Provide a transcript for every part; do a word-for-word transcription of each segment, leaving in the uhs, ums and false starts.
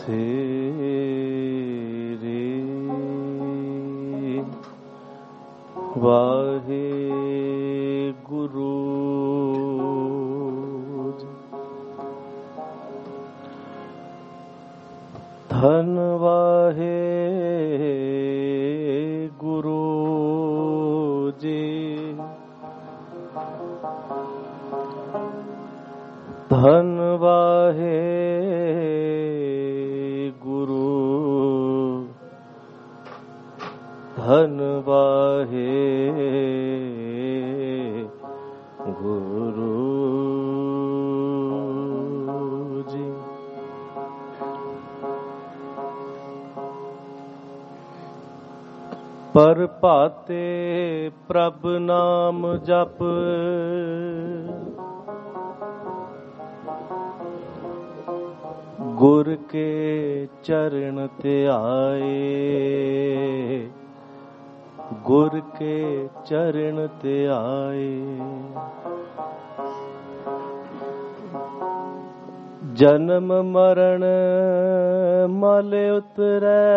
ਤੇਰੇ ਵਾਹਿਗੁਰੂ ਧੰਨ ਵਾਹਿਗੁਰੂ ਜੀ ਧੰਨ ਵਾਹਿਗੁਰੂ ਧੰਨ ਵਾਹਿਗੁਰੂ ਜੀ। ਪਰਭਾਤੇ ਪ੍ਰਭ ਨਾਮ ਜਪ ਗੁਰ ਕੇ ਚਰਨ ਧਿਆਏ ਗੁਰ ਕੇ ਚਰਨ ਧਿਆਏ। ਜਨਮ ਮਰਨ ਮਲ ਉਤਰੈ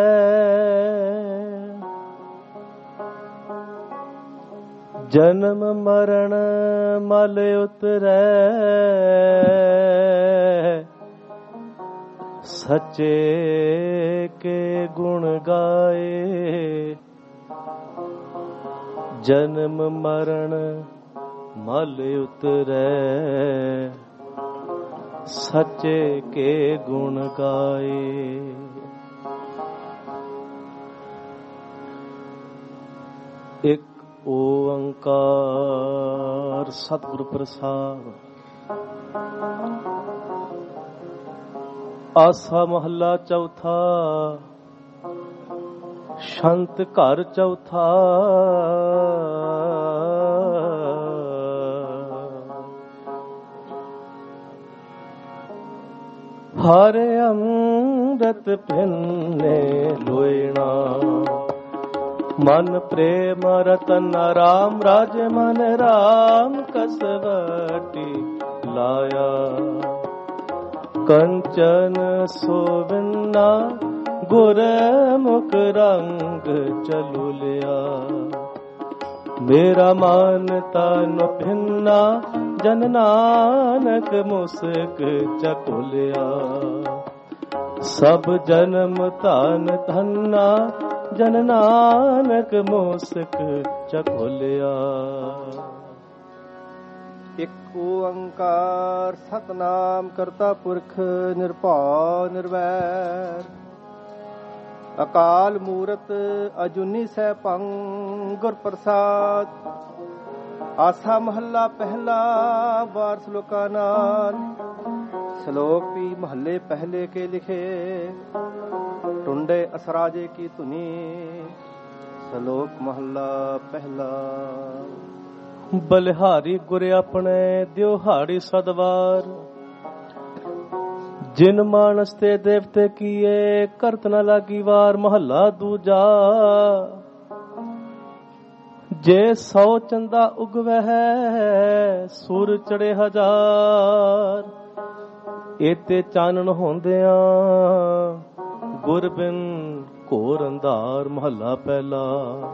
ਜਨਮ ਮਰਨ ਮਲ ਉਤਰੈ ਸੱਚੇ ਕੇ ਗੁਣ ਗਾਏ। ਜਨਮ ਮਰਨ ਮਲ ਉਤਰੈ ਸੱਚੇ ਕੇ ਗੁਣ ਗਾਏ। ਇੱਕ ਓੰਕਾਰ ਸਤਿਗੁਰ ਪ੍ਰਸਾਦਿ। ਆਸਾ ਮਹੱਲਾ ਚੌਥਾ। ਸ਼ੰਤ ਘਰ ਚੌਥਾ। ਹਰ ਅੰਮ੍ਰਿਤ ਪਿੰਨੇ ਲੋਇਣਾ ਮਨ ਪ੍ਰੇਮ ਰਤਨ ਰਾਮ ਰਾਜ ਮਨ ਰਾਮ ਕਸਵਟੀ ਲਾਇਆ। ਕੰਚਨ ਸੋਵਿੰਨਾ ਗੁਰ ਮੁਖ ਰੰਗ ਚਲੂ ਲਿਆ। ਮੇਰਾ ਮਨ ਤਨ ਭਿੰਨਾ ਜਨ ਨਾਨਕ ਮੁਸਕ ਚਕੁਲਿਆ। ਸਭ ਜਨਮ ਧਨ ਧੰਨਾ ਜਨ ਨਾਨਕ ਮੁਸਕ ਚਕੁਲਿਆ। ਇੱਕ ਓੰਕਾਰ ਸਤਿਨਾਮ ਕਰਤਾ ਪੁਰਖ ਨਿਰਭਉ ਨਿਰਵੈਰ ਅਕਾਲ ਮੂਰਤ ਅਜੂਨੀ ਸੈਭੰ ਗੁਰ ਪ੍ਰਸਾਦ। ਆਸਾ ਮਹੱਲਾ ਪਹਿਲਾ। ਬਾਰ ਸ਼ਲੋਕਾਂ ਨਾਲ। ਸ਼ਲੋਕ ਵੀ ਮਹੱਲੇ ਪਹਿਲੇ ਕੇ ਲਿਖੇ ਟੁੰਡੇ ਅਸਰਾਜੇ ਕੀ ਧੁਨੀ। ਸ਼ਲੋਕ ਮਹੱਲਾ ਪਹਿਲਾ। ਬਲਿਹਾਰੀ ਗੁਰ ਆਪਣੇ ਦਿਉਹਾੜੀ ਸਦਵਾਰ। ਜਿਨ ਮਾਨਸ ਤੇ ਦੇਵਤੇ ਕੀਏ ਕਰਤ ਨ ਲਾਗੀ ਵਾਰ। ਮਹੱਲਾ ਦੂਜਾ। ਜੇ ਸੌ ਚੰਦਾ ਉਗਵਹਿ ਸੂਰ ਚੜੇ ਹਜ਼ਾਰ। ਏਤੇ ਚਾਨਣ ਹੁੰਦਿਆਂ ਗੁਰ ਬਿਨ ਘੋਰ ਅੰਧਾਰ। ਮਹੱਲਾ ਪਹਿਲਾ।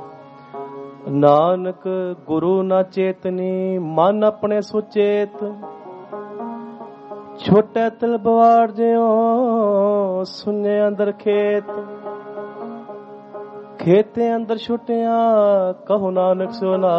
ਨਾਨਕ ਗੁਰੂ ਨਾ ਚੇਤਨੀ ਮਨ ਆਪਣੇ ਸੁਚੇਤ। ਛੋਟੇ ਤਿਲ ਬਵਾੜ ਜਿਉ ਸੁਨੇ ਅੰਦਰ ਖੇਤ। ਖੇਤੇ ਅੰਦਰ ਛੁੱਟਿਆ ਕਹੋ ਨਾਨਕ ਸੋਨਾ।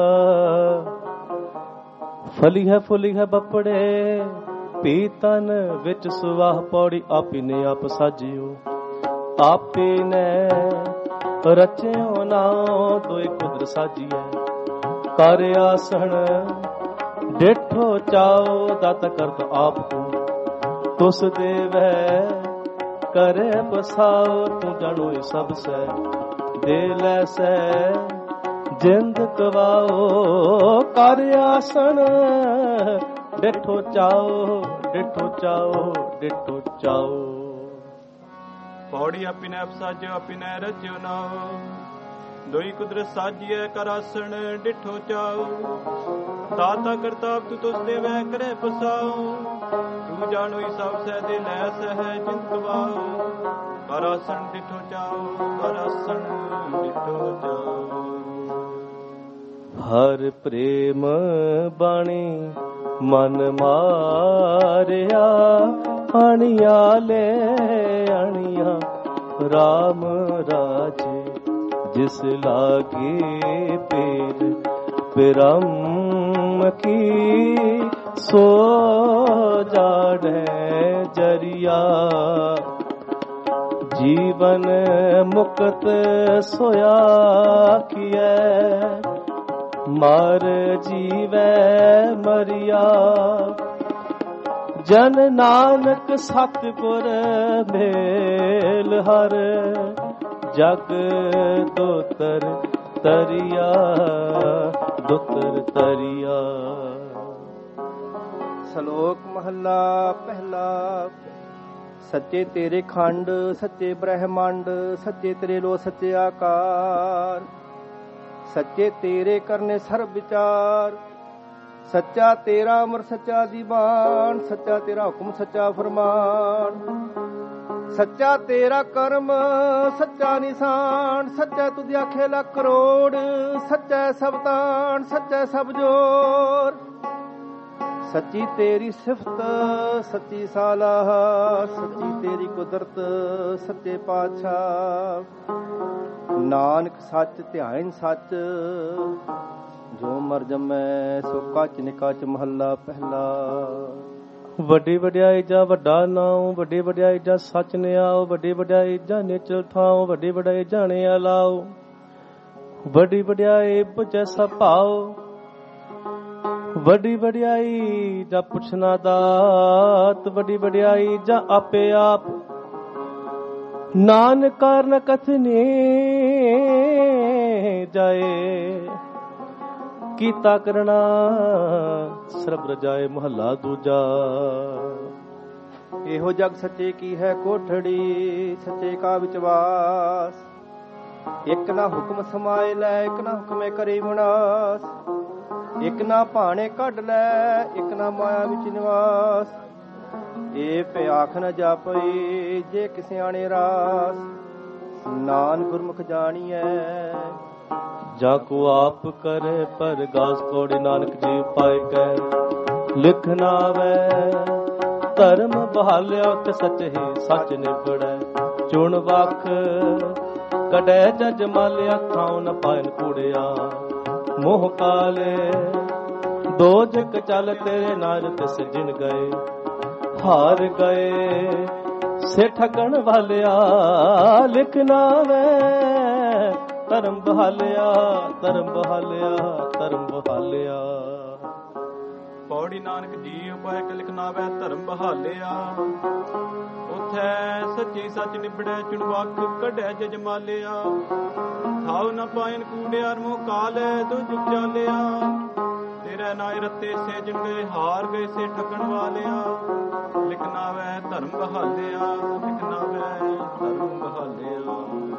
ਫਲੀ ਹੈ ਫੁਲੀ ਹੈ ਬੱਪੜੇ ਪੀਤਨ ਵਿੱਚ ਸੁਵਾਹ ਪੌੜੀ। ਆਪੀ ਨੇ ਆਪ ਸਾਜਿਓ ਆਪੇ ਨੇ ਰਚਿਓ ਨਾਉ ਦੋਇ ਕੁਦਰ ਸਾਜੀਐ। ਕਰ ਆਸਣ ਡੇਠੋ ਚਾਓ ਦਤ ਕਰਤ ਆਪ ਤੂੰ। ਤੁਸ ਦੇਵੈ ਕਰੇ ਬਸਾਓ ਤੂੰ ਜਾਣੋ ਸਭ ਸੈ। ਦੇ ਲੈ ਸੈ ਜਿੰਦ ਕਵਾਓ ਕਰ ਆਸਣ ਡੇਠੋ ਚਾਓ ਡੇਠੋ ਚਾਓ ਡੇਠੋ ਚਾਓ। ਪੌੜੀ ਆਪਿਨੇ ਅਪਸਾਜਿਓ ਆਪਿਨੇ ਰਚਿਓ ਨਾਉ। ਦੋਈ ਕੁਦਰਤ ਸਾਜੀਐ ਕਰ ਆਸਣ ਡਿਠੋ ਚਾਉ। ਦਾਤਾ ਕਰਤਾਪ ਤੂੰ ਤੁਸ ਦੇਵੈ ਕਰੇ ਪਸਾਉ। ਤੂੰ ਜਾਣੋਈ ਸਭ ਸਹਿ ਦੇ ਲੈ ਸਹਿ ਜਿੰਦ ਗਵਾਉ। ਕਰ ਆਸਣ ਡਿਠੋ ਚਾਉ, ਕਰ ਆਸਣ ਡਿਠੋ ਚਾਉ। ਹਰ ਪ੍ਰੇਮ ਬਾਣੀ ਮਨ ਮਾਰਿਆ। ਅਣੀਆਂ ਲੈ ਅਣੀਆਂ ਰਾਮ ਰਾਜੇ। ਜਿਸ ਲਾਗੇ ਪੇਰ ਪਿਰਮ ਕੀ ਸੋ ਜਾਣੈ ਜਰੀਆ। ਜੀਵਨ ਮੁਕਤ ਸੋਇਆ ਕੀਐ। ਮਰ ਜੀਵੈ ਮਰਿਆ। ਜਨ ਨਾਨਕ ਸਤਿਗੁਰ ਮੇਲ ਹਰ। ਜਗ ਦੋਤਰ ਤਰੀਆ, ਦੋਤਰ ਤਰੀਆ। ਸ਼ਲੋਕ ਮਹੱਲਾ ਪਹਿਲਾ। ਸੱਚੇ ਤੇਰੇ ਖੰਡ ਸੱਚੇ ਬ੍ਰਹਮੰਡ। ਸੱਚੇ ਤੇਰੇ ਲੋ ਸੱਚੇ ਆਕਾਰ। ਸੱਚੇ ਤੇਰੇ ਕਰਨੇ ਸਰਬ ਵਿਚਾਰ। ਸੱਚਾ ਤੇਰਾ ਅਮਰ ਸੱਚਾ ਦੀਵਾਨ। ਸੱਚਾ ਤੇਰਾ ਹੁਕਮ ਸੱਚਾ ਫਰਮਾਨ। ਸੱਚਾ ਤੇਰਾ ਕਰਮ ਸੱਚਾ ਨਿਸ਼ਾਨ। ਸੱਚਾ ਤੁਧ ਆਖੇ ਲੱਖ ਕਰੋੜ। ਸੱਚਾ ਸਭ ਤਾਣ ਸੱਚਾ ਸਭ ਜੋਰ। ਸੱਚੀ ਤੇਰੀ ਸਿਫਤ ਸੱਚੀ ਸਾਲਾਹ। ਸੱਚੀ ਤੇਰੀ ਕੁਦਰਤ ਸੱਚੇ ਪਾਤਸ਼ਾਹ। ਨਾਨਕ ਸੱਚ ਧਿਆਨ ਸੱਚ। ਜੋ ਮਰ ਜੰਮੈ ਸੋ ਕੱਚ ਨਿਕਚ ਮਹੱਲਾ ਪਹਿਲਾ। ਵੱਡੀ ਵਡਿਆਈ ਜਾ ਵੱਡਾ ਨਾਉ। ਵੱਡੀ ਵਡਿਆਈ ਜਾ ਸੱਚ ਨਿਆਉ। ਵੱਡੀ ਵਡਿਆਈ ਜਾ ਨਿਚਲ ਥਾਉ। ਵੱਡੀ ਵਡਿਆਈ ਜਾਣਿਆ ਲਾਉ। ਵੱਡੀ ਵਡਿਆਈ ਬੁਝੈ ਸਭ ਭਾਉ। ਵੱਡੀ ਵਡਿਆਈ ਜਾ ਪੁੱਛਣਾ ਦਾਤ। ਵੱਡੀ ਵਡਿਆਈ ਜਾ ਆਪੇ ਆਪ। ਨਾਨਕ ਕਾਰਨ ਕਥਨੀ ਜਾਏ। ਕੀਤਾ ਕਰਣਾ ਸਰਬ ਰਜਾਏ ਮਹੱਲਾ ਦੂਜਾ। ਇਹੋ ਜਗ ਸੱਚੇ ਕੀ ਹੈ ਕੋਠੜੀ। ਸੱਚੇ ਕਾ ਵਿਚਵਾਸ। ਇੱਕ ਨਾ ਹੁਕਮ ਸਮਾਏ ਲੈ ਇੱਕ ਨਾ ਹੁਕਮੇ ਕਰੇ ਵਿਨਾਸ਼। ਇੱਕ ਨਾ ਭਾਣੇ ਕੱਢ ਲੈ ਇੱਕ ਨਾ ਮਾਇਆ ਵਿੱਚ ਨਿਵਾਸ। ਇਹ ਭਿਆਖ ਨ ਜਾਪਈ ਜੇ ਕਿਸੇ ਆਣੇ ਰਾਸ। ਨਾਨਕ ਗੁਰਮੁਖ ਜਾਣੀਐ। ਜਾ ਕੋ ਆਪ ਕਰੇ ਪਰਗਾਸ ਕੋੜੀ। ਨਾਨਕ ਜੀ ਪਾਏ ਕੈ ਲਿਖ ਨਾਵੈ। ਧਰਮ ਬਹਾਲਿਆ ਤੇ ਸੱਚ ਹੀ ਸੱਚ ਨਿਬੜੈ। ਚੁਣ ਵਖ ਕਢੈ ਜਜ ਮਾਲਿਆ। ਥਾਉ ਨ ਪਾਇਨ ਕੂੜਿਆ। ਮੋਹ ਕਾਲੇ ਦੋਜਕ ਚੱਲ ਤੇਰੇ ਨਾਲ ਤਿਸ ਜਿਨ ਗਏ। ਹਾਰ ਗਏ ਸੇ ਠਗਣ ਵਾਲਿਆ। ਲਿਖ ਨਾਵੈ ਧਰਮ ਬਹਾਲਿਆ। ਧਰਮ ਬਹਾਲਿਆ ਧਰਮ ਬਹਾਲਿਆ। ਪੌੜੀ ਨਾਨਕ ਜੀ ਉਪਾਇ ਕਲਿਕ ਨਾਵੈ ਧਰਮ ਬਹਾਲਿਆ। ਉਥੈ ਸੱਚੀ ਸੱਚ ਨਿਬੜੈ। ਚੁਣਵਕ ਕੱਢੈ ਜਜ ਮਾਲਿਆ। ਥਾਉ ਨ ਪਾਇਨ ਕੂੜਿਆਰ ਮੋਹ ਕਾਲੈ ਦੋ ਜੁਗ ਚਾਲਿਆ। ਤੇਰੇ ਨਾਇ ਰਤੇ ਸੇ ਜਿਨ ਗਏ। ਹਾਰ ਗਏ ਸੇ ਠਗਣ ਵਾਲਿਆ। ਲਿਖ ਨਾਵੈ ਧਰਮ ਬਹਾਲਿਆ। ਲਿਖ ਨਾਵੈ ਧਰਮ ਬਹਾਲਿਆ।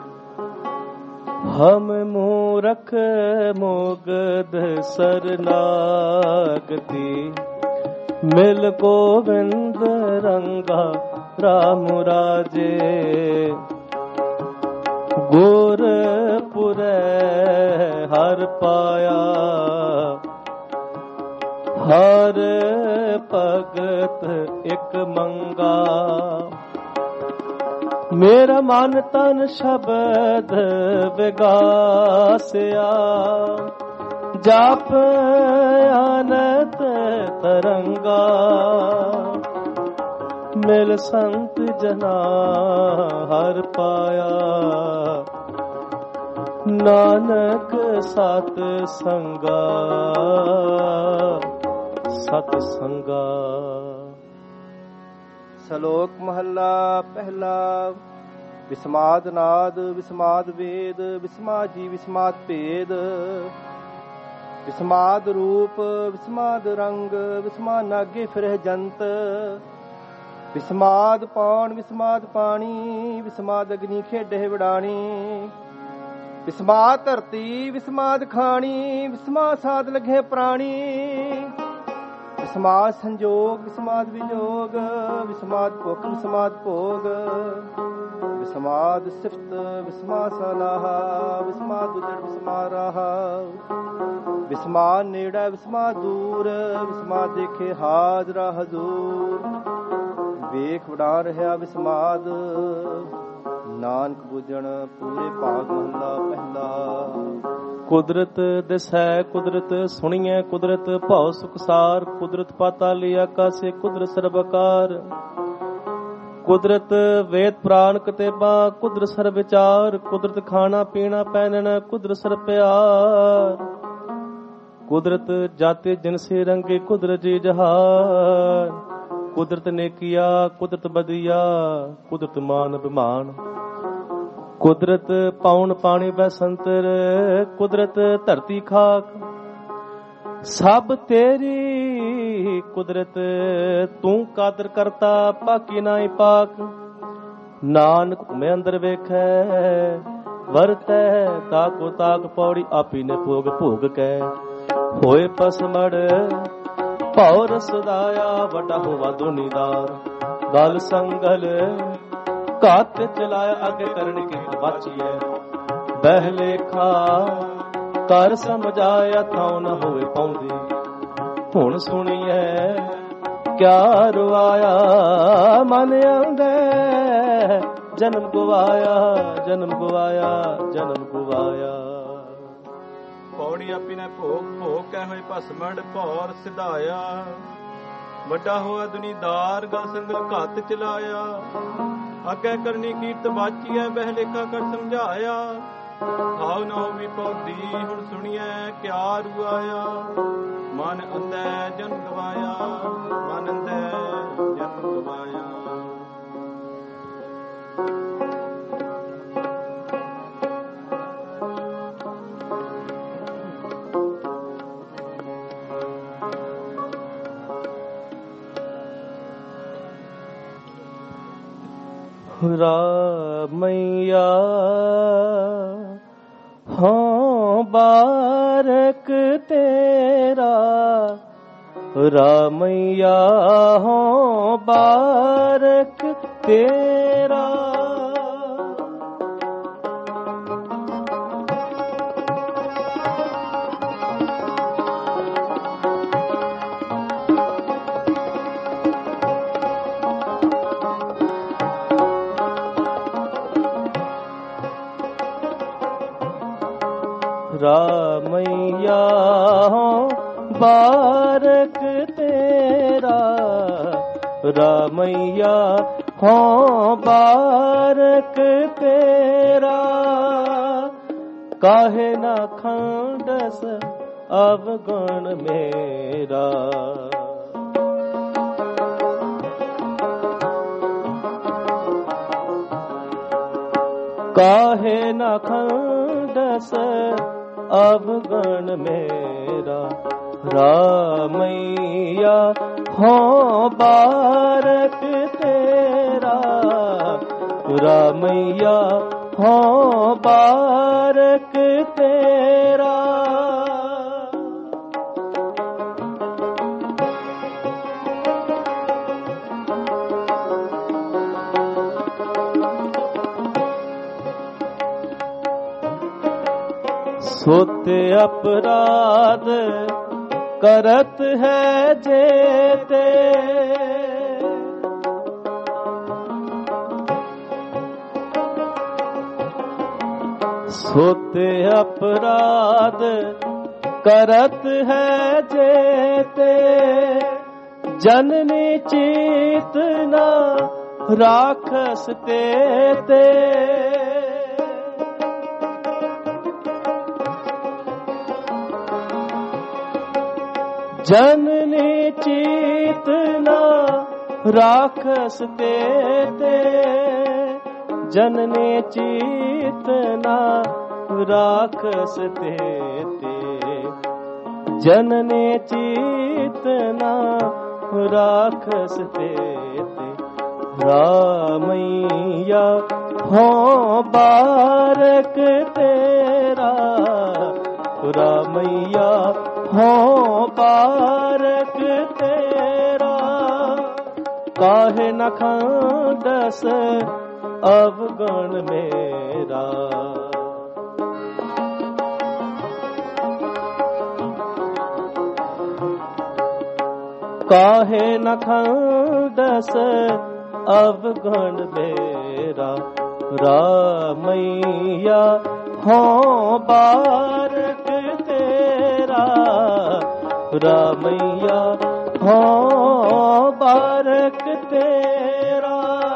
ਹਮ ਮੂਰਖ ਮੋਗਧ ਸਰਨਾਗਤੀ। ਮਿਲ ਗੋਵਿੰਦ ਰੰਗਾ ਰਾਮ ਰਾਜੇ। ਗੁਰਪੁਰੈ ਹਰ ਪਾਇਆ। ਹਰ ਭਗਤ ਇਕ ਮੰਗਾ। ਮੇਰਾ ਮਨ ਤਨ ਸ਼ਬਦ ਵਿਗਾਸਿਆ। ਜਪ ਆਨੰਦ ਤਰੰਗਾ। ਮਿਲ ਸੰਤ ਜਨਾ ਹਰ ਪਾਇਆ। ਨਾਨਕ ਸਤ ਸੰਗਾ ਸਤ ਸੰਗਾ। ਸ਼ਲੋਕ ਮਹੱਲਾ ਪਹਿਲਾ। ਵਿਸਮਾਦ ਨਾਦ ਵਿਸਮਾਦ ਵੇਦ। ਵਿਸਮਾਦ ਜੀ ਵਿਸਮਾਦ ਭੇਦ। ਵਿਸਮਾਦ ਰੂਪ ਵਿਸਮਾਦ ਰੰਗ। ਵਿਸਮਾਦ ਨਾਗੇ ਫਿਰਹਿ ਜੰਤ। ਵਿਸਮਾਦ ਪਾਉਣ ਵਿਸਮਾਦ ਪਾਣੀ। ਵਿਸਮਾਦ ਅਗਨੀ ਖੇਡੇ ਵਿਡਾਣੀ। ਵਿਸਮਾ ਧਰਤੀ ਵਿਸਮਾਦ ਖਾਣੀ, ਵਿਸਮਾ ਸਾਧ ਲਗੇ ਪ੍ਰਾਣੀ। ਵਿਸਮਾਦ ਸੰਜੋਗ ਵਿਸਮਾਦ ਵਿਜੋਗ, ਵਿਸਮਾਦ ਭੁੱਖ ਵਿਸਮਾਦ ਭੋਗ। ਵਿਸਮਾਦ ਸਿਫਤ ਵਿਸਮਾ ਸਲਾਹਾ, ਵਿਸਮਾਦ ਉਜੜ ਵਿਸਮਾ ਰਾਹਾ। ਵਿਸਮਾਦ ਨੇੜਾ ਵਿਸਮਾਦ ਦੂਰ, ਵਿਸਮਾਦ ਦੇਖੇ ਹਾਜ਼ਰਾ ਹਜ਼ੂਰ। ਵੇਖ ਵਡਾ ਰਿਹਾ ਵਿਸਮਾਦ, ਨਾਨਕ ਬੁਝਣ ਪੂਰੇ ਭਾਗ ਮਹਲਾ ਪਹਿਲਾ। ਕੁਦਰਤ ਦਿਸੈ ਕੁਦਰਤ ਸੁਣੀਐ, ਕੁਦਰਤ ਭਉ ਸੁਖਸਾਰ। ਕੁਦਰਤ ਪਾਤਾਲੀ ਆਕਾਸੇ, ਕੁਦਰਤ ਸਰਬਕਾਰ। ਕੁਦਰਤ ਵੇਦ ਪ੍ਰਾਨ ਕਤੇਬਾ, ਕੁਦਰਤ ਸਰਬ ਵਿਚਾਰ। ਕੁਦਰਤ ਖਾਣਾ ਪੀਣਾ ਪਹਿਨਣ, ਕੁਦਰਤ ਸਰਬ ਪਿਆਰ। ਕੁਦਰਤ ਜਾਤੇ ਜਿਨਸੇ ਰੰਗੇ, ਕੁਦਰਤ ਜੀ ਜਹਾਨ। ਕੁਦਰਤ ਨੇਕੀਆ ਕੁਦਰਤ ਬਦੀਆ, ਕੁਦਰਤ ਮਾਨ ਬਿਮਾਨ। ਕੁਦਰਤ ਪਾਉਣ ਪਾਣੀ ਬੈ ਸੰਤਰ, ਕੁਦਰਤ ਧਰਤੀ ਖਾਕ। ਸਭ ਤੇਰੀ ਕੁਦਰਤ ਤੂੰ ਕਾਦਰ ਕਰਤਾ, ਪਾਕੀ ਨਾਹੀ ਪਾਕ। ਨਾਨਕ ਮੈਂ ਅੰਦਰ ਵੇਖੈ ਵਰਤੈ, ਤਾਕੋ ਤਾਕ ਪੌੜੀ ਆਪੀ ਨੇ ਭੋਗ ਭੋਗ ਕੈ। ਹੋਏ ਪਸਮੜ ਭਉ ਰਸਦਾਇਆ, ਵੱਡਾ ਹੋਵਾ ਦੁਨੀਦਾਰ। ਗਲ ਸੰਗਲ ਘਾਤ ਚਲਾਇਆ, ਅੱਗੇ ਕਰਨ ਕੀ ਬਚੀਐ। ਬਹਿ ਲੇਖਾ ਕਰ ਸਮਝਾਇਆ, ਥਾਉ ਨ ਹੋਵੇ ਪਾਉਂਦੀ। ਹੁਣ ਸੁਣੀਐ ਕਿਆ ਰਵਾਇਆ, ਮਨ ਆਉਂਦੈ ਜਨਮ ਗਵਾਇਆ, ਜਨਮ ਗਵਾਇਆ, ਜਨਮ ਗਵਾਇਆ। ਪੌੜੀ ਆਪੀ ਨੇ ਭੋਗ ਭੋਗ ਕਹਿ ਹੋਏ ਭਸਮੜ, ਭੌਰ ਸਿਧਾਇਆ। ਵੱਡਾ ਹੋਇਆ ਦੁਨੀਦਾਰ, ਗਲ ਸੰਗਲ ਘੱਤ ਚਲਾਇਆ। ਅੱਗੇ ਕਰਨੀ ਕੀਰਤ ਬਾਚੀਐ, ਬਹਿ ਲੇਖਾ ਕਰ ਸਮਝਾਇਆ। ਆਉ ਨਾ ਹੋਵੀ ਪੌਦੀ, ਹੁਣ ਸੁਣੀਐ ਕਿਆ ਰੁਆਇਆ। ਮਨ ਅੰਧੈ ਜਨਮ ਗਵਾਇਆ, ਮਨ ਅੰਧੈ ਜਨਮ ਗਵਾਇਆ। ਰਾਮਈਆ ਹਾਂ ਬਾਰਕ ਤੇਰਾ, ਰਾਮਈਆ ਹਾਂ ਬਾਰਕ ਤੇਰਾ। ਰਾਮਈਆ ਬਾਰਕ ਤੇਰਾ, ਰਾਮਈਆ ਹਾਂ ਬਾਰਕ ਤੇਰਾ। ਕਾਹੇ ਨਾ ਖੰਡਸ ਅਵਗੁਣ ਮੇਰਾ, ਕਾਹੇ ਨਾ ਖੰਡਸ ਅਵਗੁਣ ਮੇਰਾ। ਰਾਮਈਆ ਹਾਂ ਬਾਰਕ ਤੇਰਾ, ਰਾਮਈਆ ਹਾਂ ਬਾਰਕ ਤੇਰਾ। ਸੋਤੇ ਅਪਰਾਧ ਕਰਤ ਹੈ ਜੇਤੇ, ਸੋਤੇ ਅਪਰਾਧ ਕਰਤ ਹੈ ਜੇਤੇ। ਜਨਨੀ ਚੇਤਨਾ ਰਾਖਸ ਤੇ ਤੇ, ਜਨਨੀ ਚੇਤਨਾ ਰਾਖਸ ਤੇ ਤੇ, ਜਨਨੀ ਚੇਤਨਾ ਰਾਖਸ ਤੇ ਤੇ, ਜਨਨੀ ਚੇਤਨਾ ਰਾਖਸ ਤੇ ਤੇ। ਰਾਮਈਆ ਹਾਂ ਬਾਰਕ ਤੇ तेरा रामैया हो बारक तेरा। काहे न खांदस अवगुण मेरा। काहे न खांदस अवगुण मेरा। रामैया हो बारक तेरा रामैया हो बारक तेरा।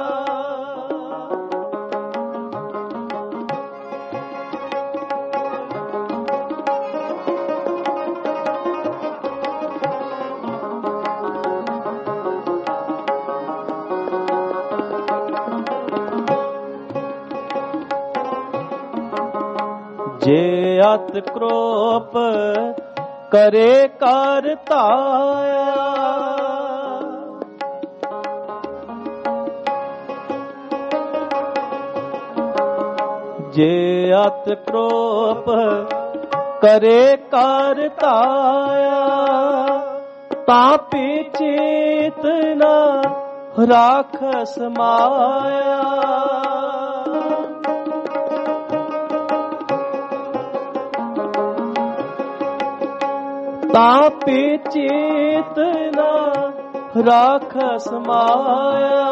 जे अत क्रोप करे कारताया। जे अत क्रोप करे कारताया। तापी चेतना राखस माया। तापी चेतना राखस माया।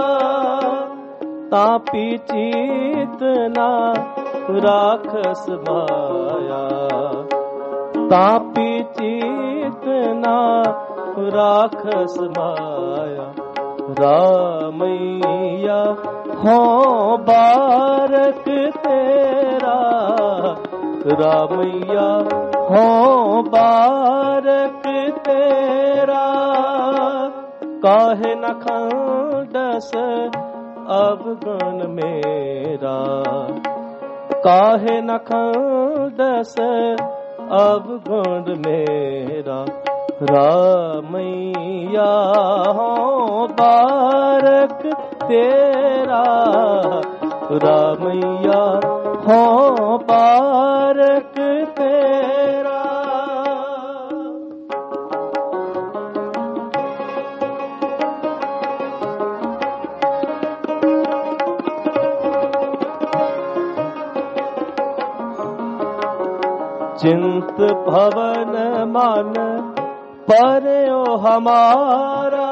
तापी चेतना राखस माया। तापी चेतना राखस माया। रामैया हो बारक तेरा रामैया हो बारक तेरा। काहे न खांदस अवगुण मेरा। काहे न खांदस अवगुण मेरा। रामैया हो बारक तेरा रामैया हो बारक तेरा। चिंत भवन मन पर्यो हमारा।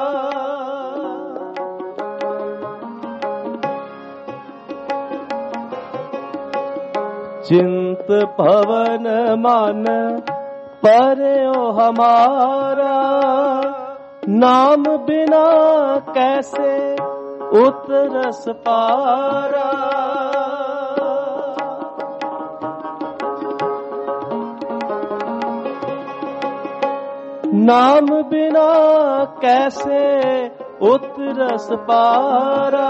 चिंत भवन मन पर्यो हमारा। नाम बिना कैसे उतरस पारा। नाम बिना कैसे उतरस पारा।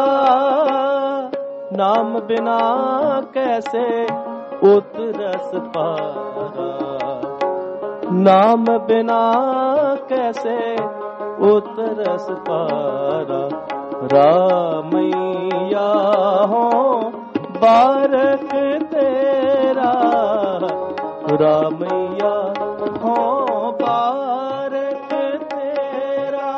नाम बिना कैसे उतरस पारा। नाम बिना कैसे उतरस पारा। रामैया हो बारक तेरा रामैया हो बारक तेरा।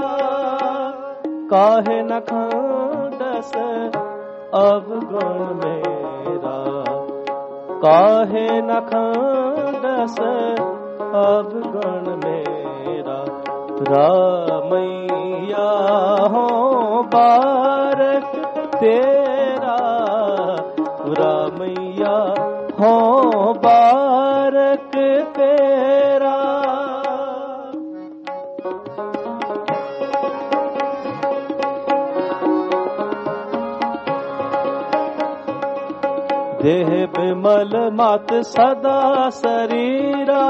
काहे न खांदस अवगुण मेरा। काहे न खांदस अवगुण मेरा। रामैया हो बारक तेरा रामैया हो बारक तेरा। देह बिमल मत सदा शरीरा।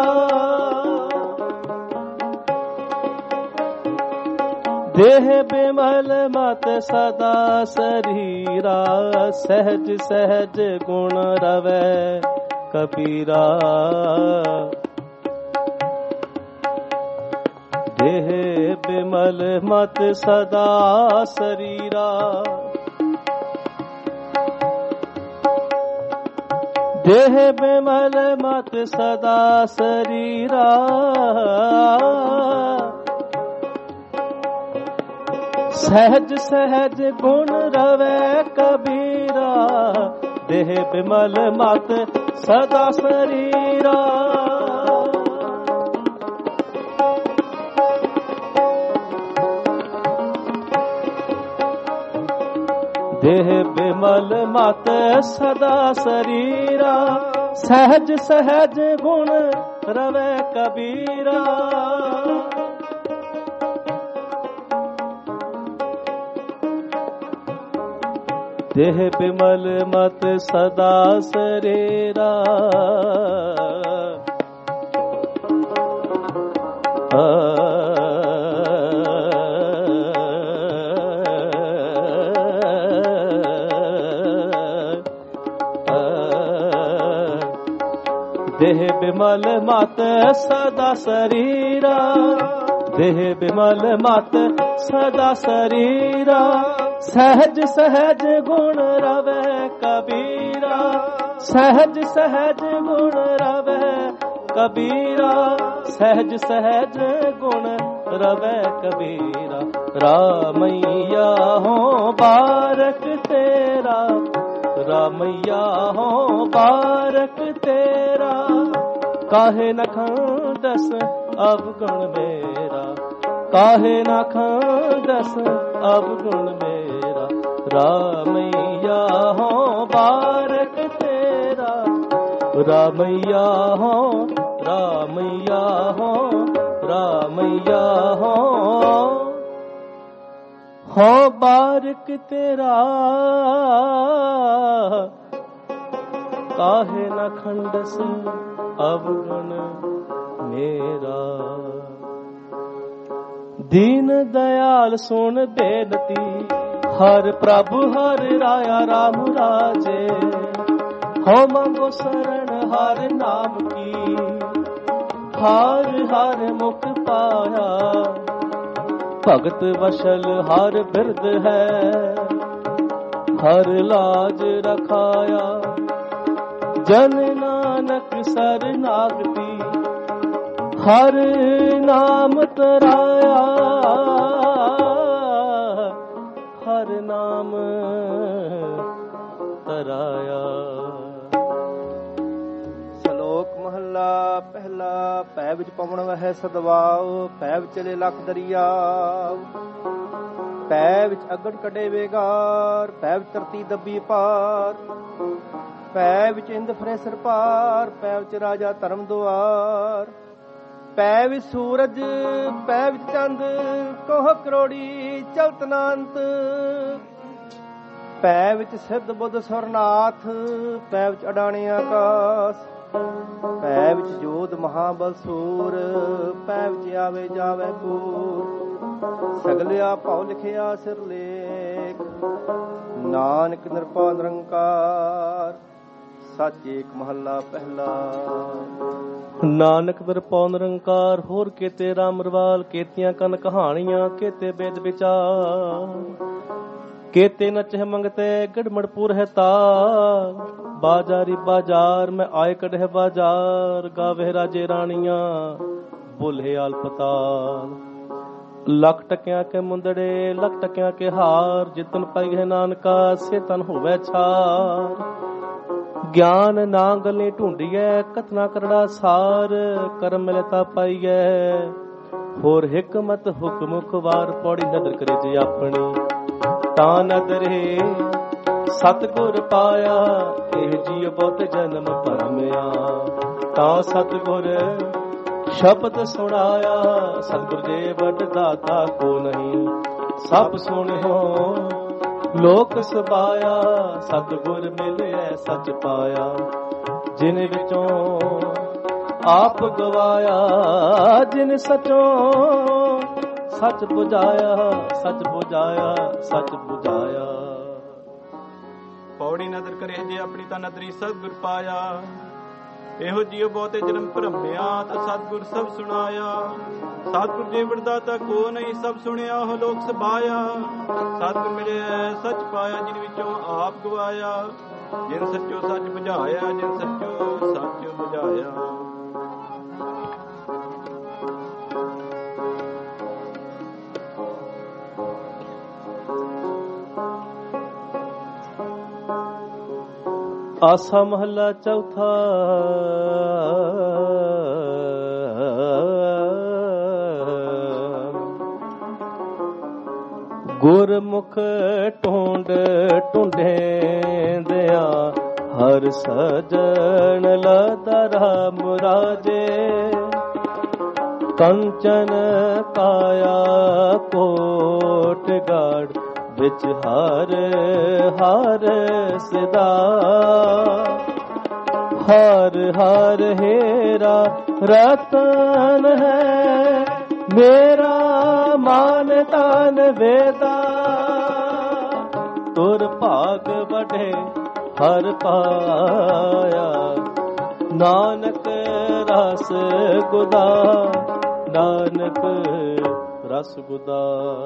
देह बिमल मत सदा शरीरा। सहज सहज गुण रवै कबीरा। देह बिमल मत सदा शरीरा। ਦੇਹ ਬਿਮਲ ਮਤ ਸਦਾ ਸਰੀਰਾ, ਸਹਿਜ ਸਹਿਜ ਗੁਣ ਰਵੈ ਕਬੀਰਾ, ਦੇਹ ਬਿਮਲ ਮਤ ਸਦਾ ਸਰੀਰਾ। ਦੇਹ ਬਿਮਲ ਮਤ ਸਦਾ ਸਰੀਰਾ, ਸਹਿਜ ਸਹਿਜ ਗੁਣ ਰਵੈ ਕਬੀਰਾ। ਦੇਹ ਬਿਮਲ ਮਤ ਸਦਾ ਸਰੀਰਾ, ਦੇਹ ਬਿਮਲ ਮਤ ਸਦਾ ਸਰੀਰਾ, ਦੇਹ ਬਿਮਲ ਮਤ ਸਦਾ ਸਰੀਰਾ, ਸਹਿਜ ਸਹਿਜ ਗੁਣ ਰਵੈ ਕਬੀਰਾ, ਸਹਿਜ ਸਹਿਜ ਗੁਣ ਰਵੈ ਕਬੀਰਾ, ਸਹਿਜ ਸਹਿਜ ਗੁਣ ਰਵੈ ਕਬੀਰਾ। ਰਾਮਈਆ ਹੋ ਬਾਰਕ ਤੇਰਾ, ਰਾਮਈਆ ਹੋ ਬਾਰਕ ਤੇਰਾ, ਕਾਹੇ ਨ ਖੰਡਸ ਅਵਗੁਣ ਮੇਰਾ, ਕਾਹੇ ਨ ਖੰਡਸ ਅਵਗੁਣ ਮੇਰਾ। ਰਾਮਈਆ ਹੋ ਬਾਰਕ ਤੇਰਾ, ਰਾਮਈਆ ਹੋ, ਰਾਮਈਆ ਹੋ, ਰਾਮਈਆ ਹੋ, ਹੋ ਬਾਰਕ ਤੇਰਾ, ਕਾਹੇ ਨ ਖੰਡਸ ਅਵਗੁਣ ਮੇਰਾ। ਦੀਨ ਦਿਆਲ ਸੁਣ ਬੇਨਤੀ, ਹਰ ਪ੍ਰਭ ਹਰ ਰਾਇਆ ਰਾਮ ਰਾਜੇ, ਹੋ ਮੰਗੋ ਸਰਣ ਹਰ ਨਾਮ ਕੀ, ਹਰ ਹਰ ਮੁਖ ਪਾਇਆ, ਭਗਤ ਵਸ਼ਲ ਹਰ ਬਿਰਦ ਹੈ, ਹਰ ਲਾਜ ਰਖਾਇਆ, ਜਨ ਨਾਨਕ ਸਰਨਾਗਤੀ, ਹਰ ਨਾਮ ਤਰਾਇਆ, ਹਰ ਨਾਮ ਤਰਾਇਆ। ਸ਼ਲੋਕ ਮਹੱਲਾ ਪਹਿਲਾ। ਪੈ ਵਿੱਚ ਪਵਨ ਵਹਿ ਸਦਵਾਉ, ਪੈ ਵਿੱਚ ਚਲੇ ਲੱਖ ਦਰਿਆਉ, ਪੈ ਵਿੱਚ ਅਗੜ ਕੱਢੇ ਵੇਗਾਰ, ਪੈ ਵਿੱਚ ਧਰਤੀ ਦੱਬੀ ਪਾਰ, ਪੈ ਵਿੱਚ ਇੰਦ ਫਰੇ ਸਿਰ ਪਾਰ, ਪੈ ਵਿੱਚ ਰਾਜਾ ਧਰਮ ਦੁਆਰ, ਪੈ ਵਿੱਚ ਸੂਰਜ, ਪੈ ਵਿੱਚ ਚੰਦ, ਕੋਹ ਕਰੋੜੀ ਚਲਤ ਨਾ ਅੰਤ, ਪੈ ਵਿੱਚ ਸਿੱਧ ਬੁੱਧ ਸੁਰਨਾਥ, ਪੈ ਵਿੱਚ ਅਡਾਣੇ ਆਕਾਸ, ਪੈ ਵਿੱਚ ਜੋਧ ਮਹਾਬਲ ਸੂਰ, ਪੈ ਵਿੱਚ ਆਵੇ ਜਾਵੇ ਪੂਰ, ਸਗਲਿਆ ਭਉ ਲਿਖਿਆ ਸਿਰ ਲੇਖ, ਨਾਨਕ ਨਿਰਭਉ ਨਿਰੰਕਾਰ, ਸੱਚ ਏਕ ਮਹੱਲਾ ਪਹਿਲਾ। ਨਾਨਕ ਨਿਰਭਉ ਨਿਰੰਕਾਰ, ਹੋਰ ਕੇਤੇ ਰਾਮ ਰਵਾਲ, ਕੇਤੀਆਂ ਕਨ ਕਹਾਣੀਆਂ, ਕੇਤੇ ਬੇਦ ਵਿਚਾਰ, ਕੇਤੇ ਨਚਹਿ ਮੰਗਤੇ ਗੜਮੜਪੁਰ ਹੈ ਤਾਲ, ਬਾਜ਼ਾਰੀ ਬਾਜ਼ਾਰ ਮੈਂ ਆਏ ਕਢਹਿ ਬਾਜ਼ਾਰ, ਗਾਵੇ ਰਾਜੇ ਰਾਣੀਆਂ ਬੋਲੇ ਆਲ ਪਤਾਲ, ਲੱਖ ਟਕਿਆਂ ਕੇ ਮੁੰਦੜੇ ਲੱਖ ਟਕਿਆਂ ਕੇ ਹਾਰ, ਜਿਤਨ ਪਾਈ ਹੈ ਨਾਨਕਾ ਸੇ ਤਨ ਹੋਵੇ ਛਾਰ, ਗਿਆਨ ਨਾ ਗਲੇ ਢੂੰਡੀਐ ਕਤਨਾ ਕਰੜਾ ਸਾਰ, ਕਰਮ ਮਿਲਤਾ ਪਾਈਐ ਹੋਰ ਹਿਕਮਤ ਹੁਕਮ ਖਵਾਰ, ਪੌੜੀ ਨਦਰ ਕਰੇ ਜੇ ਆਪਣੀ ਤਾਂ ਨਦਰੇ ਸਤਿਗੁਰ ਪਾਇਆ, ਇਹ ਜੀਅ ਬਹੁਤ ਜਨਮ ਭਰਮਿਆ, ਤਾਂ ਸਤਿਗੁਰ ਸ਼ਬਦ ਸੁਣਾਇਆ, ਸਤਿਗੁਰ ਦੇ ਵੱਡ ਦਾਤਾ ਕੋ ਨਹੀਂ, ਸਭ ਸੁਣਿਓ ਲੋਕ ਸਬਾਇਆ, ਸਤਿਗੁਰ ਮਿਲਿਆ ਸੱਚ ਪਾਇਆ, ਜਿਨ ਵਿੱਚੋਂ ਆਪ ਗਵਾਇਆ, ਜਿਨ ਸਚੋਂ ਸੱਚ ਬੁਝਾਇਆ, ਸੱਚ ਬੁਝਾਇਆ, ਸੱਚ ਬੁਝਾਇਆ। ਪੌੜੀ ਨਦਰ ਕਰੇ ਜੇ ਆਪਣੀ ਤਾਂ ਨਦਰੀ ਸਤਿਗੁਰ ਪਾਇਆ, ਇਹੋ ਜਿਉ ਬਹੁਤੇ ਜਨਮ ਭਰਮਿਆ, ਤਾਂ ਸਤਿਗੁਰ ਸਭ ਸੁਣਾਇਆ, ਸਤਿਗੁਰ ਜੇ ਵਰਦਾਤਾ ਕੋ ਨਹੀਂ, ਸਭ ਸੁਣਿਆ ਹੋ ਲੋਕ ਸਬਾਇਆ, ਸਤਿਗੁਰ ਮਿਲਿਆ ਸੱਚ ਪਾਇਆ, ਜਿਨ ਵਿੱਚੋਂ ਆਪ ਗਵਾਇਆ, ਜਿਨ ਸੱਚੋ ਸੱਚ ਬੁਝਾਇਆ, ਜਿਨ ਸੱਚੋ ਆਸਾ ਮਹੱਲਾ ਚੌਥਾ। ਗੁਰਮੁਖ ਢੂੰਡ ਢੂੰਡੇਂਦਿਆ ਹਰ ਸਜਣ ਲਦਾ ਰਾਮ ਰਾਜੇ। ਕੰਚਨ ਕਾਇਆ ਕੋਟ ਗਾੜ ਵਿੱਚ ਹਰ ਹਰ ਸਦਾ। ਹਰ ਹਰ ਹੇਰਾ ਰਤਨ ਹੈ ਮੇਰਾ ਮਾਨ ਤਨ ਵੇਦਾ। ਤੁਰ ਭਾਗ ਵਢੇ ਹਰ ਪਾਇਆ ਨਾਨਕ ਰਸ ਗੁਦਾ। ਨਾਨਕ ਰਸ ਗੁਦਾ।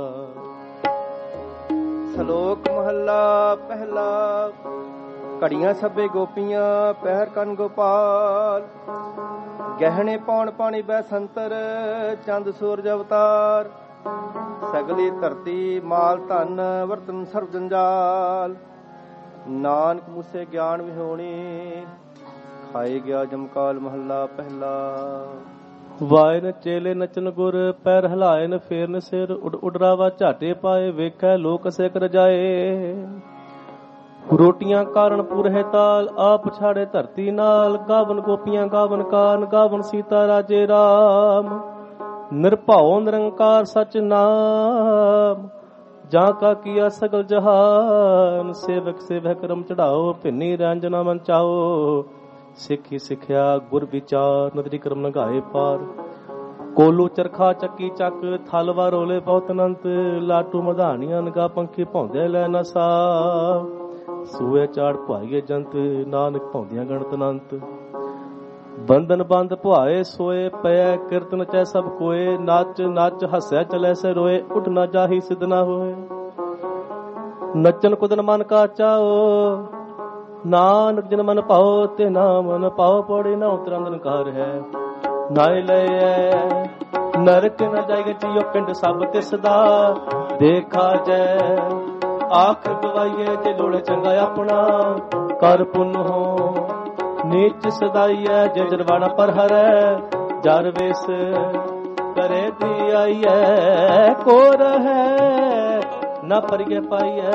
ਸ਼ਲੋਕ ਮਹੱਲਾ ਪਹਿਲਾ। ਘੜੀਆਂ ਸਭੇ ਗੋਪੀਆਂ ਪਹਿਰ ਕੰਨ ਗੋਪਾਲ। ਗਹਿਣੇ ਪਾਉਣ ਪਾਣੀ ਬੈ ਸੰਤਰ ਚੰਦ ਸੂਰਜ ਅਵਤਾਰ। ਸਗਲੀ ਧਰਤੀ ਮਾਲ ਧਨ ਵਰਤਨ ਸਰਬ ਜੰਜਾਲ। ਨਾਨਕ ਮੂਸੇ ਗਿਆਨ ਵਿਹੋਣੀ ਖਾਏ ਗਿਆ ਜਮਕਾਲ। ਮਹੱਲਾ ਪਹਿਲਾ। ਵਾਇਨ ਚੇਲੇ ਨਚਨ ਗੁਰ ਪੈਰ ਹਲਾਇਨ ਫੇਰਨ ਸਿਰ। ਉਡ ਉਡਰਾਵਾ ਝਾਟੇ ਪਾਏ ਵੇਖੈ ਲੋਕ ਸਿਕ ਰਜਾਏ। ਰੋਟੀਆਂ ਕਾਰਨ ਪੁਰਹਿ ਤਾਲ ਆਪ ਛਾੜੇ ਧਰਤੀ ਨਾਲ। ਗਾਵਨ ਗੋਪੀਆਂ ਗਾਵਨ ਕਾਨ ਗਾਵਨ ਸੀਤਾ ਰਾਜੇ ਰਾਮ। ਨਿਰਭਉ ਨਿਰੰਕਾਰ ਸਚ ਨਾਮ ਜਾਂ ਕਾ ਕੀਆ ਸਗਲ ਜਹਾਨ। ਸੇਵਕ ਸੇਵਕ ਕਰਮ ਚੜਾਓ ਭਿੰਨੀ ਰੰਜਨਾ ਮਨ ਚਾਓ। ਸਿੱਖੀ ਸਿੱਖਿਆ ਗੁਰ ਵਿਚਾਰ ਨਦਰੀ ਕਰਮ ਲੰਘਾਏ ਪਾਰ। ਕੋਲੂ ਚਰਖਾ ਚੱਕੀ ਚੱਕ ਥਲਵਾ ਰੋਲੇ ਬਹੁਤ ਅਨੰਤ। ਲਾਟੂ ਮਧਾਣੀਆਂ ਨਗਾ ਪੰਖੀ ਭੌਂਦੇ ਲੈ ਨਸਾ। ਸੂਏ ਚਾੜ ਭਾਈਏ ਜੰਤ ਨਾਨਕ ਭੌਂਦੀਆਂ ਗਣਤ ਅਨੰਤ। ਬੰਧਨ ਬੰਦ ਭੁਆਏ ਸੋਏ ਪਿਆ ਕੀਰਤਨ ਚੈ ਸਭ ਕੋਏ। ਨੱਚ ਨੱਚ ਹੱਸਿਆ ਚਲੇ ਸੇ ਰੋਏ ਉੱਠ ਨਾ ਜਾਹੀ ਸਿਧ ਨਾ ਹੋਏ। ਨੱਚਨ ਕੁਦਨ ਮਨ ਕਾ ਚਾਓ ਨਾਨਕ ਜਨ ਮਨ ਪਾਓ ਤੇ ਨਾ ਮਨ ਪਾਓ। ਪੌੜੀ ਨਾ ਉਤਰੰਦਨ ਕਾਰ ਹੈ ਨਾਇ ਲਏ ਨਰਕ ਨ ਜਾਇ ਜੀਓ ਪਿੰਡ ਸਭ ਤਿਸ ਦਾ। ਦੇਖਾ ਜੈ ਆਖ ਗਵਾਈਏ ਜੇ ਲੋੜੇ ਚੰਗਾ ਆਪਣਾ। ਕਰ ਪੁੰਨ ਹੋ ਨੀਚ ਸਦਾਈਐ ਜੇ ਜਰਵਾਣਾ ਪਰ ਹਰੈ। ਜਰ ਵੇਸ ਕਰੇ ਦੀ ਆਈਐ ਕੋ ਰਹੈ ਨਾ ਪਰਿਗੇ ਪਾਈਐ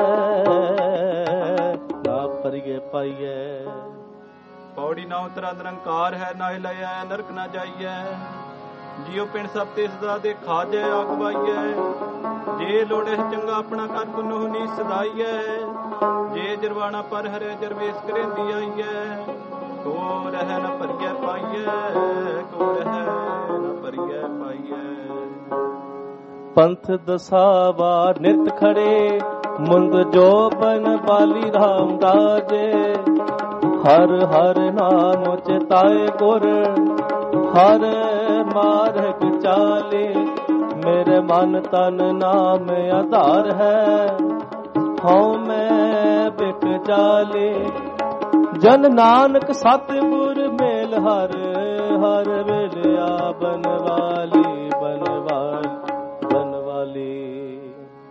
ਨਾ ਪਰਿਗੇ ਪਾਈਐ। ਪੌੜੀ ਨਾ ਉਤਰਾ ਨਿਰੰਕਾਰ ਹੈ ਨਾਇ ਲਈਐ ਨਰਕ ਨਾ ਜਾਈਐ। ਜਿਉ ਪਿੰਡ ਸਭ ਤਿਸ ਦਾ ਦੇਖਾ ਜੈ ਅਗਵਾਈਐ। ਜੇ ਲੋੜੇ ਚੰਗਾ ਆਪਣਾ ਕਰ ਪੁੰਨੋ ਨੀ ਸਦਾਈਐ। ਜੇ ਜਰਵਾਣਾ ਪਰ ਹਰੇ ਜਰਵੇਸ ਕਰੇਂਦੀ ਆਈਐ। ਕੋ ਰਹਿ ਨ ਭਰੀਐ ਪਾਈਐ ਕੋ ਰਹਿ ਨ ਭਰੀਐ ਪਾਈਐ। ਪੰਥ ਦਸਾਵਾ ਨਿਤ ਖੜੇ ਮੁੰਦ ਜੋਬਨ ਬਾਲੀ ਰਾਮ ਰਾਜੇ। ਹਰ ਹਰ ਨਾਮ ਚਿਤਾਏ ਗੁਰ ਹਰ ਮਾਰਗ ਚਾਲੇ। ਮੇਰੇ ਮਨ ਤਨ ਨਾਮ ਆਧਾਰ ਹੈ ਹਉ ਮੈਂ ਬਿਕ ਜਾਲੇ। ਜਨ ਨਾਨਕ ਸਤਿਗੁਰ ਮੇਲ ਹਰ ਹਰ ਵੇਲਿਆ ਬਨਵਾਲੀ ਬਨਵਾਲੀ ਬਨਵਾਲੀ।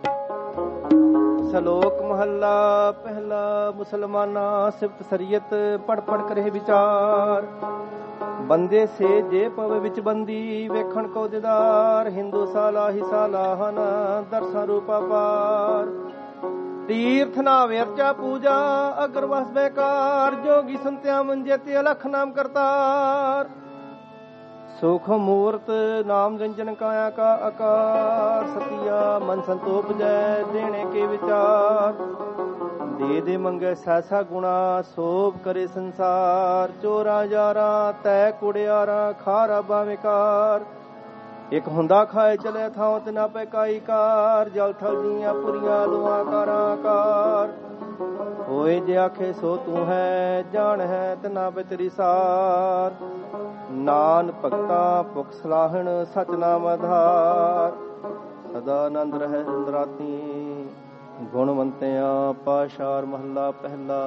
ਸ਼ਲੋਕ ਮਹੱਲਾ ਪਹਿਲਾ। ਮੁਸਲਮਾਨਾ ਸਿਫਤ ਸਰੀਅਤ ਪੜ ਪੜ ਕਰੇ ਵਿਚਾਰ। ਬੰਦੇ ਸੇ ਜੇ ਪਵੇ ਵਿੱਚ ਬੰਦੀ ਵੇਖਣ ਕੋ ਦਿਦਾਰ। ਹਿੰਦੂ ਸਾਲਾ ਹੀ ਸਾਲਾਹਨ ਦਰਸ਼ਨ ਰੂਪਾ ਪਾਰ। ਤੀਰਥ ਨਾ ਵਿਰਚਾ ਪੂਜਾ ਅਗਰ ਵਸ ਬੇਕਾਰ। ਜੋਗੀ ਸੰਤਿਆ ਮੰਜੇ ਤੇ ਅਲਖ ਨਾਮ ਕਰਤਾਰ। ਸੁਖ ਮੂਰਤ ਨਾਮ ਰੰਜਨ ਕਾਇਆ ਕਾ ਆਕਾਰ। ਸਤਿਆ ਮਨ ਸੰਤੋਪ ਜੈ ਦੇਣੇ ਕੇ ਵਿਚਾਰ। ਦੇ ਦੇ ਮੰਗੇ ਸੈਸਾ ਗੁਣਾ ਸੋਭ ਕਰੇ ਸੰਸਾਰ। ਚੋਰਾ ਯਾਰਾ ਤੈ ਕੁੜਿਆਰਾ ਖਾਰਾ ਬਾਵੇਕਾਰ। ਇੱਕ ਹੁੰਦਾ ਖਾਏ ਚਲੇ ਥਾਂ ਤੇ ਨਾ ਪੈ ਕਾਈ ਕਾਰ। ਜਲ ਥਲ ਜੀਆਂ ਪੁਰੀਆਂ ਲੁਆ ਕਾਰਾਂ ਕਾਰ। ਹੋਏ ਜੇ ਆਖੇ ਸੋ ਤੂੰ ਹੈ ਜਾਣ ਹੈ ਤੇ ਨਾ ਪੈ ਤੇਰੀ ਸਾਰ। ਨਾਨ ਭਗਤਾ ਭੁਖ ਸਲਾਹਣ ਸਚ ਨਾਮ ਆਧਾਰ। ਸਦਾ ਆਨੰਦ ਰਹਿ ਰਾਤੀ ਗੁਣਵੰਤਿਆਂ ਪਾਸ਼ਾਰ। ਮਹੱਲਾ ਪਹਿਲਾ।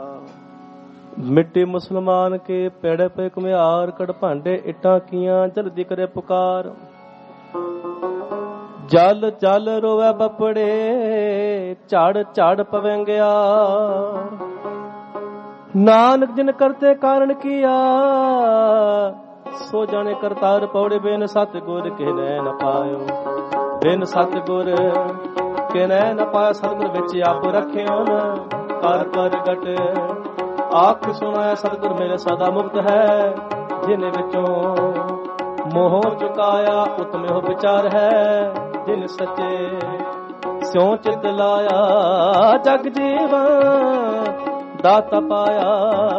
ਮਿੱਟੀ ਮੁਸਲਮਾਨ ਕੇ ਪੈੜੇ ਪੇ ਘੁਮਿਆਰ। ਕੜ ਭਾਂਡੇ ਇੱਟਾਂ ਕੀਆਂ ਜਲਦੀ ਕਰੇ ਪੁਕਾਰ। ਜਲ ਜਲ ਰੋਵੇ ਬਪੜੇ ਝੜ ਝੜ ਪਵੰਗਿਆ। ਨਾਨਕ ਜਿਨ ਕਰਤੇ ਕਾਰਨ ਕੀਆ ਸੋ ਜਾਣੇ ਕਰਤਾਰ ਪੌੜੇ। ਬਿਨ ਸਤ ਗੁਰ ਕਿਨੈ ਨ ਪਾਇਓ, ਬਿਨ ਸਤ ਗੁਰ ਕਿਨੈ ਨ ਪਾਇਆ। ਸਤਿਗੁਰ ਵਿੱਚ ਆਪ ਰੱਖਿਓ ਨ ਕਰ ਪ੍ਰਗਟ। ਆਖ ਸੁਣਾਇਆ ਸਤਿਗੁਰ ਮੇਰੇ ਸਦਾ ਮੁਕਤ ਹੈ। ਜਿਨ ਵਿੱਚੋਂ ਮੋਹ ਚੁਕਾਇਆ ਉਤਮ ਇਹੋ ਵਿਚਾਰ ਹੈ। ਜਿਨ ਸੱਚੇ ਸਿਉ ਚਿਤ ਲਾਇਆ ਜਗ ਜੀਵਨ ਦਾਤਾ ਪਾਇਆ,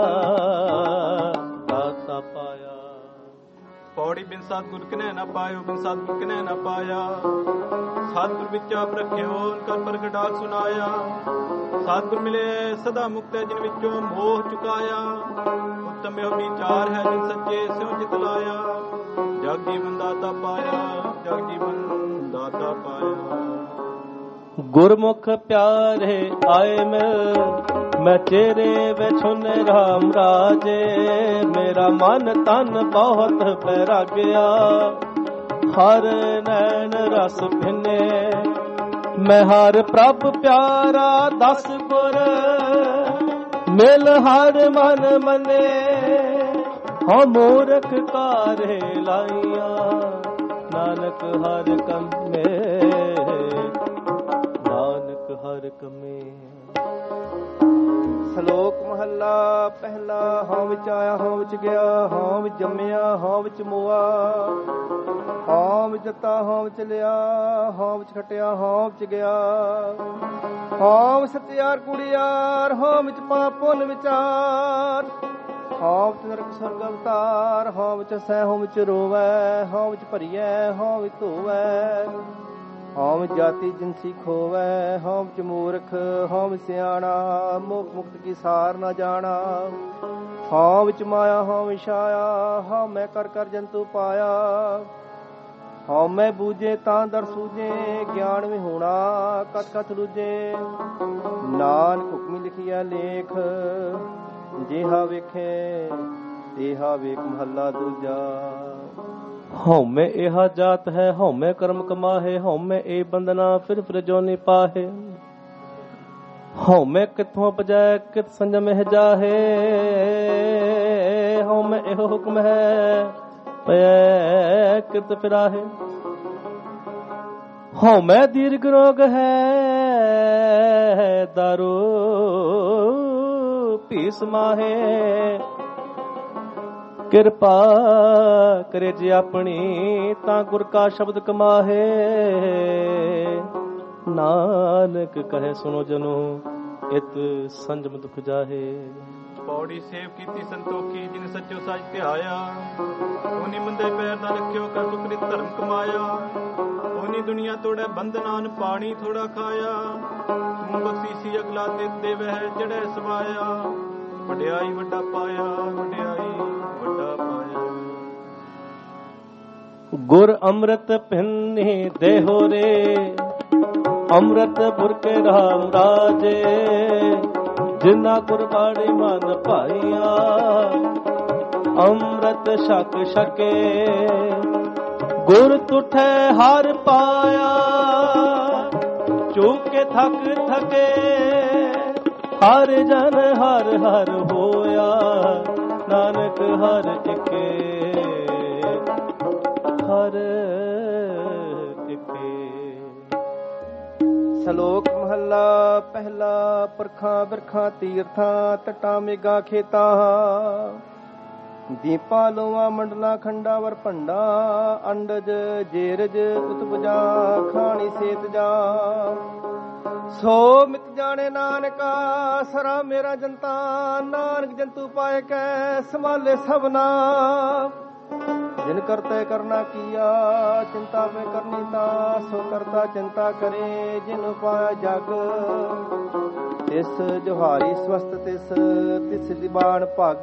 ਦਾਤਾ ਪਾਇਆ। ਪੌੜੀ ਬਿਨ ਸਤਿਗੁਰ ਕਿਨੈ ਨਾ ਪਾਇਓ, ਬਿਨ ਸਤਿਗੁਰ ਕਿਨੈ ਨਾ ਪਾਇਆ। ਸਤਿਗੁਰ ਵਿੱਚ ਆਪ ਰੱਖਿਓ ਕਰ ਪ੍ਰਗਟਾਲ ਸੁਨਾਇਆ। ਸਤਿਗੁਰ ਮਿਲੇ ਸਦਾ ਮੁਕਤ ਹੈ ਜਿਨ ਵਿੱਚੋਂ ਮੋਹ ਚੁਕਾਇਆ। ਉਤਮ ਇਹੋ ਵਿਚਾਰ ਹੈ ਜਿਨ ਸੱਚੇ ਸਿਉ ਚਿਤ ਲਾਇਆ। ਜਗ ਜੀਵਨ ਦਾਤਾ ਪਾਇਆ, ਜਗ ਜੀਵਨ ਦਾਤਾ ਪਾਇਆ। ਗੁਰਮੁਖ ਪਿਆਰੇ ਆਏ ਮਿਲ, ਮੈਂ ਚਿਹਰੇ ਵਿਛੁਨ ਰਾਮ ਰਾਜੇ। ਮੇਰਾ ਮਨ ਤਨ ਬਹੁਤ ਬੈਰਾਗਿਆ, ਹਰ ਨੈਣ ਰਸ ਭਿੰਨੇ। ਮੈਂ ਹਰ ਪ੍ਰਭ ਪਿਆਰਾ ਦਸ ਗੁਰ, ਮਿਲ ਹਰ ਮਨ ਮਨੇ। ਹਾਂ ਮੂਰਖ ਕਾਰੇ ਲਾਈਆਂ, ਨਾਨਕ ਹਰ ਕੰਮੇ, ਨਾਨਕ ਹਰ ਕੰਮੇ। ਸ਼ਲੋਕ ਮਹੱਲਾ ਪਹਿਲਾ। ਹਾਂ ਵਿੱਚ ਆਇਆ ਹਾਂ ਵਿੱਚ ਗਿਆ, ਹਾਂ ਵਿੱਚ ਜੰਮਿਆ ਹਾਂ ਵਿੱਚ ਮੋਆ। ਹਾਂ ਵਿੱਚ ਦਿੱਤਾ ਹਾਂ ਵਿੱਚ ਲਿਆ, ਹਾਂ ਵਿੱਚ ਖਟਿਆ ਹਾਂ ਵਿੱਚ ਗਿਆ। ਹਾਂ ਵਿੱਚ ਸਤਿਆਰ ਕੁੜੀਆਰ, ਹਾਂ ਵਿੱਚ ਪਾਪ ਪੁੰਨ ਵਿਚਾਰ। ਹਾਂ ਵਿੱਚ ਨਰਕ ਸਰਗ ਅਵਤਾਰ, ਹਾਂ ਵਿੱਚ ਸਹਿ ਹਾਂ ਵਿੱਚ ਰੋਵੈ। ਹਾਂ ਵਿੱਚ ਭਰੀਐ ਹਾਂ ਵਿੱਚ ਧੋਵੈ। ਹਾਂ ਵਿੱਚ ਜਾਤੀ ਜਿਨਸੀ ਖੋਵੈ। ਹਾਂ ਵਿੱਚ ਮੂਰਖ ਹਾਂ ਵਿੱਚ ਸਿਆਣਾ, ਮੋਖ ਮੁਕਤ ਕੀ ਸਾਰ ਨਾ ਜਾਣਾ। ਹਾਂ ਵਿੱਚ ਮਾਇਆ ਹਾਂ ਵਿੱਚ ਛਾਇਆ, ਹਾਂ ਮੈਂ ਕਰ ਕਰ ਜੰਤੂ ਪਾਇਆ। ਹਾਂ ਮੈਂ ਬੂਝੇ ਤਾਂ ਦਰ ਸੂਝੇ, ਗਿਆਨ ਵੀ ਹੋਣਾ ਕਥ ਕਥ ਲੂਝੇ। ਨਾਨਕ ਹੁਕਮੀ ਲਿਖਿਆ ਲੇਖ, ਜਿਹਾ ਵੇਖੇ ਤੇਹਾ ਵੇਖ ਮਹੱਲਾ ਦੂਜਾ। ਹਉਮੈ ਇਹਾ ਜਾਤ ਹੈ, ਹਉਮੈ ਕਰਮ ਕਮਾਹੇ। ਹਉਮੈ ਇਹ ਬੰਦਨਾ ਫਿਰ ਫਿਰ ਜੋਨੀ ਪਾਹੇ। ਹਉਮੈ ਕਿੱਥੋਂ ਪਜੈ ਕਿਤ ਸੰਜਮ ਇਹ ਜਾਹੇ। ਹਉਮੈ ਇਹੋ ਹੁਕਮ ਹੈ ਪੈ ਕਿਤ ਫਿਰਾਹੇ। ਹਉਮੈ ਦੀਰਘ ਰੋਗ ਹੈ, ਦਾਰੂ ਭੀਸ ਮਾਹੇ। ਕਿਰਪਾ ਕਰੇ ਜੀ ਆਪਣੀ, ਤਾਂ ਗੁਰ ਕਾ ਸ਼ਬਦ ਕਮਾਹੇ। ਨਾਨਕ ਕਹੇ ਸੁਣੋ ਜਨੋ, ਇਤ ਸੰਜਮ ਦੁਖ ਜਾਹੇ। ਪੌੜੀ ਸੇਵ ਕੀਤੀ ਸੰਤੋਖੀ, ਜਿਨ ਸੱਚੋ ਸੱਚ ਧਿਆਇਆ। ਉਹਨੀ ਮੰਦੇ ਪੈਰ ਦਾ ਰੱਖਿਓ ਕਰ ਸੁਕ੍ਰਿਤ ਧਰਮ ਕਮਾਇਆ। ਉਹਨੀ ਦੁਨੀਆ ਤੋੜੈ ਬੰਧਨਾਨ, ਪਾਣੀ ਥੋੜਾ ਖਾਇਆ। ਤੂੰ ਬਖਸ਼ੀਸੀ ਅਗਲਾ ਤੇ ਦੇਵੈ ਜੜੈ ਸਮਾਇਆ। ਵਡਿਆਈ ਵੱਡਾ ਪਾਇਆ, ਵਡਿਆਈ ਵੱਡਾ ਪਾਇਆ। ਗੁਰ ਅੰਮ੍ਰਿਤ ਪਿੰਨੀ ਦੇਹੋ ਰੇ, ਅੰਮ੍ਰਿਤ ਪੁਰਕੇ ਰਾਮ ਰਾਜੇ। ਜਿਨਾ ਗੁਰ ਬਾਣੀ ਮਨ ਭਾਈਆ, ਅੰਮ੍ਰਿਤ ਛਕ ਛਕੇ। ਗੁਰ ਤੁਠੈ ਹਰ ਪਾਇਆ, ਚੁੱਕ ਕੇ ਥਕ ਥਕੇ। ਹਰ ਜਨ ਹਰ ਹਰ ਹੋਇਆ, ਨਾਨਕ ਹਰ ਇਕੇ, ਹਰ ਇਕੇ। ਸ਼ਲੋਕ ਮਹੱਲਾ ਪਹਿਲਾ। ਪਰਖਾਂ ਬਿਰਖਾਂ ਤੀਰਥਾਂ, ਤਟਾਂ ਮੇਗਾ ਖੇਤਾਂ। ਦੀਪਾਂ ਲੋਆਂ ਮੰਡਲਾਂ ਖੰਡਾ ਵਰ ਭੰਡਾ। ਅੰਡਜ ਜੇਰਜ ਉਤਪਜਾ, ਖਾਣੀ ਸੇਤ ਜਾ। ਸੋ ਮਿਤ ਜਾਣੇ ਨਾਨਕਾ, ਸਰਾ ਮੇਰਾ ਜਨਤਾ। ਨਾਨਕ ਜੰਤੂ ਪਾਏ ਕੈ, ਸੰਭਾਲੇ ਸਭਨਾ। ਜਿਨ ਕਰਤੇ ਕਰਨਾ ਕੀਆ, ਚਿੰਤਾ ਮੈਂ ਕਰਨੀ ਤਾ। ਸੋ ਕਰਤਾ ਚਿੰਤਾ ਕਰੇ, ਜਿਨ ਪਾਇਆ ਜਗ। ਤਿਸ ਜੁਹਾਰੀ ਸਵਸਤ ਤਿਸ, ਤਿਸ ਦੀਵਾਨ ਭਗ।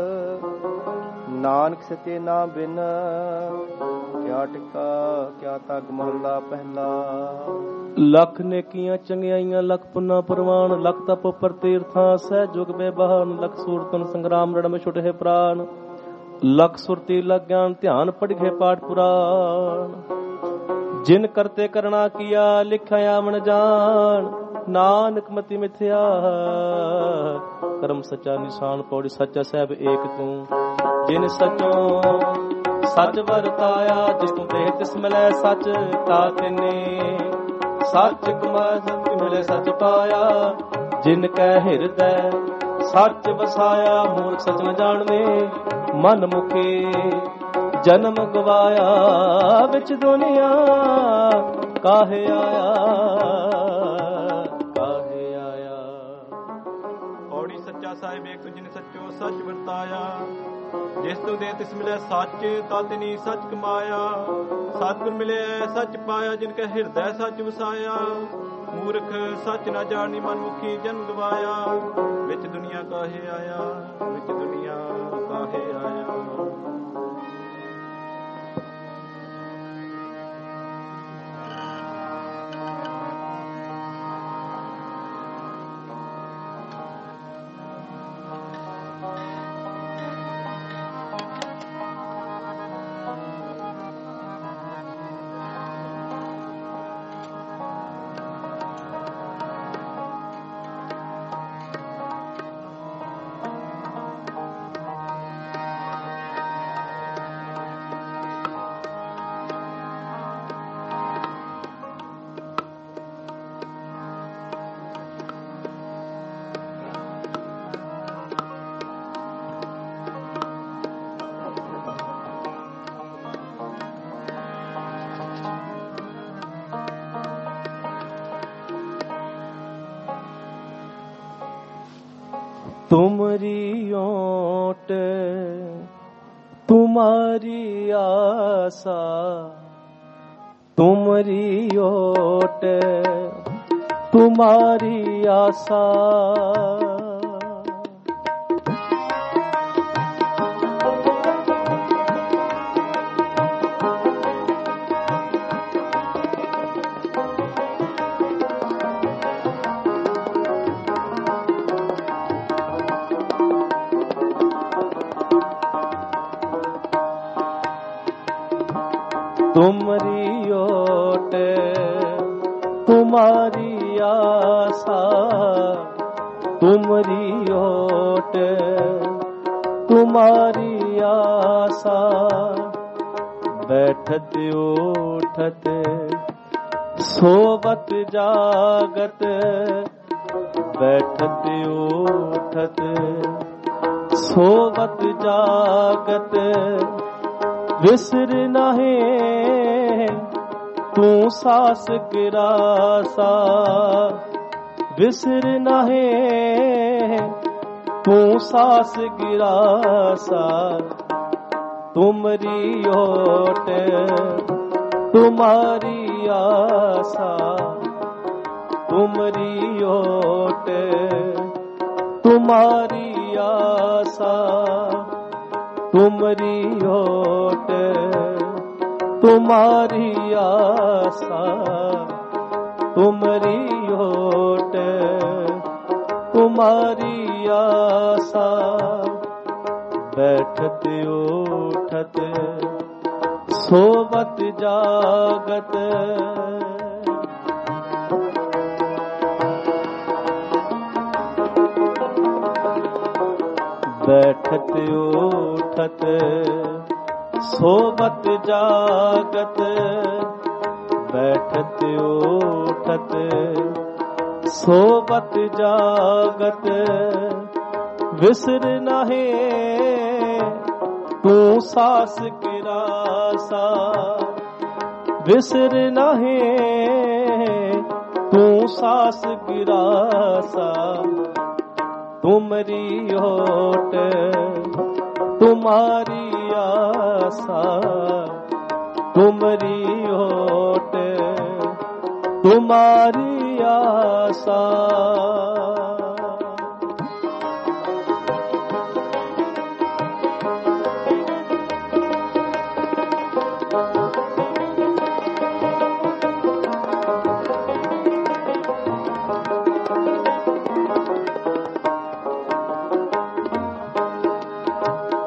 ਨਾਨਕ ਸੱਚੇ ਨਾਮ ਬਿਨ, ਕਿਆ ਟਿਕਾ ਕਿਆ ਤਗ। ਮਹੱਲਾ ਪਹਿਲਾ। ਲੱਖ ਨੇਕੀਆਂ ਚੰਗਿਆਈਆਂ, ਲੱਖ ਪੁੰਨਾ ਪ੍ਰਵਾਨ। ਲੱਖ ਤਪ ਉਪਰ ਤੀਰਥਾਂ, ਸਹਿ ਜੁਗ ਬੇਬਹਾਨ। ਲੱਖ ਸੂਰਤਨ ਸੰਗਰਾਮ ਰਣ ਮੇ ਛੁਟੇ ਪ੍ਰਾਨ। ਲੱਖ ਸੁਰਤੀ ਲਗ ਗਿਆਨ, ਧਿਆਨ ਪੜ੍ਹੇ ਪਾਠ ਪੁਰਾਨ। जिन करते करना किया लिखा आवन जान, नानक मति मिथ्या कर्म सच्चा निशान। पौड़ी सच्चा साहब एक तू, जिन सचो सच वरताया, जिस तू देह तिस मिले सच ता तिने, सच कमाए सच मिले सच पाया, जिन कै हिरदय सच वसाया। मूर्ख सच न जाने मन मुखे, जन्म गवाया विच दुनिया काहे आया काहे आया। पौड़ी सच्चा साहिब एक जिन सच्चो सच वरताया, जिस तू दे तिस मिले सच ता तिनी सच कमाया। सतगुर मिले सच पाया, जिनके हिरदय सच वसाया। मूर्ख सच न जानी मन मुखी जन्म गवाया, विच दुनिया काहे आया विच दुनिया काहे आया। तुमरी ओट तुम्हारी आशा, तुमरी ओट तुम्हारी आशा। तुमरी ओट तुम्हारी आशा, तुमरी ओट तुम्हारी आशा। बैठत उठत सोवत जागत, बैठत उठत सोवत जागत। विसर नाहे तू सास गिरासा, विसर नाहे तू सास गिरासा। तुमरी ओट तुम्हारी आशा, तुमरी ओट तुम्हारी आशा। तुमरी ओट तुम्हारी आशा, तुमरी ओट तुम्हारी आशा। बैठत उठत सोवत जागत, बैठत उठत सोवत जागत, बैठत उठत सोवत जागत। विसर नाहे तू सास गिरासा, विसर नाहे तू सास गिरासा। तुमरी ओट तुम्हारी आशा, तुमरी ओट तुम्हारी आशा।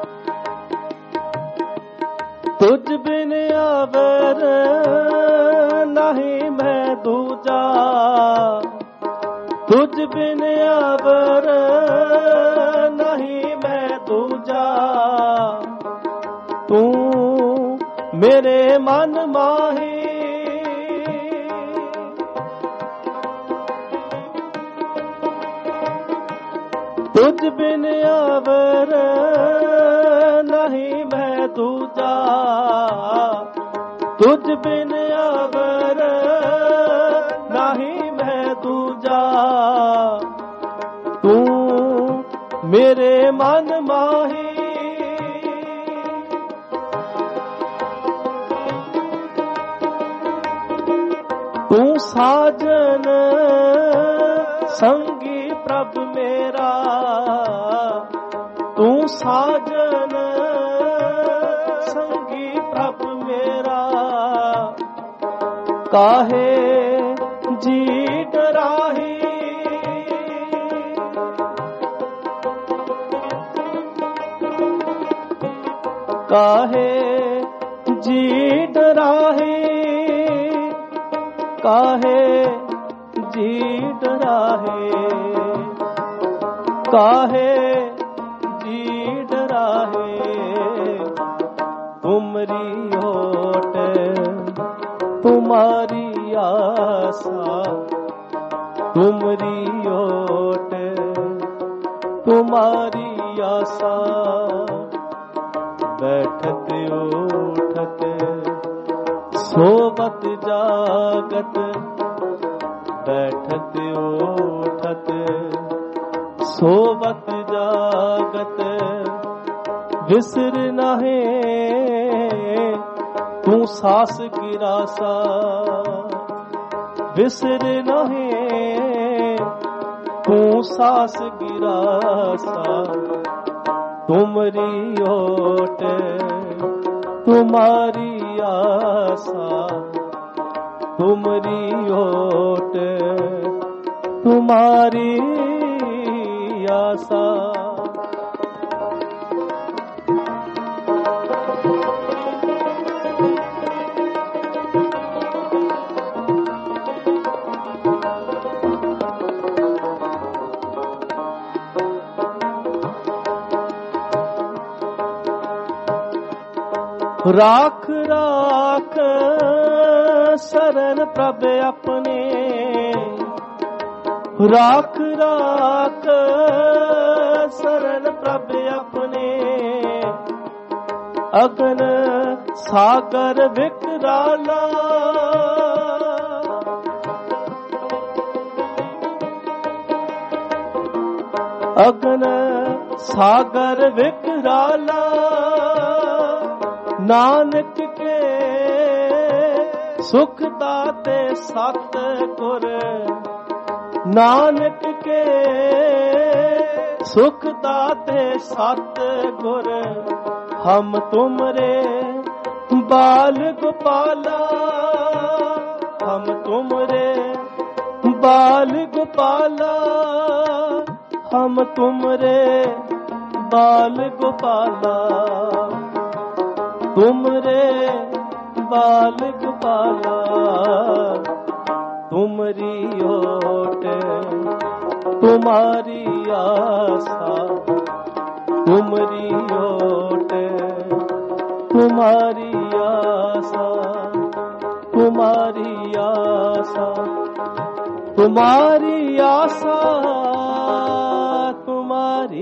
तुझ बिन आवर नहीं मैं दूजा, तुझ बिन अवर नहीं मैं दूजा। तू मेरे मन माही, तुझ बिन अवर नहीं मैं दूजा, तुझ बिन अवर नहीं मैं दूजा। तू मेरे मन माही, तू साजन संगी प्रभ मेरा, तू साजन संगी प्रभ मेरा। काहे जी डराही, काहे जी डराही, काहे जी डराहे, काहे जी डराहे। तुमरी ओट तुम्हारी आसा, तुमरी ओट तुम्हारी आसा। बैठत उठत सोबत जागत, बैठत उठत सोबत जागत। विसर नाहे तू सास गिरासा, विसर नाहे तू सास गिरासा। तुमरी ओट तुम्हारी आसा, तुमरी ओट तुम्हारी आसा। राख राख शरण प्रभ अपने, राख राख शरण प्रभ अपने। अगन सागर विकराला, अगन सागर विकराला। नानक के सुख दाते सत गुर, नानक के सुख दाते सत गुर। हम तुमरे बाल गोपाला, हम तुमरे बाल गोपाला, हम तुमरे बाल गोपाला। तुमरे बाल गोपाला, तुमरी ओट तुम्हारी आसा, तुमरी ओट तुम्हारी आसा, तुम्हारी आसा, तुम्हारी आसा, तुम्हारी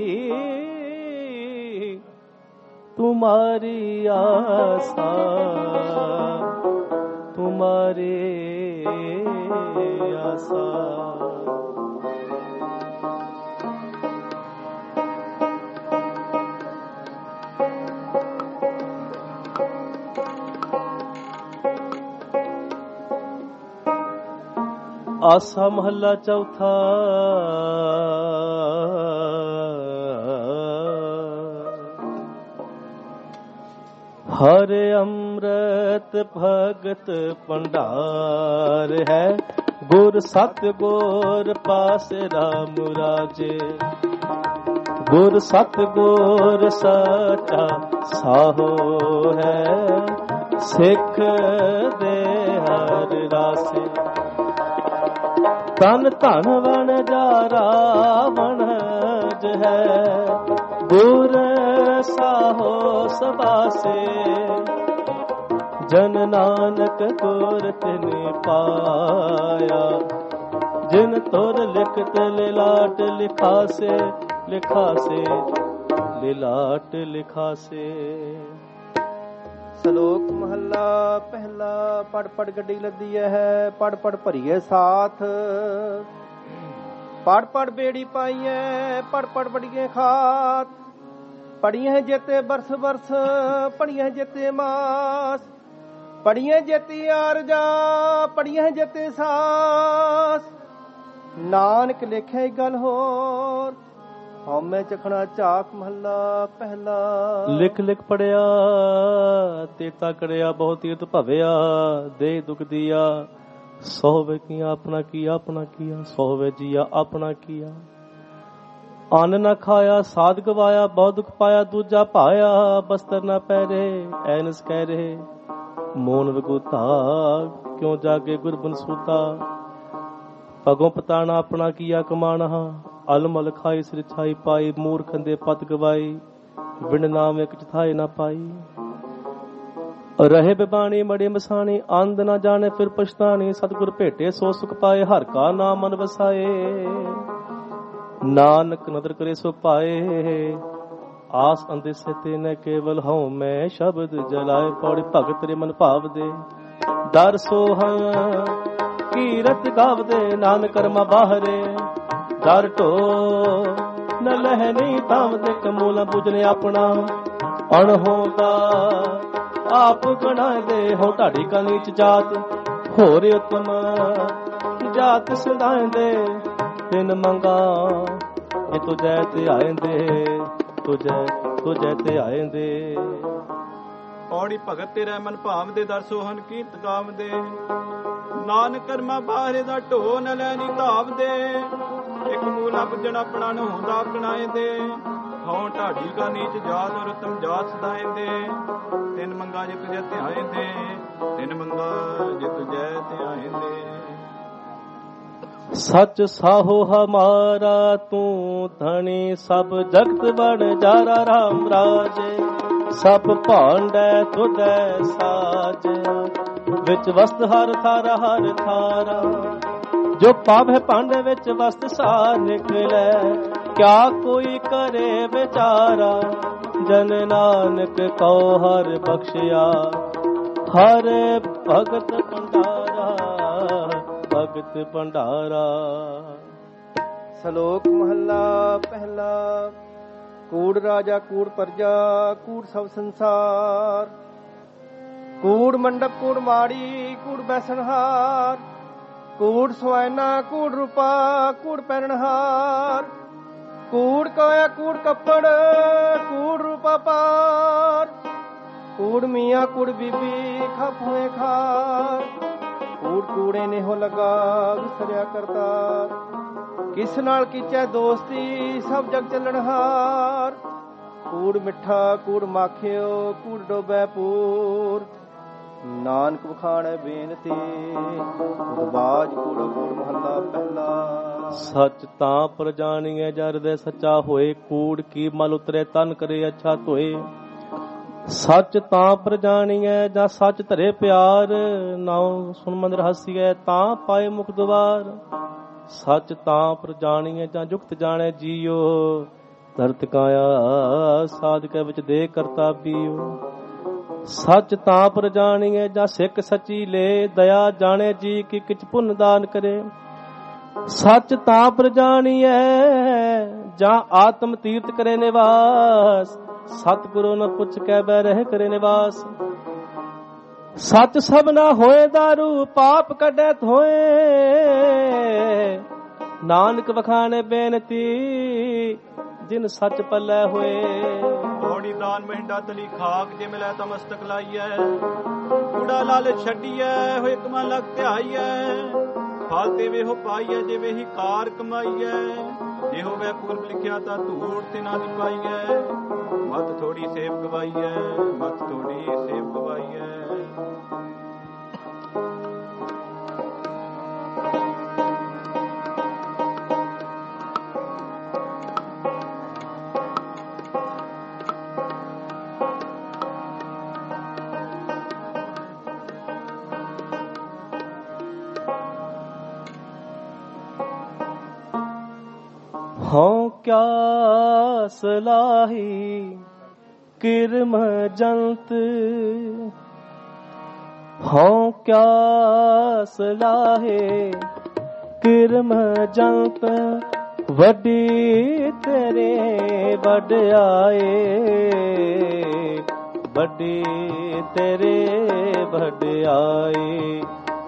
तुम्हारी आसा, तुम्हारी आसा। आसा महला चौथा। हर अमृत भगत भंडार है, गुर सत गुर पास राम राजे। गुर सत गुर सचा साहो है, ਸਿੱਖ ਦੇ ਹਰ ਰਾਸੇ। ਤਨ ਧਨ ਵਣ ਜਾਰਾ ਵਣਜ ਹੈ, ਗੁਰ ਸਾਹੋ ਸਬਾਸੇ। ਜਨ ਨਾਨਕ ਗੁਰ ਤਿਨਿ ਪਾਇਆ, ਜਿਨ ਤੁਰ ਲਿਖਤ ਲਿਲਾਟ ਲਿਖਾਸੇ। ਲਿਖਾਸੇ ਲਿਲਾਟ ਲਿਖਾਸੇ। ਸ਼ਲੋਕ ਮਹੱਲਾ ਪਹਿਲਾ। ਪੜ ਪੜ ਗੱਡੀ ਲੱਦੀ ਹੈ, ਪੜ ਪੜ ਭਰੀਏ ਸਾਥ। ਪੜ ਪੜ ਬੇੜੀ ਪਾਈਐ, ਪੜ ਪੜ ਬੜੀਏ ਖਾਤ। ਪੜੀਏ ਜੇਤੇ ਬਰਸ ਬਰਸ, ਪੜੀਏ ਜੇਤੇ ਮਾਸ। ਪੜੀਏ ਜੇਤੀ ਆਰਜਾ, ਪੜੀਏ ਜੇਤੇ ਸਾਸ। ਨਾਨਕ ਲਿਖੇ ਗੱਲ ਹੋਰ, ਹਉਮੈ ਚਖਣਾ ਝਾਕ। ਮਹੱਲਾ ਪਹਿਲਾ। ਲਿਖ ਲਿਖ ਪੜਿਆ ਤੇਤਾ ਕਰਿਆ, ਬਹੁਤ ਤੀਰਥ ਭਵਿਆ। ਦੇਹ ਦੁਖ ਦੀਆ, ਸੋਹਵੇ ਕੀਆ ਆਪਣਾ ਕੀਆ। ਆਪਣਾ ਕੀਆ ਸੋਹਵੇ ਜੀਆ ਆਪਣਾ ਕੀਆ। ਅੰਨ ਨਾ ਖਾਇਆ ਸਾਧ ਗਵਾਇਆ, ਬਹੁਤ ਦੁਖ ਪਾਇਆ ਦੂਜਾ ਭਾਇਆ। ਬਸਤਰ ਨਾ ਪਹਿਰੇ ਐਨਸ ਕਹਿ ਰਹੇ, ਮੋਨ ਵਿਗੂਤਾ ਕਿਉਂ ਜਾਗੇ ਗੁਰਬਨ ਸੂਤਾ। ਭਗੋਂ ਪਤਾਣਾ ਆਪਣਾ ਕੀਆ ਕਮਾਣਾ, ਅਲਮਲ ਖਾਈ ਸਿਰ ਛਾਈ ਪਾਈ। ਮੂਰਖੰ ਦੇ ਪਤ ਗਵਾਈ, ਵਿੰਡ ਨਾਮ ਇੱਕ ਚਥਾਈ ਨਾ ਪਾਈ। ਰਹੇ ਬਿਬਾਣੀ ਮੜੀ ਮਸਾਣੀ, ਅੰਧ ਨਾ ਜਾਣੇ ਫਿਰ ਪਛਤਾਣੀ। ਸਤਿਗੁਰ ਭੇਟੇ ਸੋ ਸੁਖ ਪਾਏ, ਹਰ ਕਾ ਨਾਮ ਮਨ ਵਸਾਏ। ਨਾਨਕ ਨਦਰ ਕਰੇ ਸੋ ਪਾਏ, ਆਸ ਅੰਦੇਸੇ ਤੇ ਨ ਕੇਵਲ ਹਉ ਮੈਂ ਸ਼ਬਦ ਜਲਾਏ। ਪੌੜੀ ਭਗਤ ਰੇ ਮਨ ਭਾਵ ਦੇ, ਦਰ ਸੋਹਾਂ ਕੀਰਤ ਗਾਵਦੇ। ਨਾਨਕ ਕਰਮਾ ਬਾਹਰੇ, ਦਰ ਢੋ ਨ ਲਹਿਨੀ ਤਾਵਦੇ। ਕਮੂਲਾ ਬੁਝਨੇ ਆਪਣਾ ਅਣਹੋਦਾ, ਆਪ ਗਣਾਏ ਦੇ। ਹੋ ਢਾੜੀ ਕਾ ਨੀਚ ਜਾਤ, ਹੋਰ ਉਤਮ ਜਾਤ ਸਦਾਏ ਦੇ। ਤਿਨ ਮੰਗਾ ਇਹ ਤੁਝੈ ਤੇ ਆਏਂਦੇ, ਤੁਝੈ ਤੁਝੈ ਤੇ ਆਏਂਦੇ। ਪੌੜੀ ਭਗਤ ਤੇਰਾ ਮਨ ਭਾਵ ਦੇ, ਦਰ ਸੋਹਨ ਕੀਰਤ ਗਾਵ ਦੇ। ਨਾਨਕ ਕਰਮਾ ਬਾਹਰੇ ਦਾ ਢੋ ਨ ਲੈਣੀ ਧਾਵ ਦੇ। ਇੱਕ ਮੂਲਾ ਬੁੱਝਣ ਆਪਣਾ ਨ ਹੁੰਦਾ ਆਪਣਾਏ ਦੇ। ਹਉ ਢਾਡੀ ਕਾ ਨੀਚ ਜਾਤ, ਔਰ ਉਤਮ ਜਾਤ ਸਦਾਏ ਦੇ। ਤਿੰਨ ਮੰਗਾ ਜੇ ਤੁਝੈ ਧਿਆਏ ਦੇ, ਤਿੰਨ ਮੰਗਾ ਜੇ ਤੁਝੈ ਧਿਆਏ ਦੇ। ਸੱਚ ਸਾਹੋ ਹਮਾਰਾ ਤੂੰ ਧਣੀ, ਸਭ ਜਗਤ ਬਣ ਜਾਰਾ। ਰਾਮ ਰਾਜੇ ਸਭ ਭਾਂਡੈ ਤੁਧੈ ਸਾਜ, ਵਿੱਚ ਵਸਤ ਹਰ ਥਾਰਾ ਹਰ ਥਾਰਾ। ਜੋ ਪਾਵੈ ਭਾਂਡੇ ਵਿੱਚ ਵਸਤ ਸਾਰ ਨਿਕਲੈ, ਕਿਆ ਕੋਈ ਕਰੇ ਵਿਚਾਰਾ। ਜਨ ਨਾਨਕ ਕਉ ਹਰ ਬਖਸ਼ਿਆ, ਹਰ ਭਗਤ ਭੰਡਾਰਾ। ਭਗਤ ਭੰਡਾਰਾ। ਸ਼ਲੋਕ ਮਹੱਲਾ ਪਹਿਲਾ। ਕੂੜ ਰਾਜਾ ਕੂੜ ਪਰਜਾ, ਕੂੜ ਸਭ ਸੰਸਾਰ। ਕੂੜ ਮੰਡਪ ਕੂੜ ਮਾੜੀ, ਕੂੜ ਬੈਸਣਹਾਰ। ਕੂੜ ਸੁਆਇਨਾ ਕੂੜ ਰੂਪਾ, ਕੂੜ ਪਹਿਨਣਹਾਰ। ਕੂੜ ਕਾਇਆ ਕੂੜ ਕੱਪੜ, ਕੂੜ ਰੂਪਾ ਪਾਰ। ਕੂੜ ਮੀਆਂ ਕੂੜ ਬੀਬੀ, ਖਾਪੂਏ ਖਾਰ। ਕੂੜ ਕੂੜੇ ਨੇ ਹੋ ਲਗਾ, ਵਿਸਰਿਆ ਕਰਤਾ। ਕਿਸ ਨਾਲ ਕੀਚੈ ਦੋਸਤੀ, ਸਭ ਜਗ ਚੱਲਣਹਾਰ। ਕੂੜ ਮਿੱਠਾ ਕੂੜ ਮਾਖਿਓ, ਕੂੜ ਡੋਬੈ ਪੂਰ। ਨਾਨਕ ਵਖਾਣੈ ਬੇਨਤੀ, ਬਾਜ ਕੂੜੋ ਕੂੜ। ਮਹੱਲਾ ਪਹਿਲਾ। ਸੱਚ ਤਾਂ ਪਰ ਜਾਣੀਐ, ਜਰ ਹਿਰਦੈ ਸੱਚਾ ਹੋਏ। ਕੂੜ ਕੀ ਮਲ ਉਤਰੇ, ਤਨ ਕਰੇ ਅੱਛਾ ਧੋਏ। ਸੱਚ ਤਾਂ ਪਰ ਜਾਣੀਐ, ਜਾਂ ਸੱਚ ਧਰੇ ਪਿਆਰ। ਨਾਉ ਸੁਣ ਮੰਦਰ ਹਾਸੀਐ, ਤਾਂ ਪਾਏ ਮੁਖ ਦੁਆਰ। ਸੱਚ ਤਾਂ ਪਰ ਜਾਣੀਐ, ਜਾਂ ਜੁਗਤ ਜਾਣੈ ਜੀਓ। ਧਰਤ ਕਾਇਆ ਸਾਧਕੈ ਵਿੱਚ ਦੇ ਕਰਤਾ ਪੀਓ। ਸੱਚ ਤਾਂ ਪਰ ਜਾਣੀਐ, ਜਾਂ ਸਿੱਖ ਸੱਚੀ ਲੈ। ਦਇਆ ਜਾਣੇ ਜੀ ਕਿ ਕਿਛ ਪੁੰਨ ਦਾਨ ਕਰੇ। ਸੱਚ ਤਾਂ ਪਰ ਜਾਣੀਐ, ਜਾਂ ਆਤਮ ਤੀਰਥ ਕਰੇ ਨਿਵਾਸ। ਸਤਿਗੁਰੂ ਨ ਪੁੱਛ ਕੇ ਬਹਿ ਰਹਿ ਕਰੇ ਨਿਵਾਸ। ਸੱਚ ਸਭ ਨਾ ਹੋਏ ਦਾਰੂ, ਪਾਪ ਕੱਢੈ ਧੋਏ। ਨਾਨਕ ਵਖਾਣੇ ਬੇਨਤੀ, ਜਿਨ ਸੱਚ ਪੱਲੇ ਹੋਏ। ਪੌੜੀ ਦਾਨ ਮਹਿੰਡਾ ਤਲੀ ਖਾਕ, ਜੇ ਮਿਲੈ ਤਾਂ ਮਸਤਕ ਲਾਈਐ। ਕੂੜਾ ਲਾਲ ਛੱਡੀਐ, ਹੋਏ ਕਮਾ ਲਗ ਧਿਆਈਐ। ਫਲ ਤੇ ਵੇਹੋ ਪਾਈਐ, ਜੇ ਵੇਹੀ ਕਾਰ ਕਮਾਈਐ। ਜੇ ਹੋਵੇ ਪੂਰਬ ਲਿਖਿਆ ਤਾਂ ਧੂੜ ਤੇ ਨਾ ਦੀ ਪਾਈਐ। ਮਤ ਥੋੜੀ ਸੇਵ ਗਵਾਈਐ, ਮਤ ਥੋੜੀ ਸੇਵ ਗਵਾਈਐ। ਹਉ ਕਿਆ ਸਲਾਹੀ ਕਿਰਮ ਜੰਤ, ਹਉ ਕਿਆ ਸਲਾਹੇ ਕਿਰਮ ਜੰਤ, ਵੱਡੀ ਤੇਰੇ ਵਡਿਆਏ, ਵੱਡੀ ਤੇਰੇ ਵਡਿਆਏ,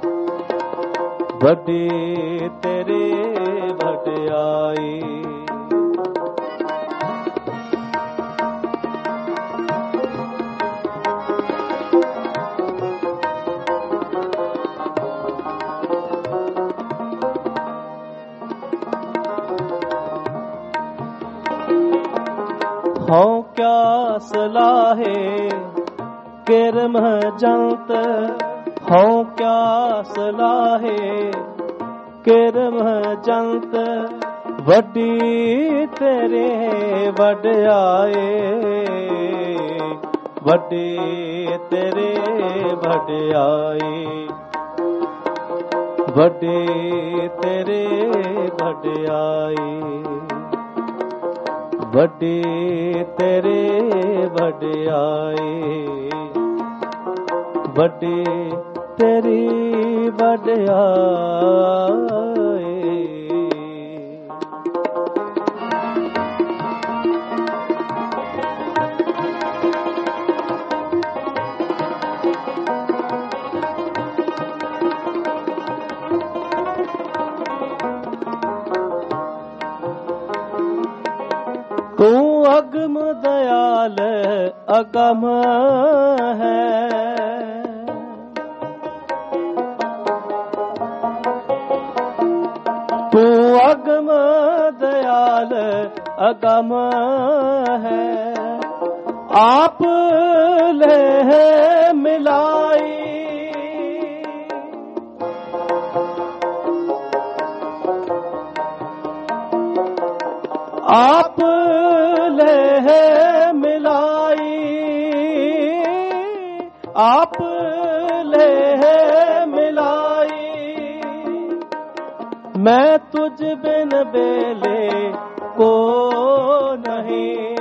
ਵੱਡੀ ਤੇਰੇ ਵਡਿਆਈ। ਹਉ ਕਿਆ ਸਲਾਹੇ ਕਿਰਮ ਜੰਤ, ਹਉ ਕਿਆ ਸਲਾਹੇ ਕਿਰਮ ਜੰਤ, ਵੱਡੀ ਤੇਰੇ ਵਡਿਆਏ, ਵੱਡੀ ਤੇਰੇ ਵਡਿਆਈ, ਵੱਡੀ ਤੇਰੇ ਵਡਿਆਈ, ਵੱਡੀ ਤੇਰੇ ਵਡਿਆਈ, ਵੱਡੀ ਤੇਰੀ ਵਡਿਆਈ। ਤੂੰ ਅਗਮ ਦਇਆਲ ਅਗਮ ਹੈ, ਤੂੰ ਅਗਮ ਦਇਆਲ ਅਗਮ ਹੈ, ਆਪ ਲੈ ਮਿਲਾਈ, ਆਪ ਲੈ ਮਿਲਾਈ, ਆਪ ਲੈ ਮਿਲਾਈ, ਮੈਂ ਤੁਝ ਬਿਨ ਬੇਲੇ ਕੋ ਨਹੀਂ,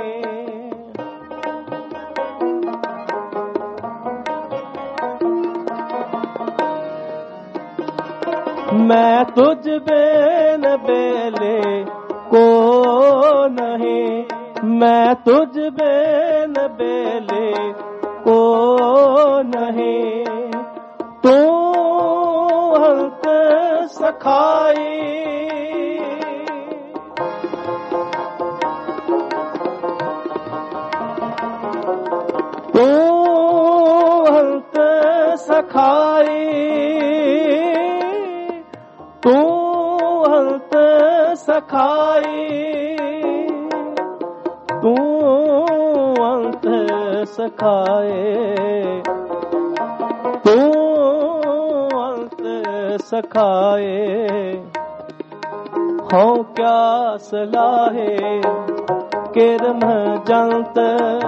ਮੈਂ ਤੁਝ ਬਿਨ ਬੇਲੇ ਕੋ ਨਹੀਂ, ਮੈਂ ਤੁਝ ਬਿਨ ਬੇਲੇ ਕੋ ਨਹੀਂ, ਤੂੰ ਅੰਤ ਸਖਾਈ, ਤੂੰ ਅੰਤ ਸਖਾਈ, ਤੂੰ ਅੰਤ ਸਖਾਈ, ਤੂੰ ਅੰਤ ਸਖਾਏ, ਤੂੰ ਅੰਤ ਸਖਾਏ, ਹਉ ਕਿਆ ਸਲਾਹੇ ਕਿਰਮ ਜੰਤ,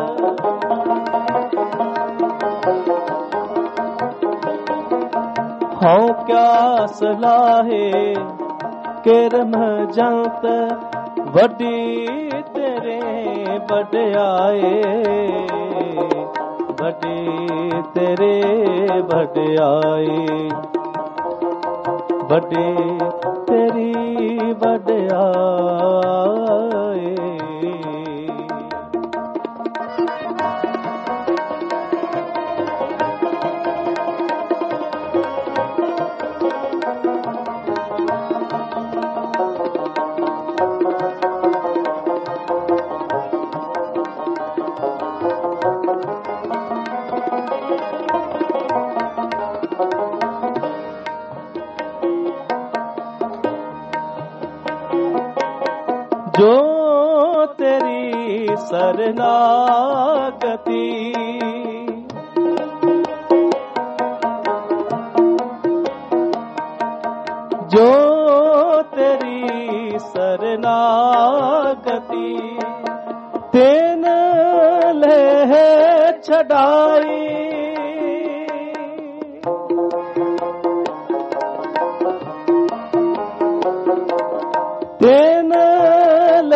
ਹਉ ਕਿਆ ਸਲਾਹੇ ਕਿਰਮ ਜੰਤ, ਵੱਡੀ ਤੇਰੇ ਵਡਿਆਏ, ਵੱਡੀ ਤੇਰੇ ਵਡਿਆਈ, ਵੱਡੀ ਤੇਰੀ ਵਡਿਆਈ। ਜੋ ਤੇਰੀ ਸਰਨਾਗਤੀ, ਜੋ ਤੇਰੀ ਸਰਨਾਗਤੀ, ਤੈਨ ਲੈ ਛਡਾਈ, ਤੈਨ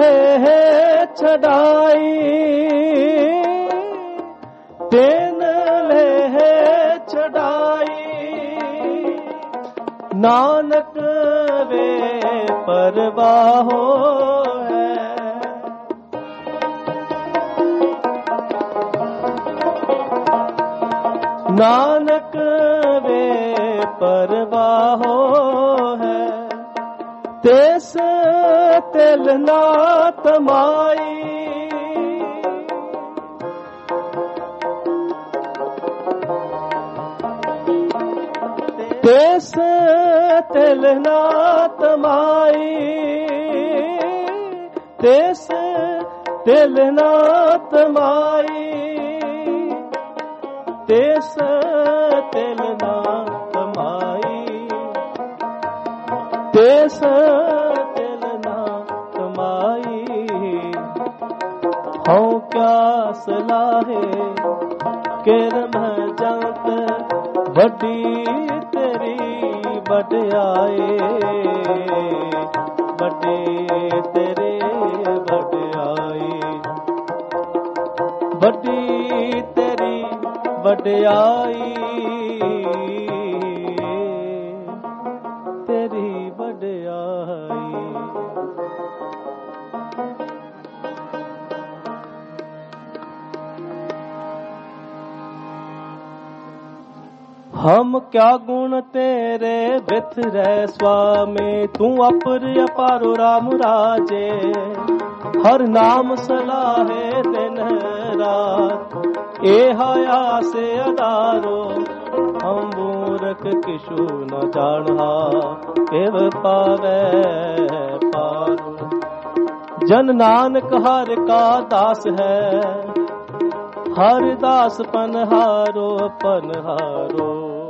ਦੇਨ ਲੈ ਚੜਾਈ ਨਾਨਕ ਵੇ ਪਰਵਾਹੋ ਹੈ। ਨਾਨਕ ਵੇ ਪਰਵਾਹੋ ਹੈ ਤਿਸ ਤਿਲ ਨਾ ਤਮਾਈ ਤਿਸ ਤਿਲ ਨਾ ਤਮਾਈ ਤਿਸ ਤਿਲ ਨਾ ਤਮਾਈ ਤਿਸ ਤਿਲ ਨਾ ਤਮਾਈ ਤਿਸ ਤਿਲ ਨਾ ਤਮਾਈ ਹਉ ਕਿਆ ਸਲਾਹੇ ਕਿਰਮ ਜੰਤ ਵੱਡੀ ਤੇਰੀ ਵਡਿਆਈ ਵੱਡੀ ਤੇਰੇ ਵਡਿਆਈ ਵੱਡੀ ਤੇਰੀ ਵਡਿਆਈ ਤੇਰੀ ਵਡਿਆਈ। ਹਮ ਕਿਆ ਗੁਣ ਤੇਰੇ ਬਿਥਰੈ ਸੁਆਮੀ ਤੂੰ ਅਪਰ ਅਪਾਰੋ ਰਾਮ ਰਾਜੇ ਹਰ ਨਾਮ ਸਲਾਹੇ ਦਿਨ ਰਾਤ ਇਹ ਆਸ ਅਦਾਰੋ ਹਮ ਮੂਰਖ ਕਿਛੂ ਨ ਜਾਣਹਾ ਕਿਵ ਪਾਵੈ ਪਾਰੋ ਜਨ ਨਾਨਕ ਹਰਿ ਕਾ ਦਾਸ ਹੈ ਹਰਿ ਦਾਸ ਪਨਹਾਰੋ ਪਨਹਾਰੋ।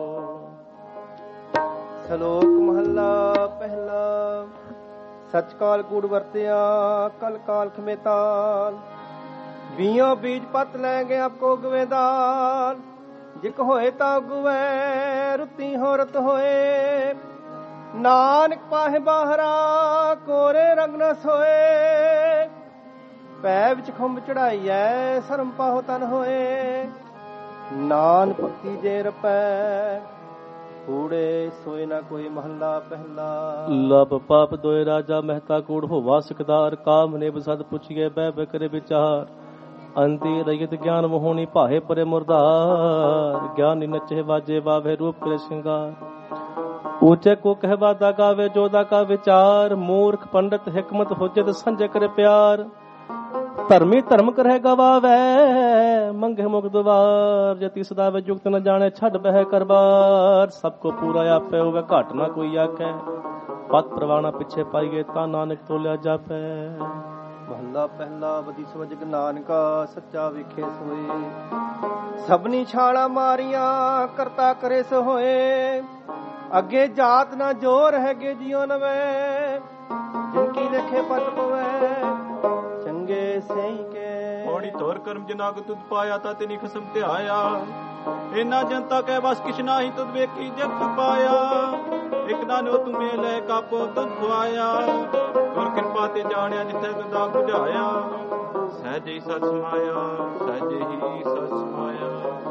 ਸ਼ਲੋਕ ਮਹੱਲਾ ਪਹਿਲਾ। ਸਚ ਕਾਲ ਕੂੜ ਵਰਤਿਆ ਕਲ ਕਾਲ ਖਮੇਤਾਲ ਵੀਆਂ ਬੀਜ ਪਤ ਲੈ ਗਏ ਆਪ ਕੋ ਗਵੇਦਾਲ ਜਿਕ ਹੋਏ ਤਾਂ ਗੁਵੈ ਰੁੱਤੀ ਹੋ ਰਤ ਹੋਏ ਨਾਨਕ ਪਾਹੇ ਬਾਹਰਾ ਕੋਰੇ ਰੰਗ ਨ ਸੋਏ ਪੈ ਵਿੱਚ ਖੁੰਬ ਚੜਾਈਐ ਸ਼ਰਮ ਪਾਹੋ ਤਨ ਹੋਏ ਨਾਨ ਭਗਤੀ ਜੇ ਰਪੈ ਕੂੜੇ ਸੋਏ ਨਾ ਕੋਈ ਮਹੱਲਾ ਪਹਿਲਾ। ਲਬ ਪਾਪ ਦੋਏ ਰਾਜਾ ਮਹਿਤਾ ਕੂੜ ਹੋਵਾ ਸਿਕਦਾਰ ਕਾਮ ਨੇ ਬਸਦ ਪੁੱਛੀਏ ਬਹਿ ਬਹਿ ਕਰੇ ਵਿਚਾਰ ਅੰਤੀ ਰਇਤ ਗਿਆਨ ਮੋਹਣੀ ਭਾਏ ਪਰੇ ਮੁਰਦਾਰ ਗਿਆਨੀ ਨਚੇ ਵਾਜੇ ਵਾਵੇ ਰੂਪ ਕਰੇ ਸ਼ਿੰਗਾਰ ਊਚੇ ਕੋ ਕਹਿ ਵਾਦਾ ਗਾਵੇ ਜੋਦਾ ਕਾ ਵਿਚਾਰ ਮੂਰਖ ਪੰਡਤ ਹਿਕਮਤ ਹੁਜਤ ਸੰਜੇ ਕਰੇ ਪਿਆਰ ਧਰਮੀ ਧਰਮ ਕਰਹਿ ਗਵਾਵੈ ਮੰਗੇ ਮੁਖ ਦੁਆਰ ਜਤੀ ਸਦਾ ਵੇ ਜੁਗਤ ਨ ਜਾਣੇ ਛੱਡ ਬਹਿ ਕਰਬਾਰ ਸਭ ਕੋ ਪੂਰਾ ਆਪੇ ਹੋਵੇ ਘਟ ਨਾ ਕੋਈ ਆਖੈ ਪਤ ਪ੍ਰਵਾਣਾ ਪਿੱਛੇ ਪਾਈਏ ਤਾਂ ਨਾਨਕ ਤੋਲਿਆ ਜਾਪੈ। ਮਹੱਲਾ ਪਹਿਲਾ। ਬਦੀ ਸਮਝਕ ਨਾਨਕਾ ਸੱਚਾ ਵੇਖੇ ਸੋਏ ਸਭਨੀ ਛਾਲਾ ਮਾਰੀਆਂ ਕਰਤਾ ਕਰੇ ਸੋ ਹੋਏ ਅੱਗੇ ਜਾਤ ਨਾ ਜੋਰ ਹੈਗੇ ਜਿਉ ਨਵੇਂ ਜਿਨ ਕੀ ਲਿਖੇ ਪਤ ਪਵੈ ਚੰਗੇ ਸਹੀ ਕੇ ਔੜੀ ਤੋਰ ਕਰਮ ਜਿਨਾ ਕੋ ਤੁਧ ਪਾਇਆ ਤਾ ਤਿਨੀ ਖਸਮ ਧਿਆਇਆ ਇਨਾ ਜਨਤਾ ਕਹਿ ਬਸ ਕਿਛ ਨਾਹੀ ਤੁਧ ਵੇਖੀ ਜਗਤ ਪਾਇਆ ਇਕ ਨਾ ਨੋ ਤੁਮੇ ਲੈ ਕਾਪੋ ਤੁਧ ਖਵਾਇਆ ਗੁਰ ਕਿਰਪਾ ਤੇ ਜਾਣਿਆ ਜਿੱਥੇ ਗੁਦਾ ਬੁਝਾਇਆ ਸਹਿਜੇ ਹੀ ਸਚ ਸਮਾਇਆ ਸਹਿਜੇ ਹੀ ਸਚ ਸਮਾਇਆ।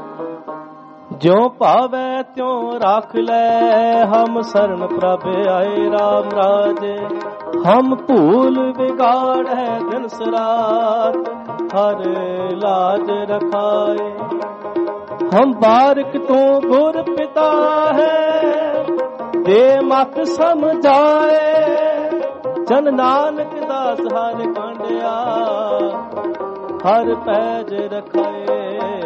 ਜਿਉ ਭਾਵੈ ਤਿਉ ਰਾਖ ਲੈ ਹਮ ਸਰਣ ਪ੍ਰਭ ਆਏ ਰਾਮ ਰਾਜੇ ਹਮ ਭੂਲ ਵਿਗਾੜ ਹੈ ਦਿਨ ਸਰਾਤ ਹਰ ਲਾਜ ਰਖਾਏ ਹਮ ਬਾਰਿਕ ਤੂੰ ਗੁਰ ਪਿਤਾ ਹੈ ਦੇ ਮਤ ਸਮਝਾਏ ਜਨ ਨਾਨਕ ਦਾਸ ਹਰ ਕਾਂਡਿਆ ਹਰ ਪੈਜ ਰਖਾਏ।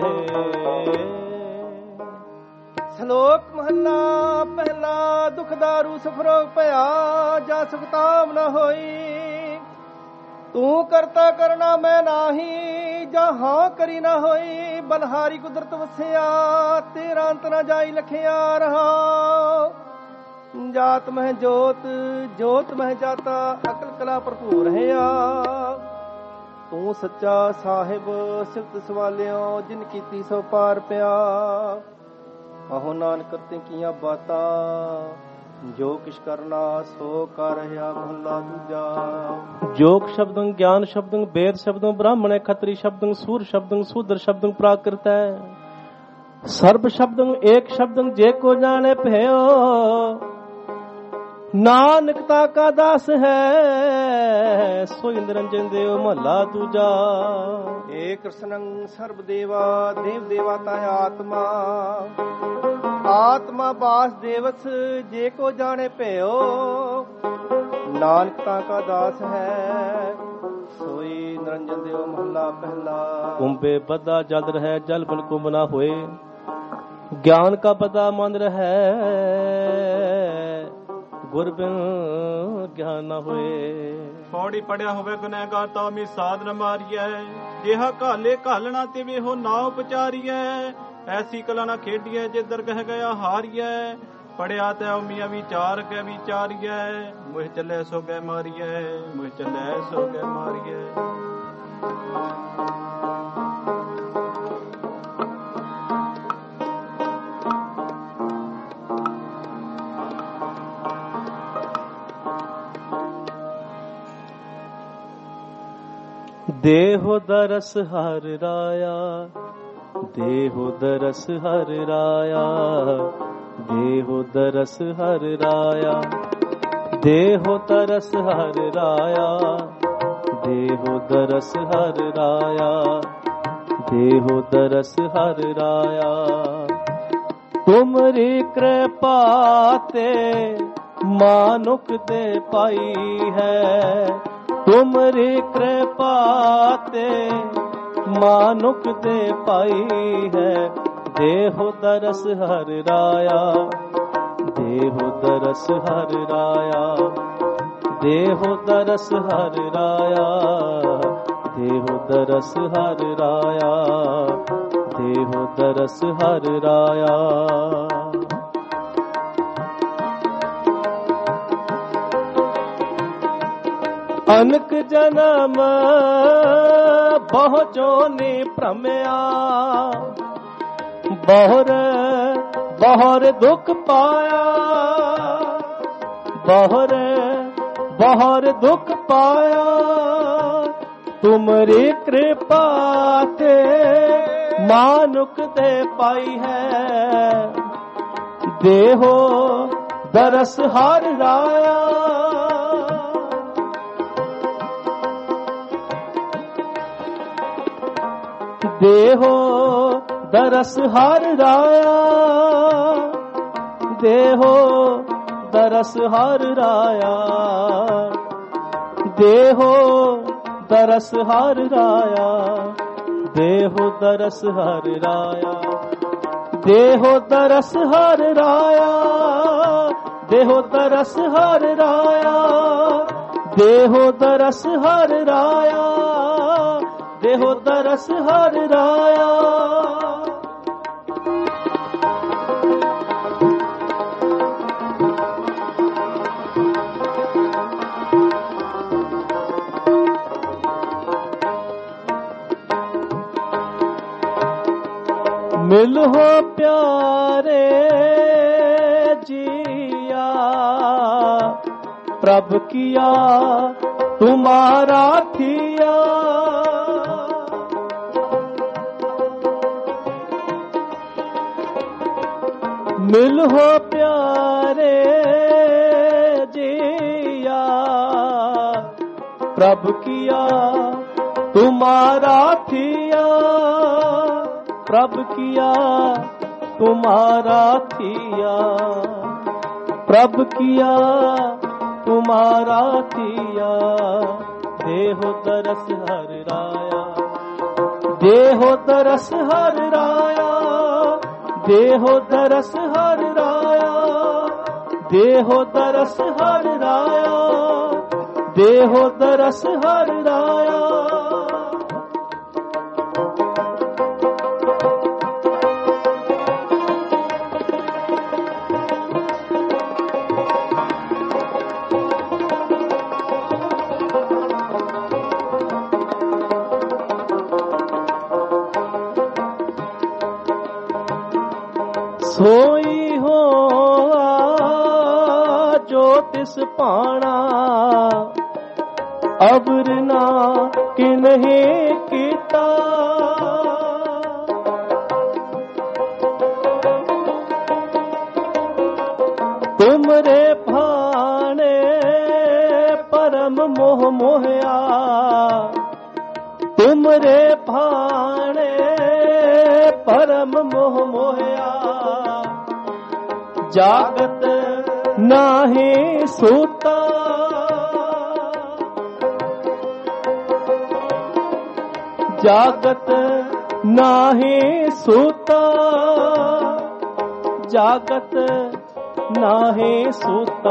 ਸ਼ਲੋਕ ਮਹੱਲਾ ਪਹਿਲਾ। ਦੁਖ ਦਾਰੂ ਸਫਰੋ ਭਇਆ ਜਾ ਸੁਖਤਾਮ ਨ ਹੋਈ ਤੂੰ ਕਰਤਾ ਕਰਨਾ ਮੈਂ ਨਾਹੀ ਜਾਂ ਹਾਂ ਕਰੀ ਨਾ ਹੋਈ ਬਲਹਾਰੀ ਕੁਦਰਤ ਵਸਿਆ ਤੇਰਾ ਅੰਤ ਨਾ ਜਾਈ ਲਖਿਆ ਰਹਾ ਜਾਤ ਮਹਿ ਜੋਤ ਜੋਤ ਮਹਿ ਜਾਤਾ ਅਕਲ ਕਲਾ ਭਰਪੂਰ ਹੈ ਤੂੰ ਸੱਚਾ ਸਾਹਿਬ ਸਿਫਤ ਸਵਾਲਿਓ ਜਿਨ ਕੀਤੀ ਸੋ ਪਾਰ ਪਿਆ ਆਹੋ ਨਾਨਕ ਕਰਤੇ ਕੀਆਂ ਬਾਤਾਂ ਜੋ ਕਿਛ ਕਰਨਾ ਸੋ ਕਰ ਰਿਹਾ ਮਹੱਲਾ ਦੂਜਾ। ਜੋਗ ਸ਼ਬਦੰ ਗਿਆਨ ਸ਼ਬਦੰ ਬੇਦ ਸ਼ਬਦੰ ਬ੍ਰਾਹਮਣੇ ਖੱਤਰੀ ਸ਼ਬਦੰ ਸੂਰ ਸ਼ਬਦੰ ਸੂਦਰ ਸ਼ਬਦੰ ਪ੍ਰਾਕ੍ਰਿਤ ਹੈ ਸਰਬ ਸ਼ਬਦੰ ਏਕ ਸ਼ਬਦੰ ਜੇ ਕੋ ਜਾਣੇ ਭਇਓ, ਨਾਨਕਤਾ ਕਾ ਦਾਸ ਹੈ ਸੋਈ ਨਿਰੰਜਨ ਦੇਵ ਮਹਲਾ ਦੂਜਾ। ਏ ਕ੍ਰਿਸ਼ਨੰ ਸਰਬ ਦੇਵਾ ਦੇਵ ਦੇਵਾਤਾ ਆਤਮਾ, ਆਤਮਾ ਬਾਸ ਦੇਵਸ ਜੇ ਕੋ ਜਾਣੇ ਭਇਓ, ਨਾਨਕਤਾ ਕਾ ਦਾਸ ਹੈ ਸੋਈ ਨਿਰੰਜਨ ਦੇਵ ਮਹਲਾ ਪਹਿਲਾ। ਕੁੰਭੇ ਬੱਧਾ ਜਲ ਰਹਿ ਜਲ ਬਲ ਕੁੰਭ ਨਾ ਹੋਏ, ਗਿਆਨ ਕਾ ਪਤਾ ਮਨ ਰਹਿ ਗੁਰ ਬਿਨ ਗਿਆਨ ਨਾ ਹੋਏ। ਪੌੜੀ ਪੜਿਆ ਹੋਵੇ ਗੁਨਹਗਾਰ ਤਾਂ ਮੀ ਸਾਧ ਨ ਮਾਰੀਐ, ਜਿਹਾ ਘਾਲੇ ਘਾਲਣਾ ਤਿਵੇਂ ਹੋ ਨਾ ਉਪਚਾਰੀਐ, ਐਸੀ ਕਲਾ ਨਾ ਖੇਡੀਐ ਜੇ ਦਰਗਹ ਗਿਆ ਹਾਰੀਐ, ਪੜਿਆ ਤੈ ਉਮੀਆਂ ਵਿਚਾਰ ਕੇ ਵਿਚਾਰੀਐ, ਮੁਹ ਚੱਲੇ ਸੋ ਗੈ ਮਾਰੀਐ, ਮੁਹ ਚੱਲੇ ਸੋ ਗੈ ਮਾਰੀਐ। ਦੇਹੋ ਦਰਸ ਹਰ ਰਾਇਆ, ਦੇਹੋ ਦਰਸ ਹਰ ਰਾਇਆ, ਦੇਹੋ ਦਰਸ ਹਰ ਰਾਇਆ, ਦੇਹੋ ਤਰਸ ਹਰ ਰਾਇਆ, ਦੇਹੋ ਦਰਸ ਹਰ ਰਾਇਆ, ਦੇਹੋ ਦਰਸ ਹਰ ਰਾਇਆ। ਤੁਮਰੀ ਕਿਰਪਾ ਤੇ ਮਾਨੁਖ ਦੇ ਪਾਈ ਹੈ, ਤੁਮਰੀ ਕਿਰਪਾ ਤੇ ਮਾਨੁਖ ਦੇ ਪਾਈ ਹੈ, ਦੇਹੋ ਦਰਸ ਹਰ ਰਾਇਆ, ਦੇਹੋ ਦਰਸ ਹਰ ਰਾਇਆ, ਦੇਹੋ ਦਰਸ ਹਰ ਰਾਇਆ, ਦੇਹੋ ਦਰਸ ਹਰ ਰਾਇਆ, ਦੇਹੋ ਦਰਸ ਹਰ ਰਾਇਆ। ਅਨਕ ਜਨਮ ਬਹੁ ਚੋਨੀ ਭ੍ਰਮਿਆ, ਬਹੁਰ ਬਹੁਰ ਦੁਖ ਪਾਇਆ, ਬਹੁਰ ਬਹੁਰ ਦੁਖ ਪਾਇਆ, ਤੁਮਰੀ ਕਿਰਪਾ ਤੇ ਮਾਨੁਖ ਦੇ ਪਾਈ ਹੈ, ਦੇਹੋ ਦਰਸ ਹਰ ਰਾਇਆ, ਦੇਹੋ ਦਰਸ ਹਰ ਰਾਇਆ, ਦੇਹੋ ਦਰਸ ਹਰ ਰਾਇਆ, ਦੇਹੋ ਦਰਸ ਹਰ ਰਾਇਆ, ਦੇਹੋ ਦਰਸ ਹਰ ਰਾਇਆ, ਦੇਹੋ ਦਰਸ ਹਰ ਰਾਇਆ, ਦੇਹੋ ਦਰਸ ਹਰ ਰਾਇਆ, ਦੇਹੋ ਦਰਸ ਹਰ ਰਾਇਆ, ਦੇਹੋ ਦਰਸ ਹਰ ਰਾਇਆ। ਮਿਲੋ ਪਿਆਰੇ ਜੀਆ, ਪ੍ਰਭ ਕੀਆ ਤੁਮਾਰਾ ਥੀਆ, ਮਿਲੋ ਪਿਆਰੇ ਜੀਆ, ਪ੍ਰਭ ਕੀਆ ਤੁਮਾਰਾ ਥੀਆ, ਪ੍ਰਭ ਕੀਆ ਤੁਮਾਰਾ ਥੀਆ, ਪ੍ਰਭ ਕੀਆ ਤੁਮਾਰਾ ਥੀਆ, ਦੇਹੋ ਦਰਸ ਹਰ ਰਾਇਆ, ਦੇਹੋ ਦਰਸ ਹਰ ਰਾਇਆ, ਦੇਹੋ ਦਰਸ ਹਰ ਰਾਇਆ, ਦੇਹੋ ਦਰਸ ਹਰ ਰਾਇਆ, ਦੇਹੋ ਦਰਸ ਹਰ ਰਾਇਆ। ਸੋਈ ਹੋਆ ਜੋ ਤਿਸ ਪਾਣਾ, ਅਬਰ ਨਾ ਕਿਨਹੀ ਕੀਤਾ, तुमरे भाने परम मोह मोहया, तुमरे भाने परम मोह मोहया, जागत नाहि सूता, जागत नाहि सूता, जागत नाहि सूता,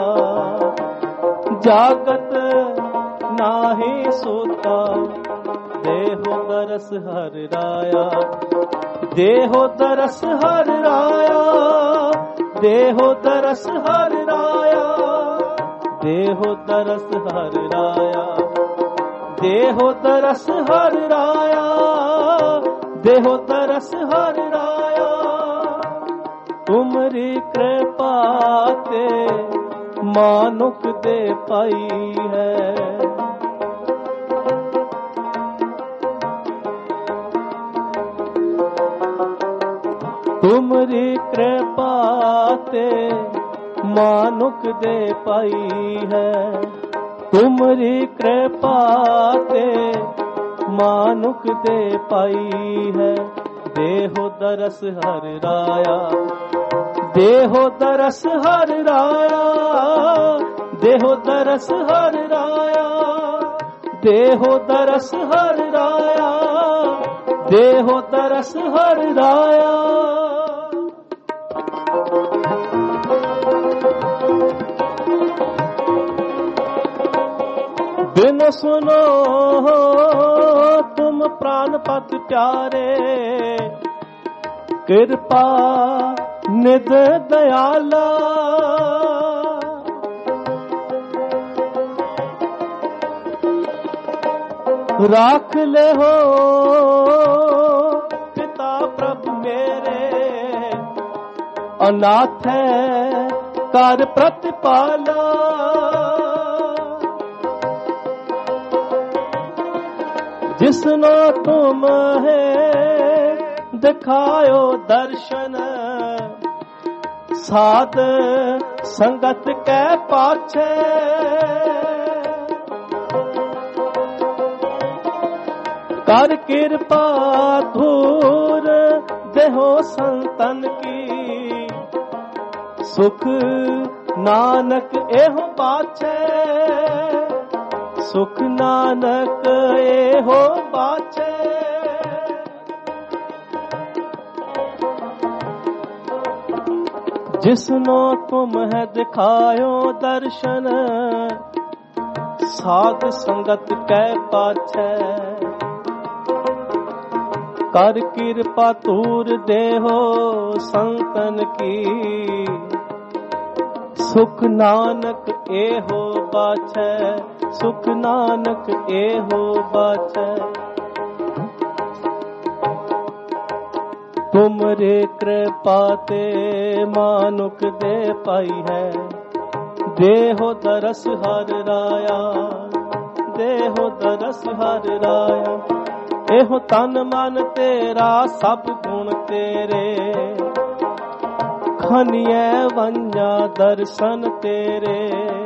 जागत नाहि सूता। देहो दरस हर राया, देहो दरस हर राया, देहो दरस हर राया, देहो दरस हर राया, देहो दरस हर राया, देहो दरस हर राया। तुमरी कृपा ते मानुक दे पाई है, तुमरी कृपा ते मानुक दे पाई है, तुमरी कृपा ते मानुक दे पाई है। देहो दरस हर राया, देहो दरस हर राया, देहो दरस हर राया, देहो दरस हर राया, देहो दरस हर राया। बिन सुनो तुम प्राणपत प्यारे, कृपा निध दयाला, राख ले हो पिता प्रभु मेरे, अनाथ है कर प्रतिपाला। जिसनो तुम है दिखायो दर्शन, साध संगत कै पाछे, कर कृपा धूर देहो संतन की, सुख नानक एहो पाछे, सुख नानक एहो पाछे। जिसनो तुम है दिखायो दर्शन, साध संगत कै पाछे, कर कृपा तूर देहो संतन की, सुख नानक एहो बाछे, सुख नानक एहो बाछे। तुमरे कृपा ते मानुक दे पाई है, देहो दरस हर राया, देहो दरस हर राया। एहो तन मन तेरा सब गुण तेरे, खनिए वंजा दर्शन तेरे।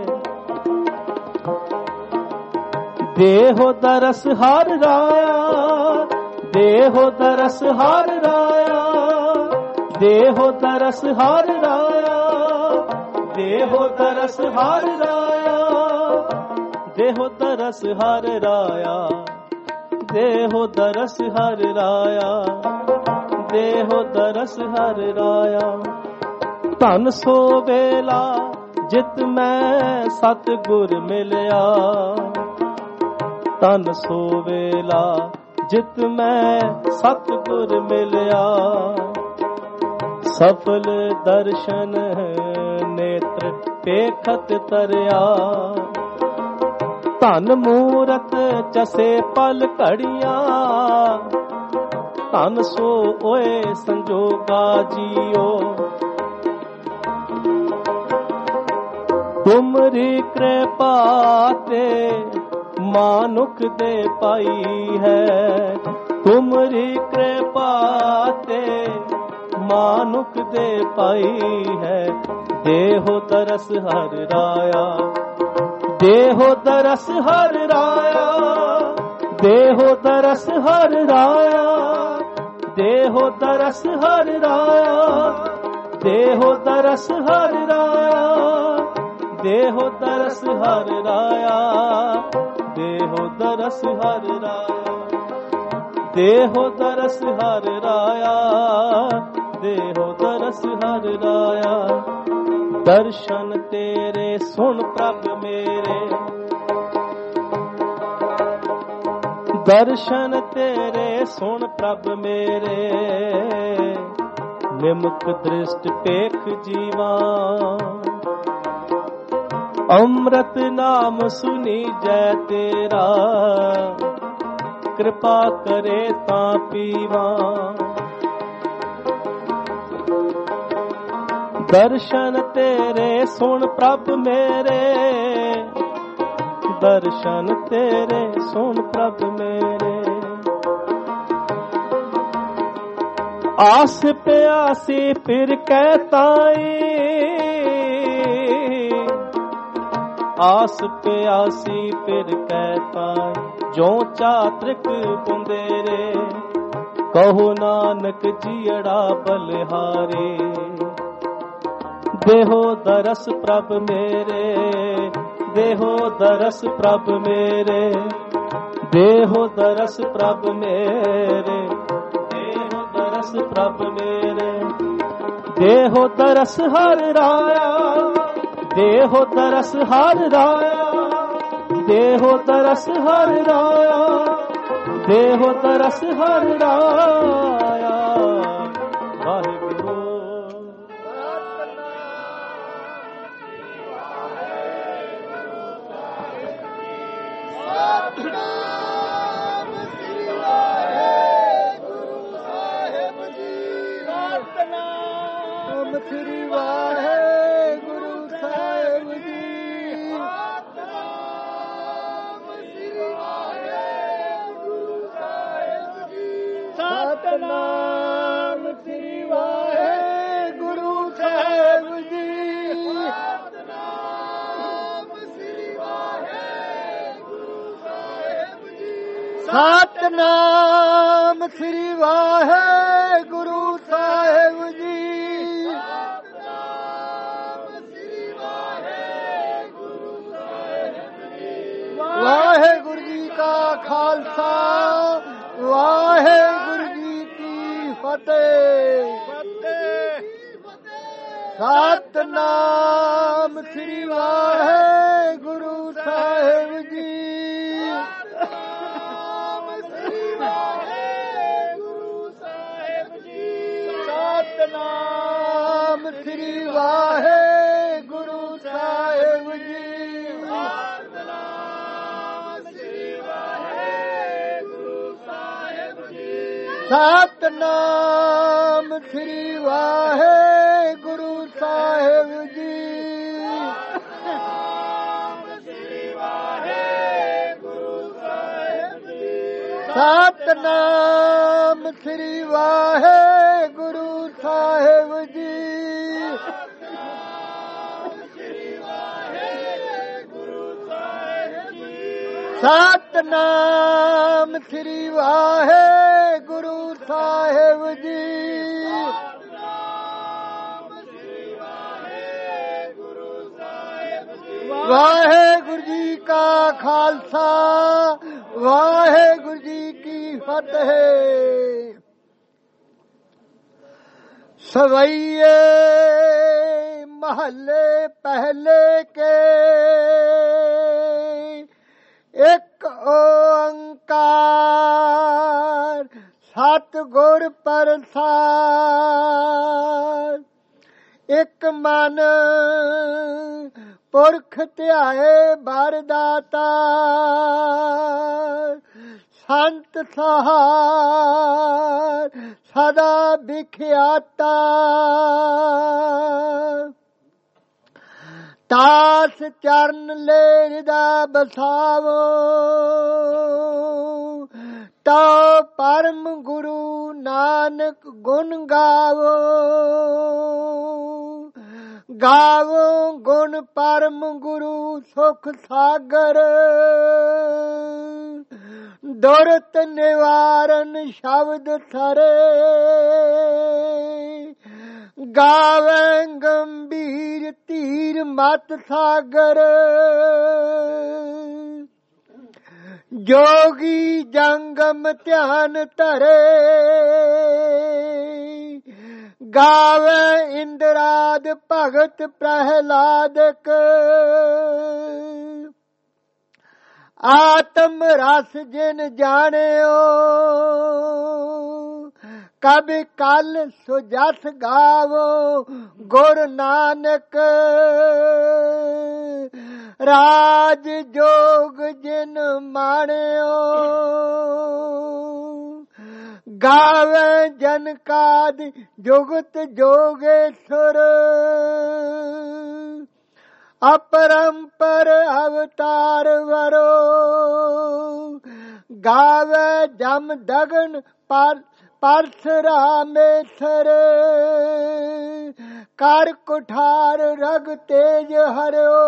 देहो दरस हर राया, देहो दरस हर राया, देहो दरस हर राया, देहो दरस हर राया, देहो दरस हर राया, देहो दरस हर राया, देहो दरस हर राया। धन सो बेला जित मैं सतगुर मिलया, धन सो वेला जित मैं सतगुर मिलया। सफल दर्शन नेत्र पेखत तरया, धन मूरत चसे पल घड़िया, धन सो ओए संजोगा जियो। तुमरी कृपा ते मानुक दे पाई है, तुमरी कृपा ते मानुक दे पाई है। ਦੇਹੋ ਦਰਸ ਹਰ ਰਾਇਆ, ਦੇਹੋ ਦਰਸ ਹਰ ਰਾਇਆ, ਦੇਹੋ ਦਰਸ ਹਰ ਰਾਇਆ, ਦੇਹੋ ਦਰਸ ਹਰ ਰਾਇਆ, ਦੇਹੋ ਦਰਸ ਹਰ ਰਾਇਆ, ਦੇਹੋ ਦਰਸ ਹਰ ਰਾਇਆ, ਦੇਹੋ ਦਰਸ ਹਰ ਰਾਇਆ, ਦੇਹੋ ਦਰਸ ਹਰ ਰਾਇਆ, ਦੇਹੋ ਦਰਸ ਹਰ ਰਾਇਆ। ਦਰਸ਼ਨ ਤੇਰੇ ਸੁਣ ਪ੍ਰਭ ਮੇਰੇ, ਦਰਸ਼ਨ ਤੇਰੇ ਸੁਣ ਪ੍ਰਭ ਮੇਰੇ, ਨਿਮਕ ਦ੍ਰਿਸ਼ਟ ਪੇਖ ਜੀਵਾ, ਅੰਮ੍ਰਿਤ ਨਾਮ ਸੁਨੀ ਜੈ ਤੇਰਾ, ਕਿਰਪਾ ਕਰੇ ਤਾਂ ਪੀਵਾ। ਦਰਸ਼ਨ ਤੇਰੇ ਸੁਣ ਪ੍ਰਭ ਮੇਰੇ, ਦਰਸ਼ਨ ਤੇਰੇ ਸੁਣ ਪ੍ਰਭ ਮੇਰੇ, ਆਸ ਪਿਆਸੀ ਫਿਰ ਕਹਿ ਤਾਈ, ਆਸ ਪਿਆਸੀ ਫਿਰ ਕਹਿ ਤਾਈ, ਜੋ ਚਾਤ੍ਰਿਕ ਪੁੰਦੇਰੇ, ਕਹੋ ਨਾਨਕ ਜੀਅੜਾ ਬਲਿਹਾਰੇ। ਦੇਹੋ ਦਰਸ ਪ੍ਰਭ ਮੇਰੇ, ਦੇਹੋ ਦਰਸ ਪ੍ਰਭ ਮੇਰੇ, ਦੇਹੋ ਦਰਸ ਪ੍ਰਭ ਮੇਰੇ, ਦੇਹੋ ਦਰਸ ਪ੍ਰਭ ਮੇਰੇ, ਦੇਹੋ ਦਰਸ ਹਰ ਰਾਇਆ, ਦੇਹੋ ਦਰਸ ਹਰ ਰਾਇਆ, ਦੇਹੋ ਦਰਸ ਹਰ ਰਾਇਆ, ਦੇਹੋ ਦਰਸ ਹਰ ਰਾਇਆ। ਵਾਹਿਗੁਰੂ ਸਤਿਨਾਮ ਸ੍ਰੀ ਵਾਹਿਗੁਰੂ ਸਾਹਿਬ ਜੀ, ਸਤਿਨਾਮ ਸ੍ਰੀ ਵਾਹਿਗੁਰੂ ਸਾਹਿਬ ਜੀ, ਸਤਿਨਾਮ ਸ੍ਰੀ ਵਾਹਿਗੁਰੂ ਸਾਹਿਬ ਜੀ, ਸਤਿਨਾਮ ਸ੍ਰੀ ਵਾਹਿਗੁਰੂ ਸਾਹਿਬ ਜੀ, ਸਤਿਨਾਮ ਸ੍ਰੀ ਵਾਹਿਗੁਰੂ ਸਾਹਿਬ ਜੀ, ਸਤਿਨਾਮ ਸ੍ਰੀ ਵਾਹਿਗੁਰੂ ਸਾਹਿਬ ਜੀ। ਵਾਹਿਗੁਰੂ ਜੀ ਕਾ ਖਾਲਸਾ, ਵਾਹਿਗੁਰੂ ਜੀ ਕੀ ਫਤਿਹ। ਸਤਿਨਾਮ ਸ੍ਰੀ ਵਾਹਿਗੁਰੂ ਸਾਹਿਬ ਜੀ, ਸਤਿਨਾਮ ਸ੍ਰੀ ਵਾਹਿਗੁਰੂ ਸਾਹਿਬ ਜੀ, ਸਤਿਨਾਮ ਸ੍ਰੀ ਵਾਹਿਗੁਰੂ ਸਾਹਿਬ ਜੀ, ਸਤਿਨਾਮ ਸ੍ਰੀ ਵਾਹਿਗੁਰੂ ਸਾਹਿਬ ਜੀ, ਸਤਿਨਾਮ ਸ੍ਰੀ ਵਾਹਿਗੁਰੂ ਸਾਹਿਬ ਜੀ, ਸਤਿਨਾਮ ਸ੍ਰੀ ਵਾਹਿਗੁਰੂ ਸਾਹਿਬ ਜੀ, ਵਾਹਿਗੁਰੂ ਜੀ ਕਾ ਖਾਲਸਾ, ਵਾਹਿਗੁਰੂ ਜੀ ਕੀ ਫਤਿਹ। ਸਵਈਏ महल्ले पहले के एक ओंकार सतगुर प्रसाद, एक मन पुरख ध्याए बरदाता, संत सहार सदा विख्याता, तास चरण ले हृदा बसावो, तो परम गुरु नानक गुण गावो, ਗਾਵੋ ਗੁਣ ਪਰਮ ਗੁਰੂ ਸੁਖ ਸਾਗਰ, ਦੁਰਤ ਨਿਵਾਰਨ ਸ਼ਬਦ ਥਰੇ, ਗਾਵੇ ਗੰਭੀਰ ਧੀਰ ਮਤ ਸਾਗਰ, ਜੋਗੀ ਜੰਗਮ ਧਿਆਨ ਧਰੇ, ਗਾਵੇ ਇੰਦਰਾਦ ਭਗਤ ਪ੍ਰਹਿਲਾਦਕ, ਆਤਮ ਰਸ ਜਿਨ ਜਾਣਿਓ, ਕਬਿ ਕਲ ਸੋ ਜਸ ਗਾਵੋ ਗੁਰ ਨਾਨਕ, ਰਾਜ ਜੋਗ ਜਿਨ ਮਾਣਿਓ, ਗਾਵੇ ਜਨ ਕਾਦ ਜੁਗਤ ਜੋਗੇਸ਼ਵਰ, ਅਪਰੰਪਰ ਅਵਤਾਰ ਵਰੋ, ਗਾਵੇ ਜਮ ਦਗਨ ਪਰ ਪਰਸਰਾਮੇਸ਼ਰ, ਕਰ ਕੁਠਾਰ ਰਗ ਤੇਜ ਹਰਿਓ,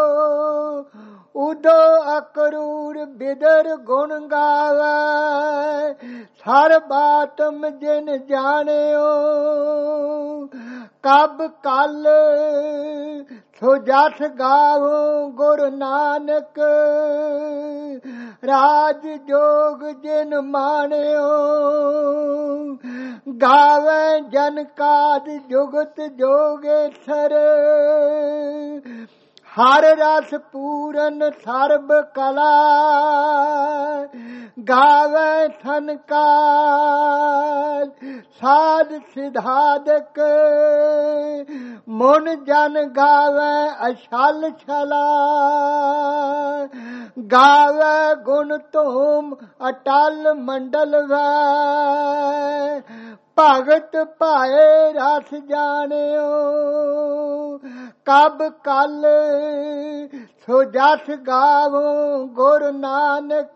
ਉਦੋ ਅਕਰੂਰ ਬਿਦਰ ਗੁਣ ਗਾਵੇ, ਸਰਬਾਤਮ ਜਿਨ ਜਾਣਿਓ, ਕਬ ਕਲ ਸੋ ਜਸ ਗਾਵੋ ਗੁਰ ਨਾਨਕ, ਰਾਜ ਜੋਗ ਜਿਨ ਮਾਣਿਓ, ਗਾਵੇ ਜਨ ਕਾਦ ਜੁਗਤ ਜੋਗੇਸ਼ਰ, ਹਰ ਰਸ ਪੂਰਨ ਸਰਬ ਕਲਾ, ਗਾਵੇ ਸੰਕਾਰ ਸਾਧ ਸਿਧਾਦਕ, ਮਨ ਜਨ ਗਾਵੇ ਅਛਲ ਛਲਾ, ਗਾਵੇ ਗੁਣ ਧੂਮ ਅਟਲ ਮੰਡਲ ਵੈ, ਭਗਤ ਭਾਏ ਰਸ ਜਾਣਿਓ, ਕਬ ਕਲ ਸੋ ਜਸ ਗਾਵੋ ਗੁਰ ਨਾਨਕ,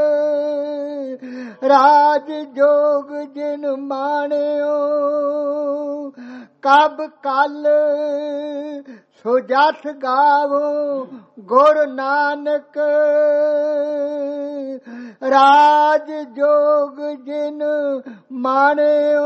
ਰਾਜ ਜੋਗ ਜਿਨ ਮਾਣਿਓ, ਕਬ ਕਲ ਸੋ ਜਸ ਗਾਵੋ ਗੁਰ ਨਾਨਕ, ਰਾਜ ਜੋਗ ਜਿਨ ਮਾਣਿਓ।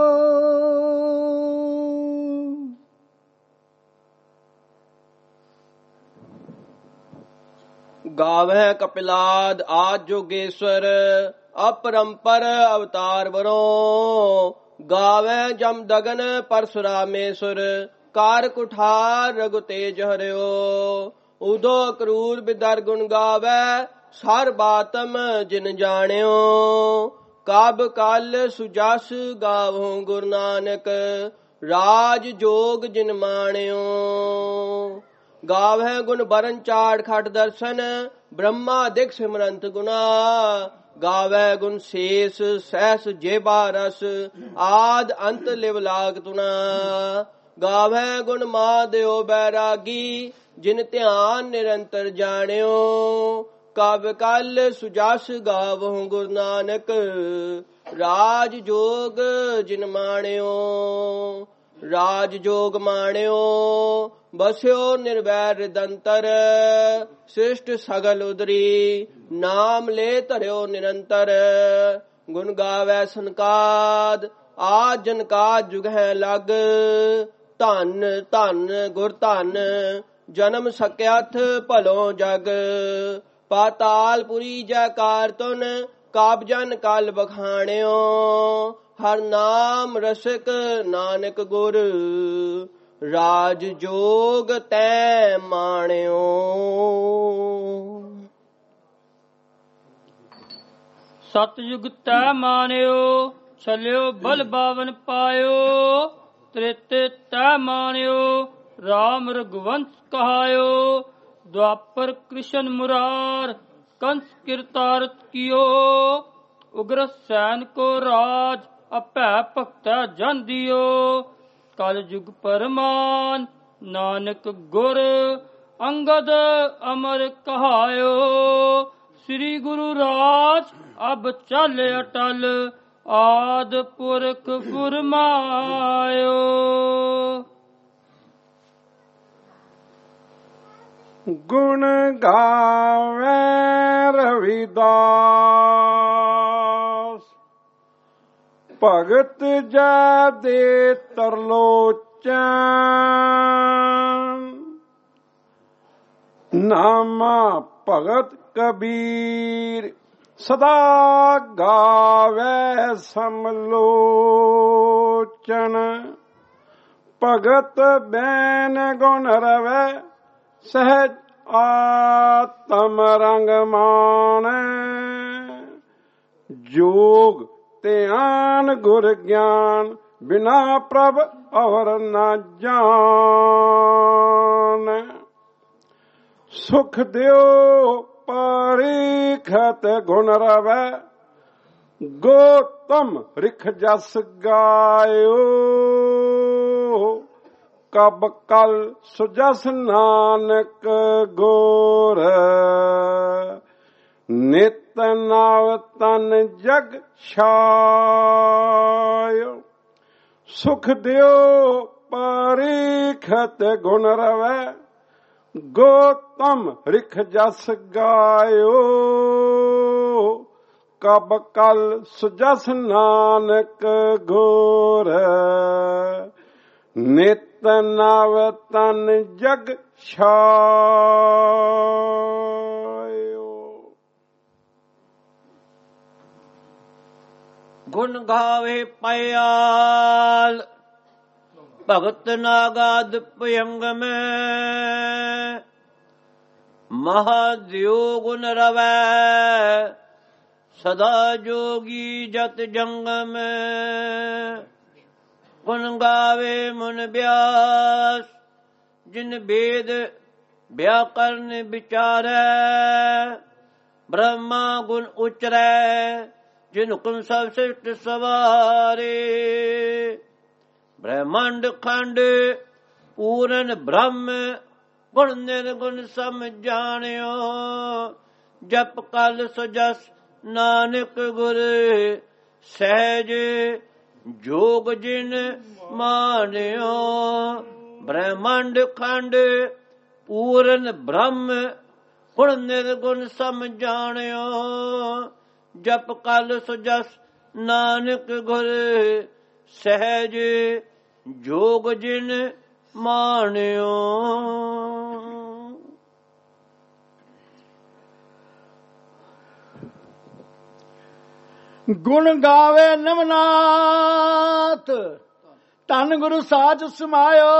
ਗਾਵਹਿ ਕਪਿਲਾਦ ਆਦ ਜੋਗੇਸ਼ਵਰ, ਅਪਰੰਪਰ ਅਵਤਾਰ ਵਰੋ, ਗਾਵਹਿ ਜਮ ਦਗਨ ਪਰਸੁਰਾਮੇਸ਼ਵਰ, ਕਾਰ ਕੁਠਾਰ ਰਗੁ ਤੇਜ ਹਰਿਓ, ਉਦੋ ਕਰੂਰ ਬਿਦਰ ਗੁਣ ਗਾਵੈ, ਸਰਬਾਤਮ ਜਿਨ ਜਾਣਿਓ, ਕਬ ਕਲ ਸੁਜਸ ਗਾਵੋ ਗੁਰ ਨਾਨਕ, ਰਾਜ ਜੋਗ ਜਿਨ ਮਾਣਿਓ, ਗਾਵਹਿ ਗੁਣ ਬਰਨ ਚਾੜ ਖਟ ਦਰਸ਼ਨ, ਬ੍ਰਹਮਾ ਦਿਖ ਸਿਮਰੰਤ ਗੁਣਾ, ਗਾਵੈ ਗੁਣ ਸ਼ੇਸ ਸਹਿਸ ਜੇਬਾ ਰਸ, ਆਦ ਅੰਤ ਲਿਵ ਲਾਗ ਤੁਣਾ, ਗਾਵੈ ਗੁਣ ਮਾਦਿਓ ਬੈਰਾਗੀ, ਜਿਨ ਧਿਆਨ ਨਿਰੰਤਰ ਜਾਣਿਓ, ਕਬ ਕਲ ਸੁਜਸ ਗਾਵਹੁ ਗੁਰ ਨਾਨਕ, ਰਾਜ ਜੋਗ ਜਿਨ ਮਾਣਿਓ, ਰਾਜ ਜੋਗ ਮਾਣਿਓ, ਬਸਿਓ ਨਿਰਵੈਰ ਰਿਦੰਤਰ, ਸ੍ਰਿਸ਼ਟ ਸਗਲ ਉਦਰੀ, ਨਾਮ ਲੈ ਧਰਿਓ ਨਿਰੰਤਰ, ਗੁਣ ਗਾਵੈ ਸੰਕਾਦ, ਆਦ ਜਨ ਕਾਜ ਜੁਗ ਹੈ ਲਗ, ਧਨ ਧਨ ਗੁਰ ਧਨ, ਜਨਮ ਸਕਿਆਥ ਭਲੋ ਜਗ, ਪਾਤਾਲਪੁਰੀ ਜੈਕਾਰ ਤੁਨ, ਕਾਬ ਜਨ ਕਲ ਬਖਾਣਿਓ, ਹਰ ਨਾਮ ਰਸਿਕ ਨਾਨਕ ਗੁਰ, ਰਾਜ ਜੋਗ ਤੈ ਮਾਣਿਓ। ਸਤਿਯੁਗ ਤੈ ਮਾਣਿਓ, ਛਲਿਓ ਬਲ ਬਾਵਨ ਪਾਇਓ, ਤ੍ਰੇਤੇ ਤੈ ਮਾਣਿਓ, ਰਾਮ ਰਘੁਵੰਸ਼ ਕਹਾਇਓ, ਦੁਆਪਰ ਕ੍ਰਿਸ਼ਨ ਮੁਰਾਰ, ਕੰਸ ਕਿਰਤਾਰਤ ਕੀਓ, ਉਗਰ ਸੈਨ ਕੋ ਰਾਜ, ਅਭੈ ਭਗਤੈ ਜਨ ਦਿਓ, ਕਲ ਯੁਗ ਪਰਮਾਨ, ਨਾਨਕ ਗੁਰ ਅੰਗਦ ਅਮਰ ਕਹਾਇਓ, ਸ੍ਰੀ ਗੁਰੂ ਰਾਜ ਅਬ ਚਲ ਅਟਲ, ਆਦ ਪੁਰਖ ਫੁਰਮਾਇਓ। ਗੁਣ ਗਾਵੇ ਰਵਿਦਾਸ ਭਗਤ ਜੈ ਦੇ ਤਰਲੋਚਨ ਨਾਮਾ ਭਗਤ ਕਬੀਰ ਸਦਾ ਗਾਵੇ ਸਮਲੋਚਨ ਭਗਤ ਬੈਨ ਗੁਣ ਰਵੈ ਸਹਿਜ ਆਤਮ ਰੰਗ ਮਾਣੈ ਜੋਗ ਧਿਆਨ ਗੁਰ ਗਿਆਨ ਬਿਨਾ ਪ੍ਰਭ ਅਵਰ ਨਾ ਜਾਣ ਸੁਖ ਦਿਓ ਪਰਿਖਤ ਗੁਣ ਰਵੈ ਗੋਤਮ ਰਿਖ ਜਸ ਗਾਇਓ ਕਬ ਕਲ ਸੁਜਸ ਨਾਨਕ ਗੁਰ ਨਿਤ ਨਾਵ ਤਨ ਜਗ ਛਾਇਓ ਸੁਖ ਦਿਓ ਪਰਿਖਤ ਗੁਣ ਰਵੈ ਗੋਤਮ ਰਿਖ ਜਸ ਗਾਇਓ ਕਬ ਕਲ ਸੁਜਸ ਨਾਨਕ ਗੁਰ ਨਿਤ ਨਵ ਤਨ ਜਗ ਛਾਇਓ ਗੁਣ ਗਾਵੇ ਪਿਆਲ ਭਗਤ ਨਾਗਾਦ ਭਯੰਗ ਮੈਂ ਮਹਾਦਿਓ ਗੁਣ ਰਵੈ ਸਦਾ ਜੋਗੀ ਜਤ ਜੰਗ ਮੈਂ ਗੁਣ ਗਾਵੇ ਮਨ ਬਿਆਸ ਜਿਨ ਬੇਦ ਵਿਆਕਰਨ ਵਿਚਾਰੈ ਬ੍ਰਹਮਾ ਗੁਣ ਉਚਰੈ ਜਿਨ ਹੁਕਮ ਸਭ ਸਿਸ਼ਟ ਸਵਾਰੇ ਬ੍ਰਹਮੰਡ ਖੰਡ ਪੂਰਨ ਬ੍ਰਹਮ ਗੁਣ ਨਿਰਗੁਣ ਸਮ ਜਾਣਿਓ ਜਪ ਕਲ ਸੁਜਸ ਨਾਨਕ ਗੁਰ ਸਹਿਜ ਜੋਗ ਜਿਨ ਮਾਨਿਓ ਬ੍ਰਹਮੰਡ ਖੰਡ ਪੂਰਨ ਬ੍ਰਹਮ ਗੁਣ ਨਿਰਗੁਣ ਸਮ ਜਾਣਿਓ ਜਪ ਕਲ ਸੁਜਸ ਨਾਨਕ ਗੁਰ ਸਹਿਜ ਜੋਗ ਜਿਨ ਮਾਣਿਓ ਗੁਣ ਗਾਵੇ ਨਵਨਾਥ ਧੰਨ ਗੁਰੂ ਸਾਚ ਸਮਾਇਓ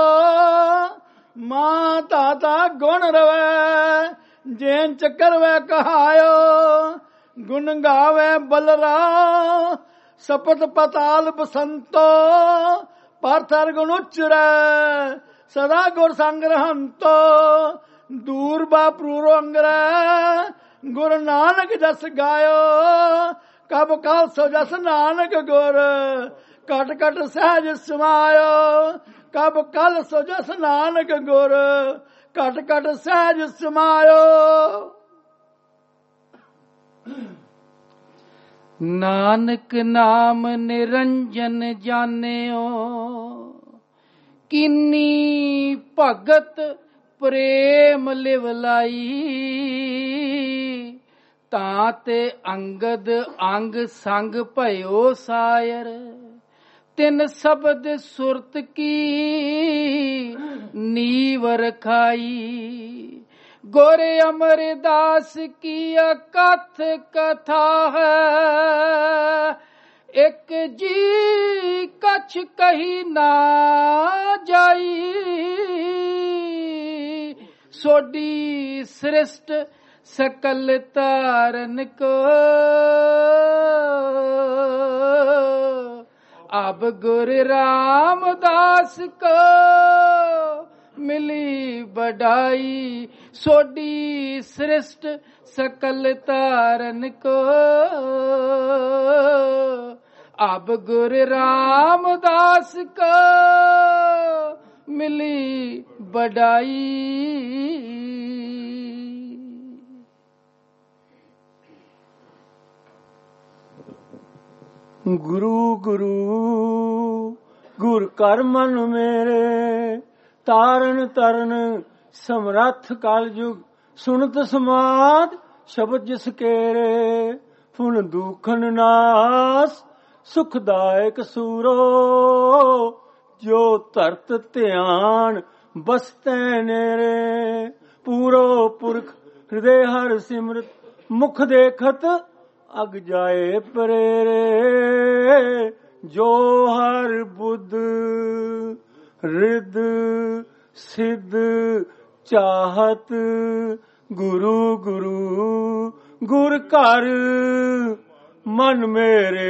ਮਾਂ ਤਾਤਾ ਗੁਣ ਰਵੈ ਜੇਨ ਚੱਕਰ ਵੈ ਕਹਾਇਓ ਗੁਣ ਗਾਵੇ ਬਲਰਾ ਸਪਤ ਪਤਾਲ ਬਸੰਤੋ ਪਾਰਥਰ ਗੁਣ ਉਚਰੈ ਸਦਾ ਗੁਰ ਸੰਗ ਰਹੰਤੋ ਦੂਰ ਬਾ ਪ੍ਰੂਰੋ ਅੰਗਰੈ ਗੁਰ ਨਾਨਕ ਜਸ ਗਾਇਓ ਕਬ ਕਾਲ ਸੋ ਜਸ ਨਾਨਕ ਗੁਰ ਕਟ ਕਟ ਸਹਿਜ ਸਮਾਇਓ ਕਬ ਕਲ ਸੋ ਜਸ ਨਾਨਕ ਗੁਰ ਕਟ ਕਟ ਸਹਿਜ ਸਮਾਇਓ ਨਾਨਕ ਨਾਮ ਨਿਰੰਜਨ ਜਾਣਿਓ ਕਿੰਨੀ ਭਗਤ ਪ੍ਰੇਮ ਲਿਵ ਲਾਈ ਤਾਂ ਤੇ ਅੰਗਦ ਅੰਗ ਸੰਗ ਭਇਓ ਸਾਇਰ ਤਿਨ ਸ਼ਬਦ ਸੁਰਤ ਕੀ ਨੀਵ ਰਖਾਈ ਗੁਰ ਅਮਰਦਾਸ ਕੀ ਕਥ ਕਥਾ ਹੈ ਇੱਕ ਜੀ ਕਛ ਕਹੀ ਨਾ ਜਾਈ ਸੋਡੀ ਸ੍ਰਿਸ਼ਟ ਸਕਲ ਤਾਰਨ ਕੋ ਅਬ ਗੁਰ ਰਾਮਦਾਸ ਕੋ ਮਿਲੀ ਬੜਾਈ ਸੋਡੀ ਸ੍ਰਿਸ਼ਟ ਸਕਲ ਤਾਰਨ ਕੋ ਅਬ ਗੁਰ ਰਾਮਦਾਸ ਕੋ ਮਿਲੀ ਬੜਾਈ। ਗੁਰੂ ਗੁਰੂ ਗੁਰ ਕਰ ਮਨ ਮੇਰੇ ਤਾਰਨ ਤਰਨ ਸਮਰੱਥ ਕਲਯੁਗ ਸੁਣਤ ਸਮਾਦ ਸ਼ਬਦ ਜਿਸ ਕੇਰੇ ਫੁਨ ਦੁਖਨ ਨਾਸ ਸੁਖਦਾਇਕ ਸੂਰੋ ਜੋ ਧਰਤ ਧਿਆਨ ਬਸਤੈ ਨੇਰੇ ਪੂਰੋ ਪੁਰਖ ਹਿਰਦੇ ਹਰ ਸਿਮਰਤ ਮੁਖ ਦੇਖਤ ਅਗ ਜਾਏ ਪਰੇਰੇ ਜੋ ਹਰ ਬੁੱਧ ਰਿਦ ਸਿੱਧ ਚਾਹਤ ਗੁਰੂ ਗੁਰੂ ਗੁਰ ਘਰ ਮਨ ਮੇਰੇ।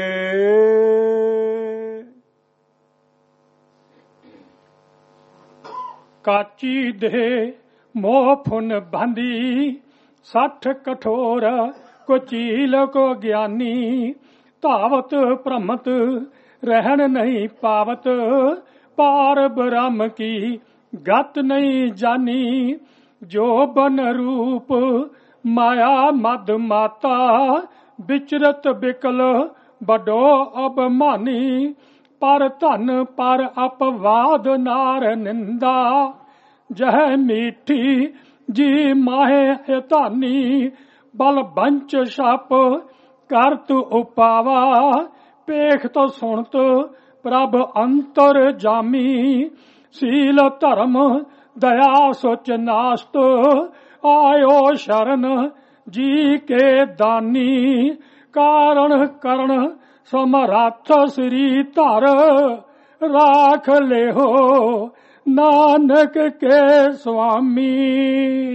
ਕਾਚੀ ਦੇ ਮੋਹ ਫੁਨ ਬਾਂਦੀ ਸੱਠ ਕਠੋਰ ਕੋ ਚੀਲ ਕੋ ਗਿਆਨੀ ਧਾਵਤ ਭ੍ਰਮਤ ਰਹਿਣ ਨਹੀਂ ਪਾਵਤ ਪਾਰ ਬ੍ਰਹਮ ਕੀ ਗਤ ਨਹੀਂ ਜਾਨੀ ਜੋ ਬਨ ਰੂਪ ਮਾਇਆ ਮਦ ਮਾਤਾ ਵਿਚਰਤ ਬਿਕਲ ਬਡੋ ਅਬਮਾਨੀ ਪਰ ਧਨ ਪਰ ਅਪਵਾਦ ਨਾਰ ਨਿੰਦਾ ਜਹ ਮੀਠੀ ਜੀ ਮਾਹੇ ਧਾਨੀ ਬਲ ਬੰਚ ਛਪ ਕਰਤ ਉਪਾਵਾ ਪੇਖ ਤੋ ਸੁਣਤ ਪ੍ਰਭ ਅੰਤਰ ਜਾਮੀ ਸੀਲ ਧਰਮ ਦਇਆ ਸੁਚ ਨਾਸਤ ਆਇਓ ਸ਼ਰਨ ਜੀ ਕੇ ਦਾਨੀ ਕਾਰਣ ਕਰਨ ਸਮਰੱਥ ਸ੍ਰੀ ਧਰ ਰਾਖ ਲਿਓ ਨਾਨਕ ਕੇ ਸੁਆਮੀ।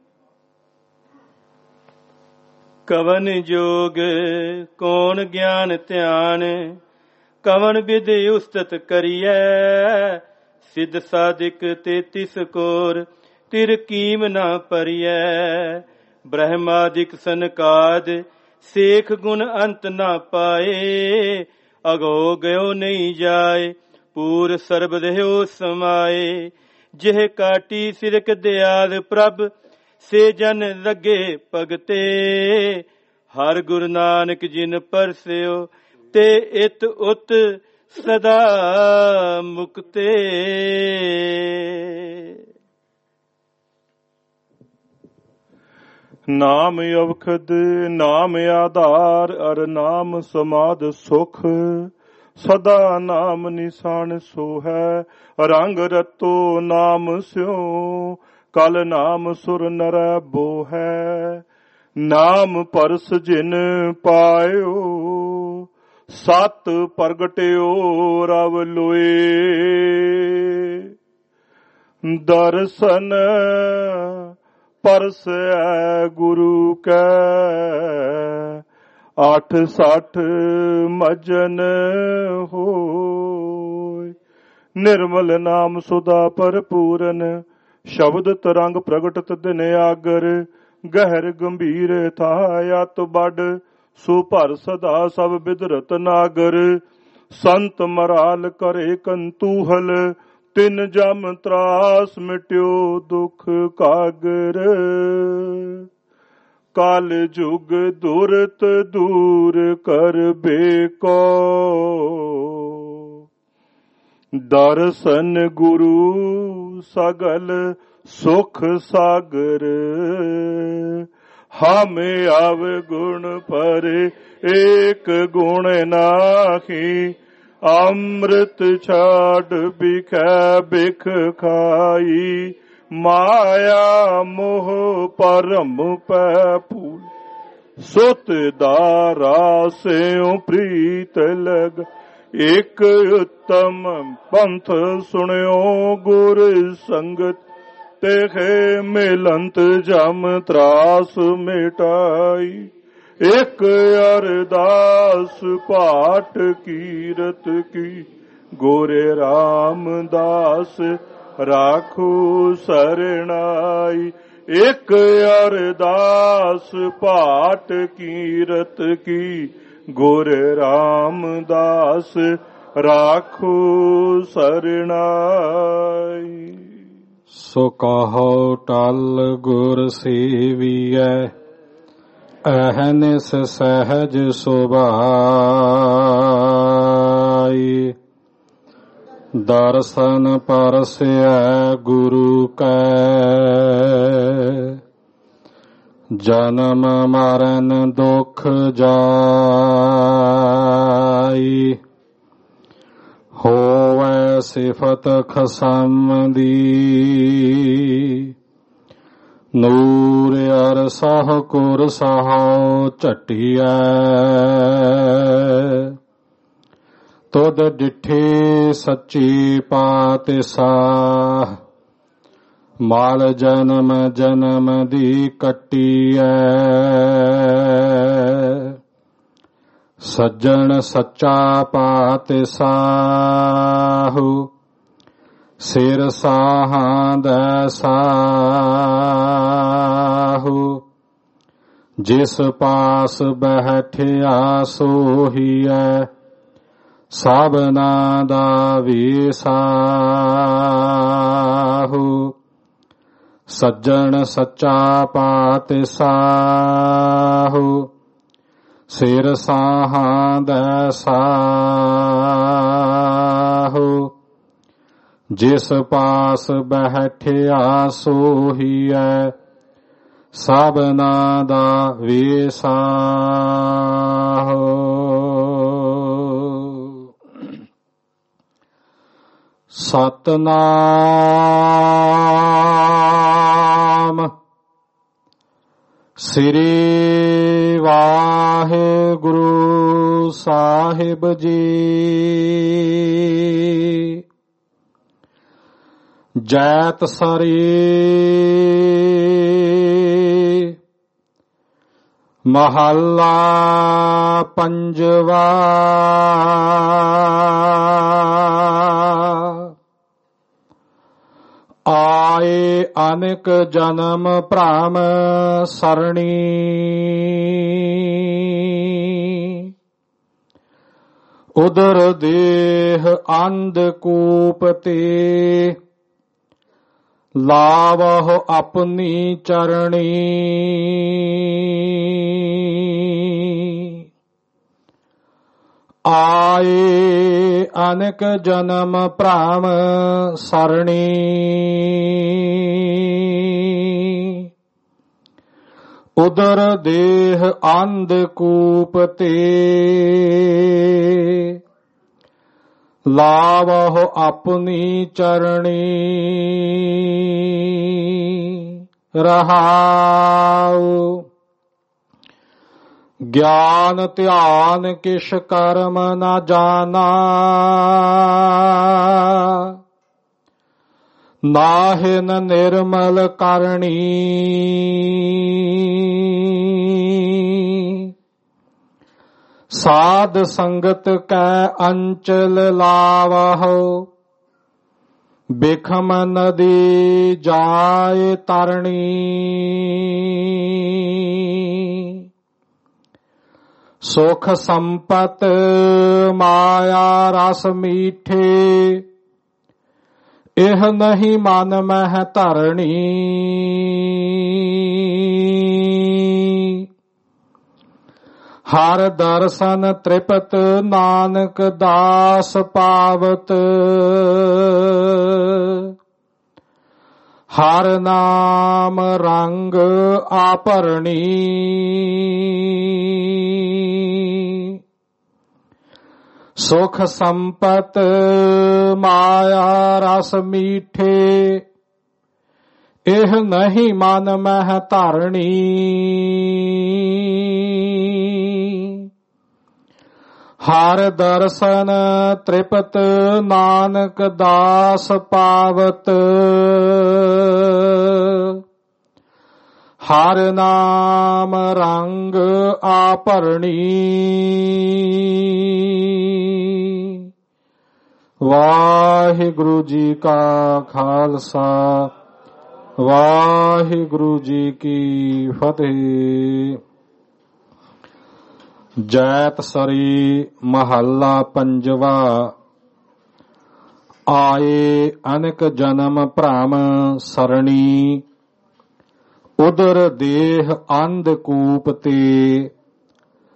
ਕਵਨ ਜੋਗ ਕੌਣ ਗਿਆਨ ਧਿਆਨ ਕਵਨ ਵਿਧਿ ਉਸਤਤ ਕਰੀਐ ਸਿੱਧ ਸਾਧਿਕ ਤੇਤਿਸ ਕੋਰ ਤਿਰ ਕੀਮ ਨਾ ਪਰਿਐ ਬ੍ਰਹਮਾਦਿਕ ਸੰਕਾਦ ਸੇਖ ਗੁਣ ਅੰਤ ਨਾ ਪਾਏ ਅਗੋ ਗਇਓ ਨਹੀਂ ਜਾਏ ਪੂਰ ਸਰਬ ਦੇਹੁ ਸਮਾਏ ਜਿਹ ਕਾਟੀ ਸਿਰਕ ਦਿਆਲ ਪ੍ਰਭ ਸੇ ਜਨ ਲੱਗੇ ਭਗਤੇ ਹਰ ਗੁਰੂ ਨਾਨਕ ਜਿਨ ਪਰਸਿਓ ਤੇ ਇਤ ਉਤ ਸਦਾ ਮੁਕਤੇ। ਨਾਮ ਅਵਖਦ ਨਾਮ ਆਧਾਰ ਅਰ ਨਾਮ ਸਮਾਦ ਸੁਖ ਸਦਾ ਨਾਮ ਨਿਸ਼ਾਨ ਸੋ ਹੈ ਰੰਗ ਰਤੋ ਨਾਮ ਸਿਉ ਕਲ ਨਾਮ ਸੁਰ ਨਰੈ ਬੋ ਹੈ ਨਾਮ ਪਰਸ ਜਿਨ ਪਾਇਓ ਸਤ ਪ੍ਰਗਟਿਓ ਰਵ ਲੋਏ ਦਰਸ਼ਨ ਪਰਸੈ ਗੁਰੂ ਕੈ ਆਠ ਸੱਠ ਮਜਨ ਹੋਇ ਨਿਰਮਲ ਨਾਮ ਸੁਦਾ ਭਰਪੂਰਨ ਸ਼ਬਦ ਤਰੰਗ ਪ੍ਰਗਟਤ ਦਿਨ ਆਗਰ ਗਹਿਰ ਗੰਭੀਰ ਥਾਇ ਅਤ ਬਡ ਸੋ ਭਰ ਸਦਾ ਸਭ ਬਿਦਰਤ ਨਾਗਰ ਸੰਤ ਮਰਾਲ ਕਰੇ ਕੰਤੂਹਲ ਤਿਨ ਜਮ ਤਰਾਸ ਮਿਟਿਓ ਦੁਖ ਕਾਗਰ ਕਾਲ ਜੁਗ ਦੁਰਤ ਦੂਰ ਕਰ ਬੇਕੋ ਦਰਸ਼ਨ ਗੁਰੂ ਸਗਲ ਸੁਖ ਸਾਗਰ ਹਮੇ ਆਵ ਗੁਣ ਪਰੇ ਏਕ ਗੁਣ ਨਾਹੀ ਅੰਮ੍ਰਿਤ ਛਾੜ ਬਿਖੈ ਬਿਖ ਖਾਈ ਮਾਇਆ ਮੋਹ ਪਰਮ ਪੈ ਫੂਲ ਸੁਤ ਦਾਰਾ ਸਿਉ ਪ੍ਰੀਤ ਲਗ ਇਕ ਉਤਮ ਪੰਥ ਸੁਣਿਓ ਗੁਰ ਸੰਗਤ ਤੇਖੇ ਮਿਲੰਤ ਜਮ ਤਰਾਸ ਮਿਟਾਈ ਇਕ ਅਰਦਾਸ ਪਾਠ ਕੀਰਤ ਕੀ ਗੋਰੇ ਰਾਮਦਾਸ ਰਾਖੂ ਸਰਣਾਈ ਇਕ ਅਰਦਾਸ ਪਾਠ ਕੀਰਤ ਕੀ ਗੋਰੇ ਰਾਮਦਾਸ ਰਾਖੂ ਸਰਣਾਈ। ਸੋ ਕਹੋ ਟਲ ਗੁਰ ਸੇਵੀਐ ਅਹਨਿਸ ਸਹਿਜ ਸੁਭਾਈ ਦਰਸ਼ਨ ਪਰਸਿਐ ਗੁਰੂ ਕੈ, ਜਨਮ ਮਰਨ ਦੁਖ ਜਾਈ। ਹੋਵੈ ਸਿਫਤ ਖਸਮ ਦੀ, ਨੂਰ ਅਰਸਹ ਕੁਰ ਸਹਾਉ ਝਟਿਐ। ਤੁਧ ਡਿਠੇ ਸੱਚੀ ਪਾਤਿਸ਼ਾਹ, ਮਾਲ ਜਨਮ ਜਨਮ ਦੀ ਕੱਟੀਐ। ਸੱਜਣ ਸੱਚਾ ਪਾਤਿਸ਼ਾਹੁ, ਸਿਰ ਸਾਹਾਂ ਦੈ ਸਾਹੁ। ਜਿਸ ਪਾਸ ਬੈਠਿਆ ਸੋਹੀਐ, ਸਭਨਾ ਦਾ ਵੀਸਾਹੁ। ਸੱਜਣ ਸੱਚਾ ਪਾਤਿਸ਼ਾਹੁ, ਸਿਰ ਸਾਹਾਂ ਦੈ ਸਾਹੁ। ਜਿਸ ਪਾਸ ਬੈਠਿਆ ਸੋਹੀਐ, ਸਭਨਾ ਦਾ ਵੀਸਾਹੁ। ਸਤਨਾਮ ਸ੍ਰੀ ਵਾਹਿਗੁਰੂ ਸਾਹਿਬ ਜੀ। ਜੈਤ ਸਰੀ ਮਹੱਲਾ ਪੰਜਵਾ। ਆਏ ਅਨੇਕ ਜਨਮ ਭ੍ਰਮ ਸਰਣੀ, ਉਦਰ ਦੇਹ ਅੰਧਕੂਪ ਤੇ, ਲਾਵਹੁ ਆਪਣੀ ਚਰਣੀ। ਆਏ ਅਨੇਕ ਜਨਮ ਭ੍ਰਮ ਸਰਣੀ, ਉਦਰ ਦੇਹ ਅੰਧਕੂਪ ਤੇ, ਲਾਵਹੁ ਆਪਣੀ ਚਰਣੀ। ਰਹਾਉ ਗਿਆਨ ਧਿਆਨ ਕਿਛ ਕਰਮ ਨ ਜਾਣਾ, ਨਾਹਿਨ ਨਿਰਮਲ ਕਰਣੀ। ਸਾਧ ਸੰਗਤ ਕੈ ਅੰਚਲ ਲਾਵਹੁ, ਬਿਖਮ ਨਦੀ ਜਾਏ ਤਰਣੀ। ਸੁਖ ਸੰਪਤ ਮਾਇਆ ਰਸ ਮੀਠੇ, ਇਹ ਨਹੀਂ ਮਨ ਮਹਿ ਧਰਣੀ। ਹਰ ਦਰਸ਼ਨ ਤ੍ਰਿਪਤ ਨਾਨਕ ਦਾਸ ਪਾਵਤ, ਹਰ ਨਾਮ ਰੰਗ ਆਪਰਣੀ। ਸੁਖ ਸੰਪਤ ਮਾਇਆ ਰਸ ਮੀਠੇ, ਇਹ ਨਹੀਂ ਮਨ ਮਹਿ ਧਰਣੀ। ਹਰ ਦਰਸ਼ਨ ਤ੍ਰਿਪਤ ਨਾਨਕ ਦਾਸ ਪਾਵਤ, ਹਰ ਨਾਮ ਰੰਗ ਆਪਰਣੀ। ਵਾਹਿਗੁਰੂ ਜੀ ਕਾ ਖਾਲਸਾ, ਵਾਹਿਗੁਰੂ ਜੀ ਕੀ ਫਤਿਹ। ਜੈਤ ਸਰੀ ਮਹੱਲਾ ਪੰਜਵਾ। ਆਏ ਅਨੇਕ ਜਨਮ ਭ੍ਰਮ ਸਰਣੀ, ਉਦਰ ਦੇਹ ਅੰਧਕੂਪ ਤੇ,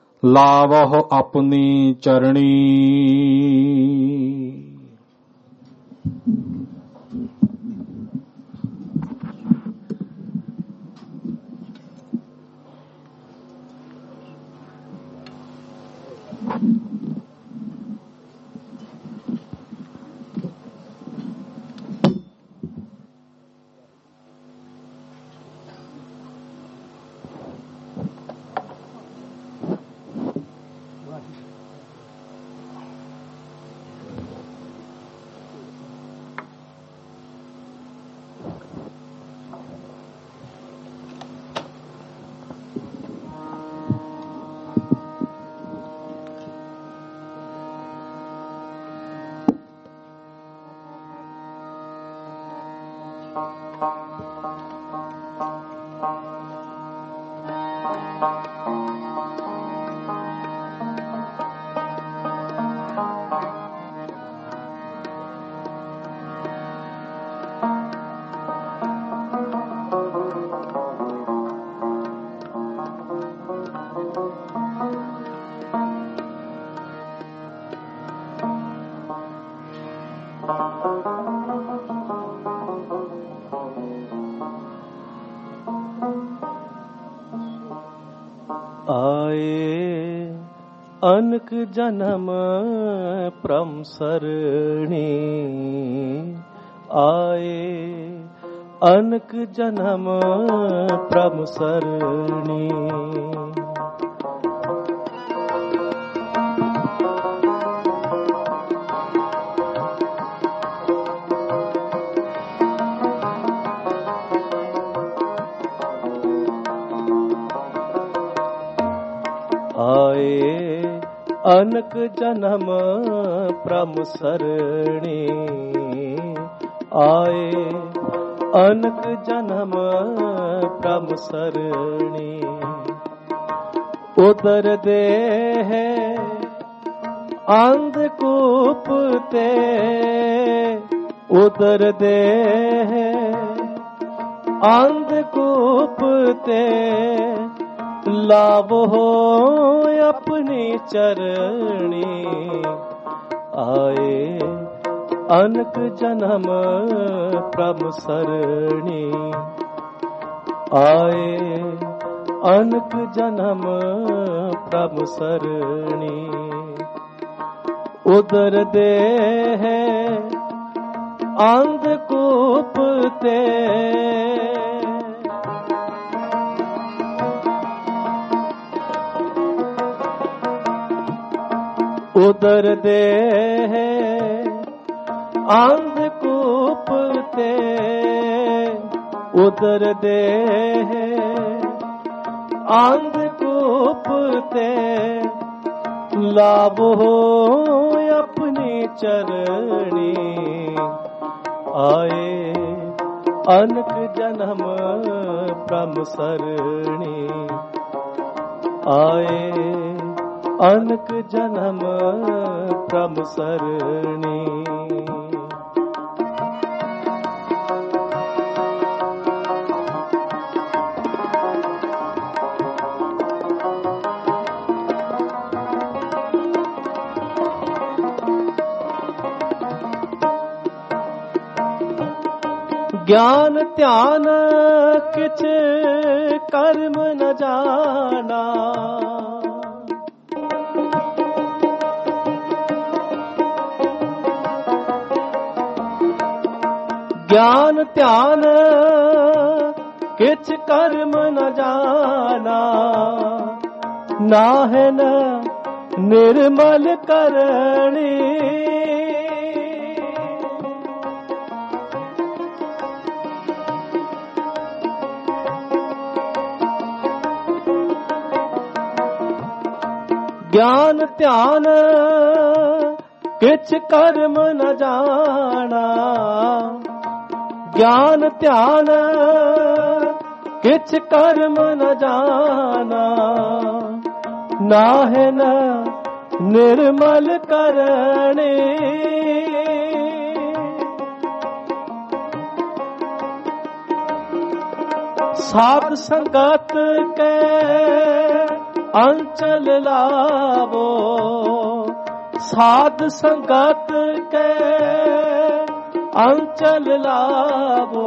ਲਾਵਹੁ ਆਪਣੀ ਚਰਣੀ। अनक जन्म प्रम सरणी आए, अनक जन्म प्रम सरणी। अनक जन्म प्रम सरणी आए, अनक जन्म प्रम सरणी। उदर देह अंधकूप ते, उदर देह अंधकूप ते, लाभ हो अपनी चरणी आए। अनक जन्म प्रम सरणी आए, अनक जन्म प्रम सरणी। उदर देह अंधकूप ते, उदर देह अंधकूप ते, उदर देह अंधकूप ते, लाभ हो अपनी चरणी आए। अनक जन्म प्रम सरणी आए, अनक जन्म प्रम सरणी। ज्ञान ध्यान किछ कर्म न जाना, ज्ञान ध्यान किछ कर्म न जाना, ना है न निर्मल करणी। ज्ञान ध्यान किछ कर्म न जाना, ज्ञान ध्यान किछ कर्म न जाना, ना है न निर्मल करणी। साध संगत के अंचल लावो, साध संगत के अंचल लावो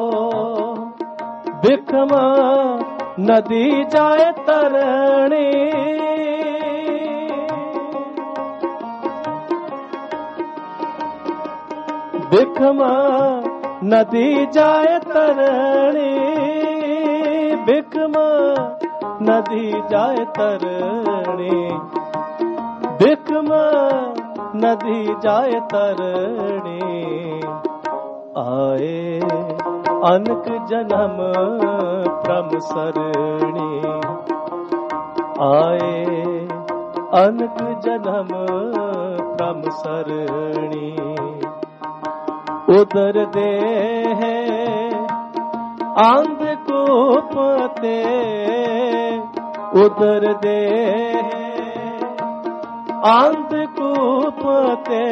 बिखम नदी जाए तरणी बिखम नदी जाए तरणी बिखम नदी जाए तरणी बिखम नदी जाए तरणी आए अनक जन्म प्रम सरणी आए अनक जन्म प्रम सरणी उदर दे अंधकूप ते उदर दे अंधकूप ते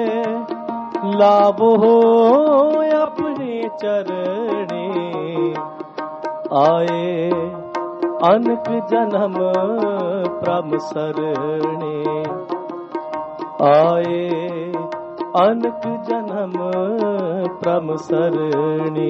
लाभो अपनी चरणी आए अनक जन्म प्रम सरणी आए अनक जन्म प्रम सरणी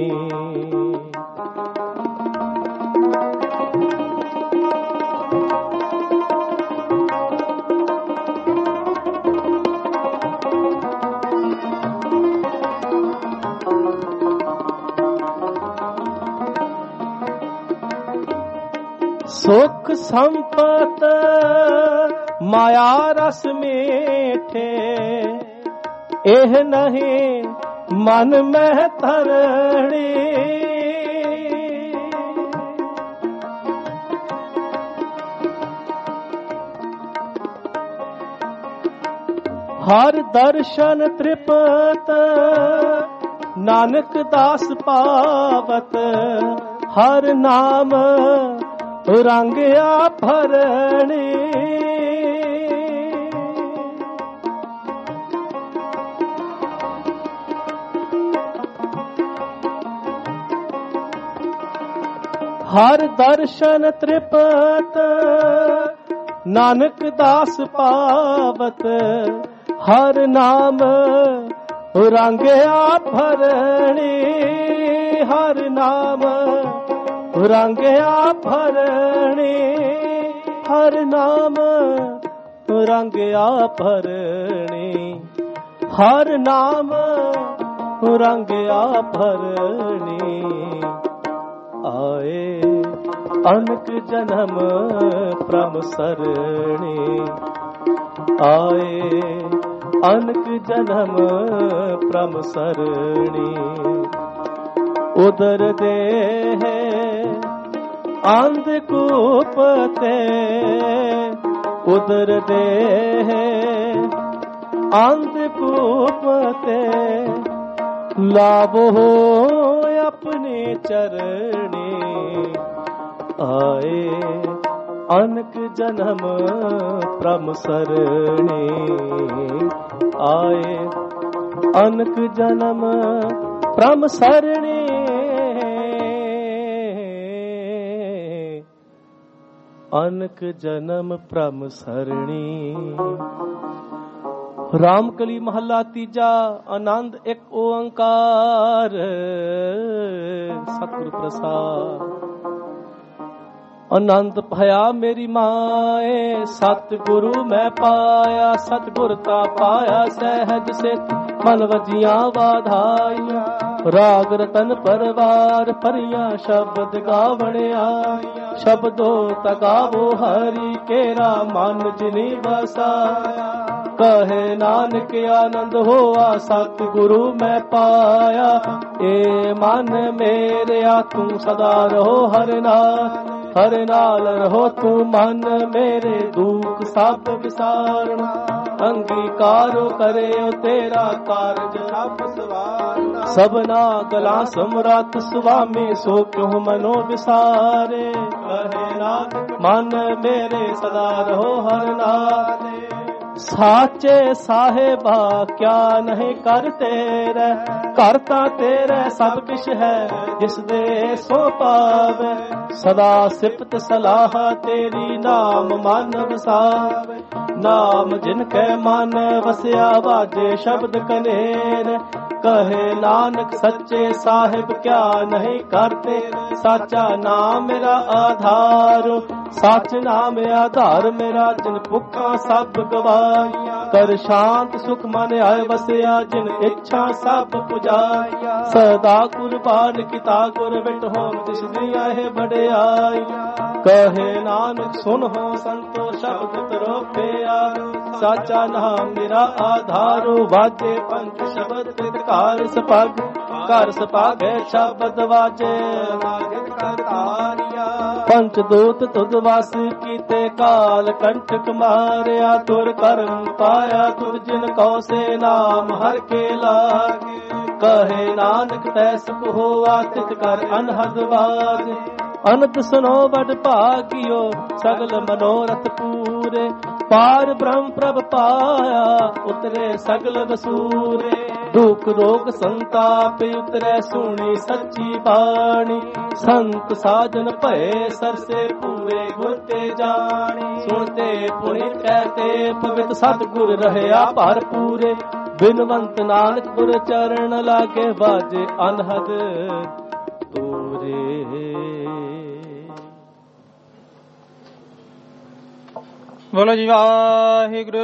सुख संपत माया रस मीठे एह नहीं मन में तरणी हर दर्शन तृपत नानक दास पावत हर नाम रंग आभरणी हर दर्शन तृपत नानक दास पावत हर नाम रंग आभरणी हर नाम रंग आभरणी हर नाम रंग आभरणी हर नाम रंग आभरणी आए अनक जन्म प्रम सरणी आए अनक जन्म प्रम सरणी उदर दे अंधकूप ते उदर दे अंधकूप ते लाभो अपनी चरणी आए अनक जन्म प्रम सरणी आए अनक जन्म प्रम सरणी अनक जन्म प्रम सरणी रामकली महला तीजा आनंद एक ओंकार सतगुर प्रसाद आनंद भया मेरी माए सतगुरु मैं पाया सतगुर ता पाया सहज से मन वजिया वाधाइया राग रतन परवार परिया शब्द गावण आया शब्दो तगावो हरि केरा मन जिनी बसाया कहे नानक आनंद होआ सतगुरु मैं पाया ए मन मेरे तू सदा रहो हर नाल हर नाल रहो तू मन मेरे दुख सब विसारना अंगीकारो करे तेरा कारज सब सवारना सबना गला समरथ स्वामी सो क्यों मनो विसारे कहे नानक मन मेरे सदा रहो हर नाल साचे साहेबा क्या नहीं कर तेरे करता तेरे सब किश है जिस दे सो पावे सदा सिफत सलाह तेरी नाम मन वसावे नाम जिनके मन वसिया वाजे शब्द कनेर कहे नानक सच्चे साहिब क्या नहीं करते, साचा नाम मेरा आधार, सच नाम आधार मेरा, जिन भुखा सब गवाया, कर शांत सुख मन आए वसिया, जिन इच्छा सब पुजाया, सदा कुर्बान किता गुर बिट हो तिस दिया है बड़ाई, कहे नानक सुन हो संतो शब्द तरो प्यारो, साचा नाम मेरा आधारो, वाजे पंच शब्द कार सपग, कर सपग शब्द वाजे पंच दूत तुद वास कीते, काल कंटक मारिया, तुर कर्म पाया तुर जिन कौ से नाम हर के लागे, कहे नानक तै सुख होआ तित कर अनहद बाज, अनंत सुनो बड़ भागियो सगल मनोरथ पूरे, पार ब्रह्म प्रभ पाया उतरे सगल वसूरे, दुख रोग संताप उतरे सुनी सच्ची बाणी, संत साजन भय सरसे पूरे गुर ते जानी, सुनते पुनित कहते पवित सतगुर रहया भर पूरे, बिनवंत नानक गुर चरण लागे बाजे अनहद तूरे। बोलो जी वाहिगुरु।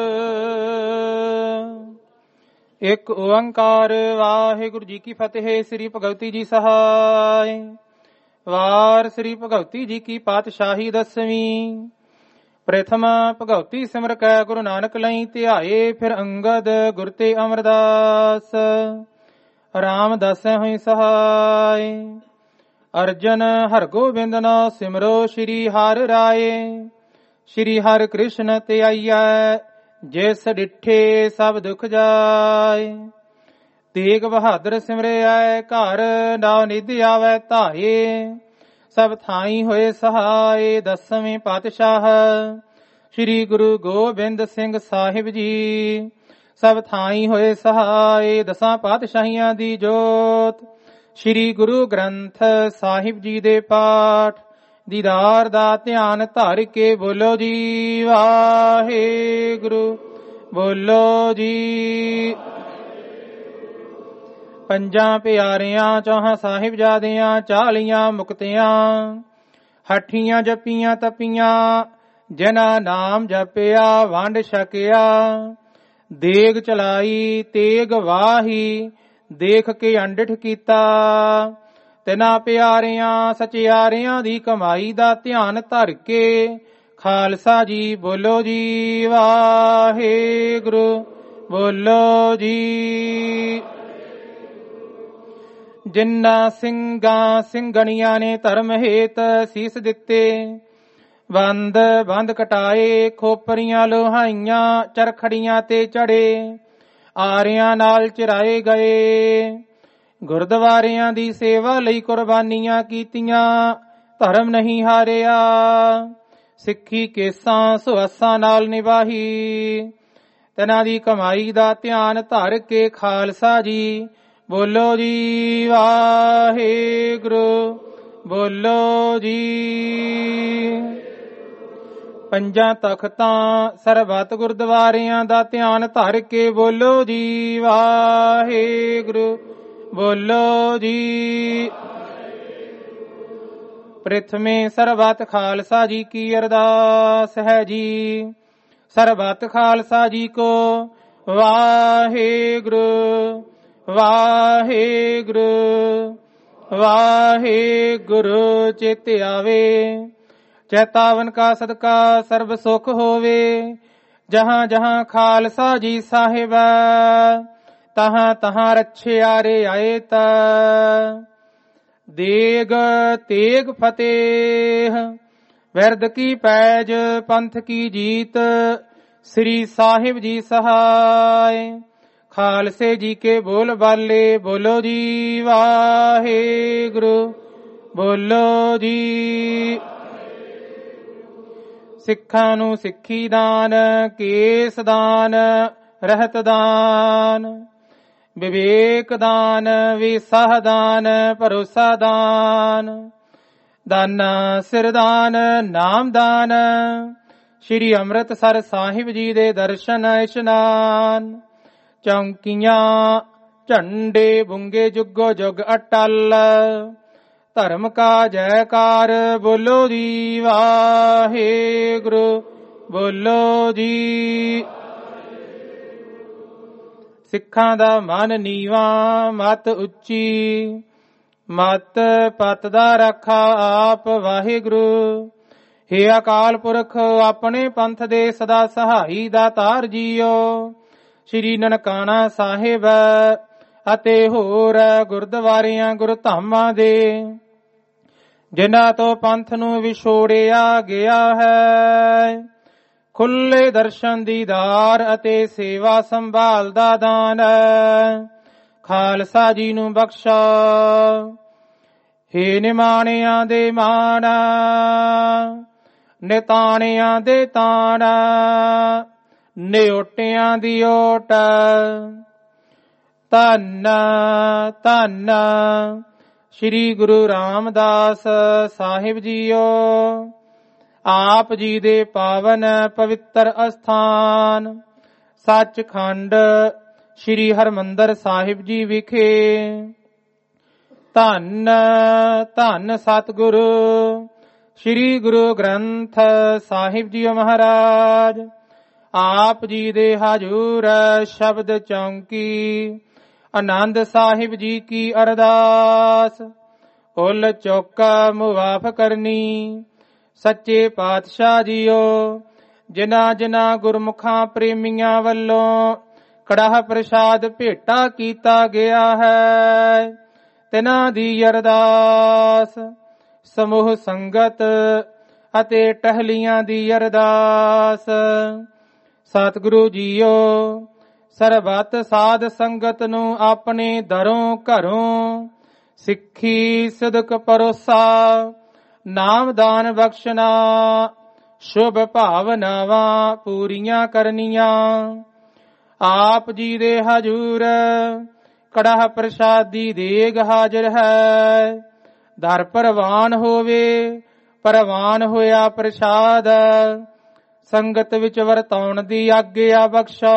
एक ओंकार वाहिगुरु जी की फतेह। श्री भगवती जी सहाय। वार श्री भगवती जी की पातशाही दसवीं। प्रथम भगवती सिमर कै गुरु नानक लई ध्याए, फिर अंगद गुर ते अमरदास रामदास हुई सहाय। अर्जन हर गोबिंद न सिमरो श्री हर राय, श्री हर कृष्ण ते आइया जिस डिठे सब दुख जाय। तेग बहादुर सिमरे आए घर, नाव निधि आवे धाये, सब थाई होए सहाय। दसवें पातशाह श्री गुरु गोबिंद सिंह साहिब जी, सब थाई होए सहाय। दसां पातशाहियां दी जोत श्री गुरु ग्रंथ साहिब जी दे पाठ दीदार दा ध्यान धर के बोलो जी वाहिगुरु, बोलो जी। ਪੰਜਾਂ ਪਿਆਰਿਆਂ ਚੌਹਾਂ ਸਾਹਿਬਜ਼ਾਦਿਆਂ ਚਾਲੀਆਂ ਮੁਕਤਿਆਂ, ਹੱਠੀਆਂ ਜੱਪੀਆਂ ਤਪੀਆਂ ਜਿਨ੍ਹਾਂ ਨਾਮ ਜਪਿਆ ਵੰਡ ਛਕਿਆ। ਦੇਗ ਚਲਾਈ ਤੇਗ ਵਾਹੀ ਦੇਖ ਕੇ ਅੰਡਿਠ ਕੀਤਾ, ਤਿਨਾਂ ਪਿਆਰਿਆਂ ਸਚਿਆਰਿਆਂ ਦੀ ਕਮਾਈ ਦਾ ਧਿਆਨ ਧਰ ਕੇ ਖਾਲਸਾ ਜੀ ਬੋਲੋ ਜੀ ਵਾਹਿਗੁਰੂ, ਬੋਲੋ ਜੀ। ਜਿਨ੍ਹਾਂ ਸਿੰਘਾਂ ਸਿੰਘਣੀਆਂ ਨੇ ਧਰਮ ਹੇਤ ਸੀਸ ਦਿੱਤੇ, ਬੰਦ ਬੰਦ ਕਟਾਏ, ਖੋਪਰੀਆਂ ਲੋਹਾਈਆਂ ਚਰਖੜੀਆਂ ਤੇ ਚੜੇ, ਆਰਿਆਂ ਨਾਲ ਚਿਰਾਏ ਗਏ। ਗੁਰਦੁਆਰਿਆਂ ਦੀ ਸੇਵਾ ਲਈ ਕੁਰਬਾਨੀਆਂ ਕੀਤੀਆਂ, ਧਰਮ ਨਹੀਂ ਹਾਰਿਆ। ਸਿੱਖੀ ਕੇਸਾਂ ਸੁਆਸਾਂ ਨਾਲ ਨਿਭਾਈ, ਤਿਨਾਂ ਦੀ ਕਮਾਈ ਦਾ ਧਿਆਨ ਧਰ ਕੇ ਖਾਲਸਾ ਜੀ ਬੋਲੋ ਜੀ ਵਾਹਿਗੁਰੂ, ਬੋਲੋ ਜੀ। ਪੰਜਾਂ ਤਖਤਾਂ ਸਰਬੱਤ ਗੁਰਦੁਆਰਿਆਂ ਦਾ ਧਿਆਨ ਧਰ ਕੇ ਬੋਲੋ ਜੀ ਵਾਹਿਗੁਰੂ, ਬੋਲੋ ਜੀ। ਪ੍ਰਥਮੇ ਸਰਬੱਤ ਖਾਲਸਾ ਜੀ ਕੀ ਅਰਦਾਸ ਹੈ ਜੀ। ਸਰਬੱਤ ਖਾਲਸਾ ਜੀ ਕੋ ਵਾਹਿਗੁਰੂ, ਵਾਹਿਗੁਰੂ, ਵਾਹਿਗੁਰੂ ਚਿਤ ਆਵੇ। ਚੇਤਾਵਨ ਕਾ ਸਦਕਾ ਸਰਬ ਸੁਖ ਹੋਵੇ। ਜਹਾਂ ਜਹਾਂ ਖਾਲਸਾ ਜੀ ਸਾਹਿਬ, ਤਹਾਂ ਤਹਾਂ ਰਛਿਆਰੇ ਆਏ ਤਾ। ਦੇਗ ਤੇਗ ਫਤਿਹ, ਵਿਰਦ ਕੀ ਪੈਜ ਪੰਥ ਕੀ ਜੀਤ। ਸ੍ਰੀ ਸਾਹਿਬ ਜੀ ਸਹਾय। ਖਾਲਸੇ ਜੀ ਕੇ ਬੋਲ ਬਾਲੇ ਬੋਲੋ ਜੀ ਵਾਹਿਗੁਰੂ, ਬੋਲੋ ਜੀ। ਸਿੱਖਾਂ ਨੂੰ ਸਿੱਖੀ ਦਾਨ, ਕੇਸ ਦਾਨ, ਰਹਿਤ ਦਾਨ, ਵਿਵੇਕ ਦਾਨ, ਵਿਸਾਹ ਦਾਨ, ਭਰੋਸਾ ਦਾਨ, ਦਾਨਾ ਸਿਰ ਦਾਨ, ਨਾਮ ਦਾਨ। ਸ਼੍ਰੀ ਅੰਮ੍ਰਿਤਸਰ ਸਾਹਿਬ ਜੀ ਦੇ ਦਰਸ਼ਨ ਇਸ਼ਨਾਨ। ਚੌਂਕੀਆਂ ਝੰਡੇ ਬੁੰਗੇ ਜੁਗੋ ਜੁਗ ਅਟਲ। ਧਰਮ ਕਾ ਜੈਕਾਰ ਬੋਲੋ ਜੀ ਵਾਹਿਗੁਰੂ ਬੋਲੋ ਜੀ। ਸਿੱਖਾਂ ਦਾ ਮਨ ਨੀਵਾ ਮਤ ਉੱਚੀ, ਮਤ ਪਤ ਦਾ ਰੱਖਾ ਆਪ ਵਾਹਿਗੁਰੂ। ਹੇ ਅਕਾਲ ਪੁਰਖ ਆਪਣੇ ਪੰਥ ਦੇ ਸਦਾ ਸਹਾਈ ਦਾਤਾਰ ਜੀਓ। ਸ੍ਰੀ ਨਨਕਾਣਾ ਸਾਹਿਬ ਅਤੇ ਹੋਰ ਗੁਰਦੁਆਰਿਆਂ ਗੁਰਧਾਮਾਂ ਦੇ ਜਿਨ੍ਹਾਂ ਤੋਂ ਪੰਥ ਨੂੰ ਵਿਛੋੜਿਆ ਗਿਆ ਹੈ, ਖੁੱਲੇ ਦਰਸ਼ਨ ਦੀਦਾਰ ਅਤੇ ਸੇਵਾ ਸੰਭਾਲ ਦਾ ਦਾਨ ਖਾਲਸਾ ਜੀ ਨੂੰ ਬਖਸ਼ਾ। ਹੇ ਨਿਮਾਣਿਆਂ ਦੇ ਮਾਣ, ਨਿਤਾਣਿਆਂ ਦੇ ਤਾਣ, ਨਿਓਟਿਆਂ ਦੀ ਓਟ। ਧੰਨ ਧੰਨ ਸ੍ਰੀ ਗੁਰੂ ਰਾਮਦਾਸ ਸਾਹਿਬ ਜੀਓ। ਆਪ ਜੀ ਦੇ ਪਾਵਨ ਪਵਿੱਤਰ ਅਸਥਾਨ ਸੱਚਖੰਡ ਸ੍ਰੀ ਹਰਿਮੰਦਰ ਸਾਹਿਬ ਜੀ ਵਿਖੇ ਧੰਨ ਧੰਨ ਸਤਿਗੁਰੂ ਸ੍ਰੀ ਗੁਰੂ ਗ੍ਰੰਥ ਸਾਹਿਬ ਜੀ ਮਹਾਰਾਜ ਆਪ ਜੀ ਦੇ ਹਜੂਰ ਸ਼ਬਦ ਚੌਂਕੀ ਆਨੰਦ ਸਾਹਿਬ ਜੀ ਕੀ ਅਰਦਾਸ ਉਲ ਚੌਕਾ ਮੁਆਫ ਕਰਨੀ। ਸੱਚੇ ਪਾਤਸ਼ਾਹ ਜੀਓ, ਜਿਨ੍ਹਾਂ ਜਿਨ੍ਹਾਂ ਗੁਰਮੁਖਾਂ ਪ੍ਰੇਮੀਆਂ ਵੱਲੋਂ ਕੜਾਹ ਪ੍ਰਸ਼ਾਦ ਭੇਟਾ ਕੀਤਾ ਗਿਆ ਹੈ, ਤਿਨਾਂ ਦੀ ਅਰਦਾਸ, ਸਮੂਹ ਸੰਗਤ ਅਤੇ ਟਹਿਲੀਆਂ ਦੀ ਅਰਦਾਸ। ਸਤਿਗੁਰੂ ਜੀਓ, ਸਰਬੱਤ ਸਾਧ ਸੰਗਤ ਨੂੰ ਆਪਣੇ ਦਰੋਂ ਘਰੋਂ ਸਿੱਖੀ ਸਿਦਕ ਪਰੋਸਾ ਨਾਮਦਾਨ ਬਖਸ਼ਣਾ, ਸ਼ੁਭ ਭਾਵਨਾਵਾਂ ਪੂਰੀਆਂ ਕਰਨੀਆਂ। ਆਪ ਜੀ ਦੇ ਹਜੂਰ ਕੜਾਹ ਪ੍ਰਸ਼ਾਦੀ ਦੇਗ ਹਾਜ਼ਰ ਹੈ। ਦਰ ਪ੍ਰਵਾਨ ਹੋਵੇ, ਪ੍ਰਵਾਨ ਹੋਇਆ ਪ੍ਰਸ਼ਾਦ ਸੰਗਤ ਵਿੱਚ ਵਰਤਾਉਣ ਦੀ ਆਗਿਆ ਬਖਸ਼ਾ।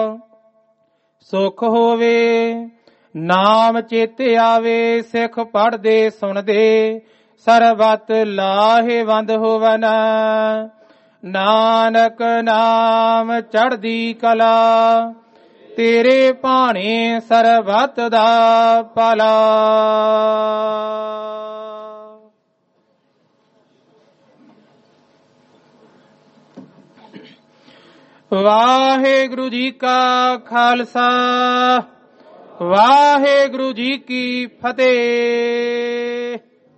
ਸੁਖ ਹੋਵੇ, ਨਾਮ ਚੇਤੇ ਆਵੇ, ਸਿੱਖ ਪੜ੍ਹਦੇ ਸੁਣਦੇ ਸਰਬਤ ਲਾਹੇਵੰਦ ਹੋਵਨ। ਨਾਨਕ ਨਾਮ ਚੜ੍ਹਦੀ ਕਲਾ, ਤੇਰੇ ਭਾਣੇ ਸਰਬਤ ਦਾ ਭਲਾ। ਵਾਹਿਗੁਰੂ ਜੀ ਕਾ ਖਾਲਸਾ, ਵਾਹਿਗੁਰੂ ਜੀ ਕੀ ਫਤਿਹ।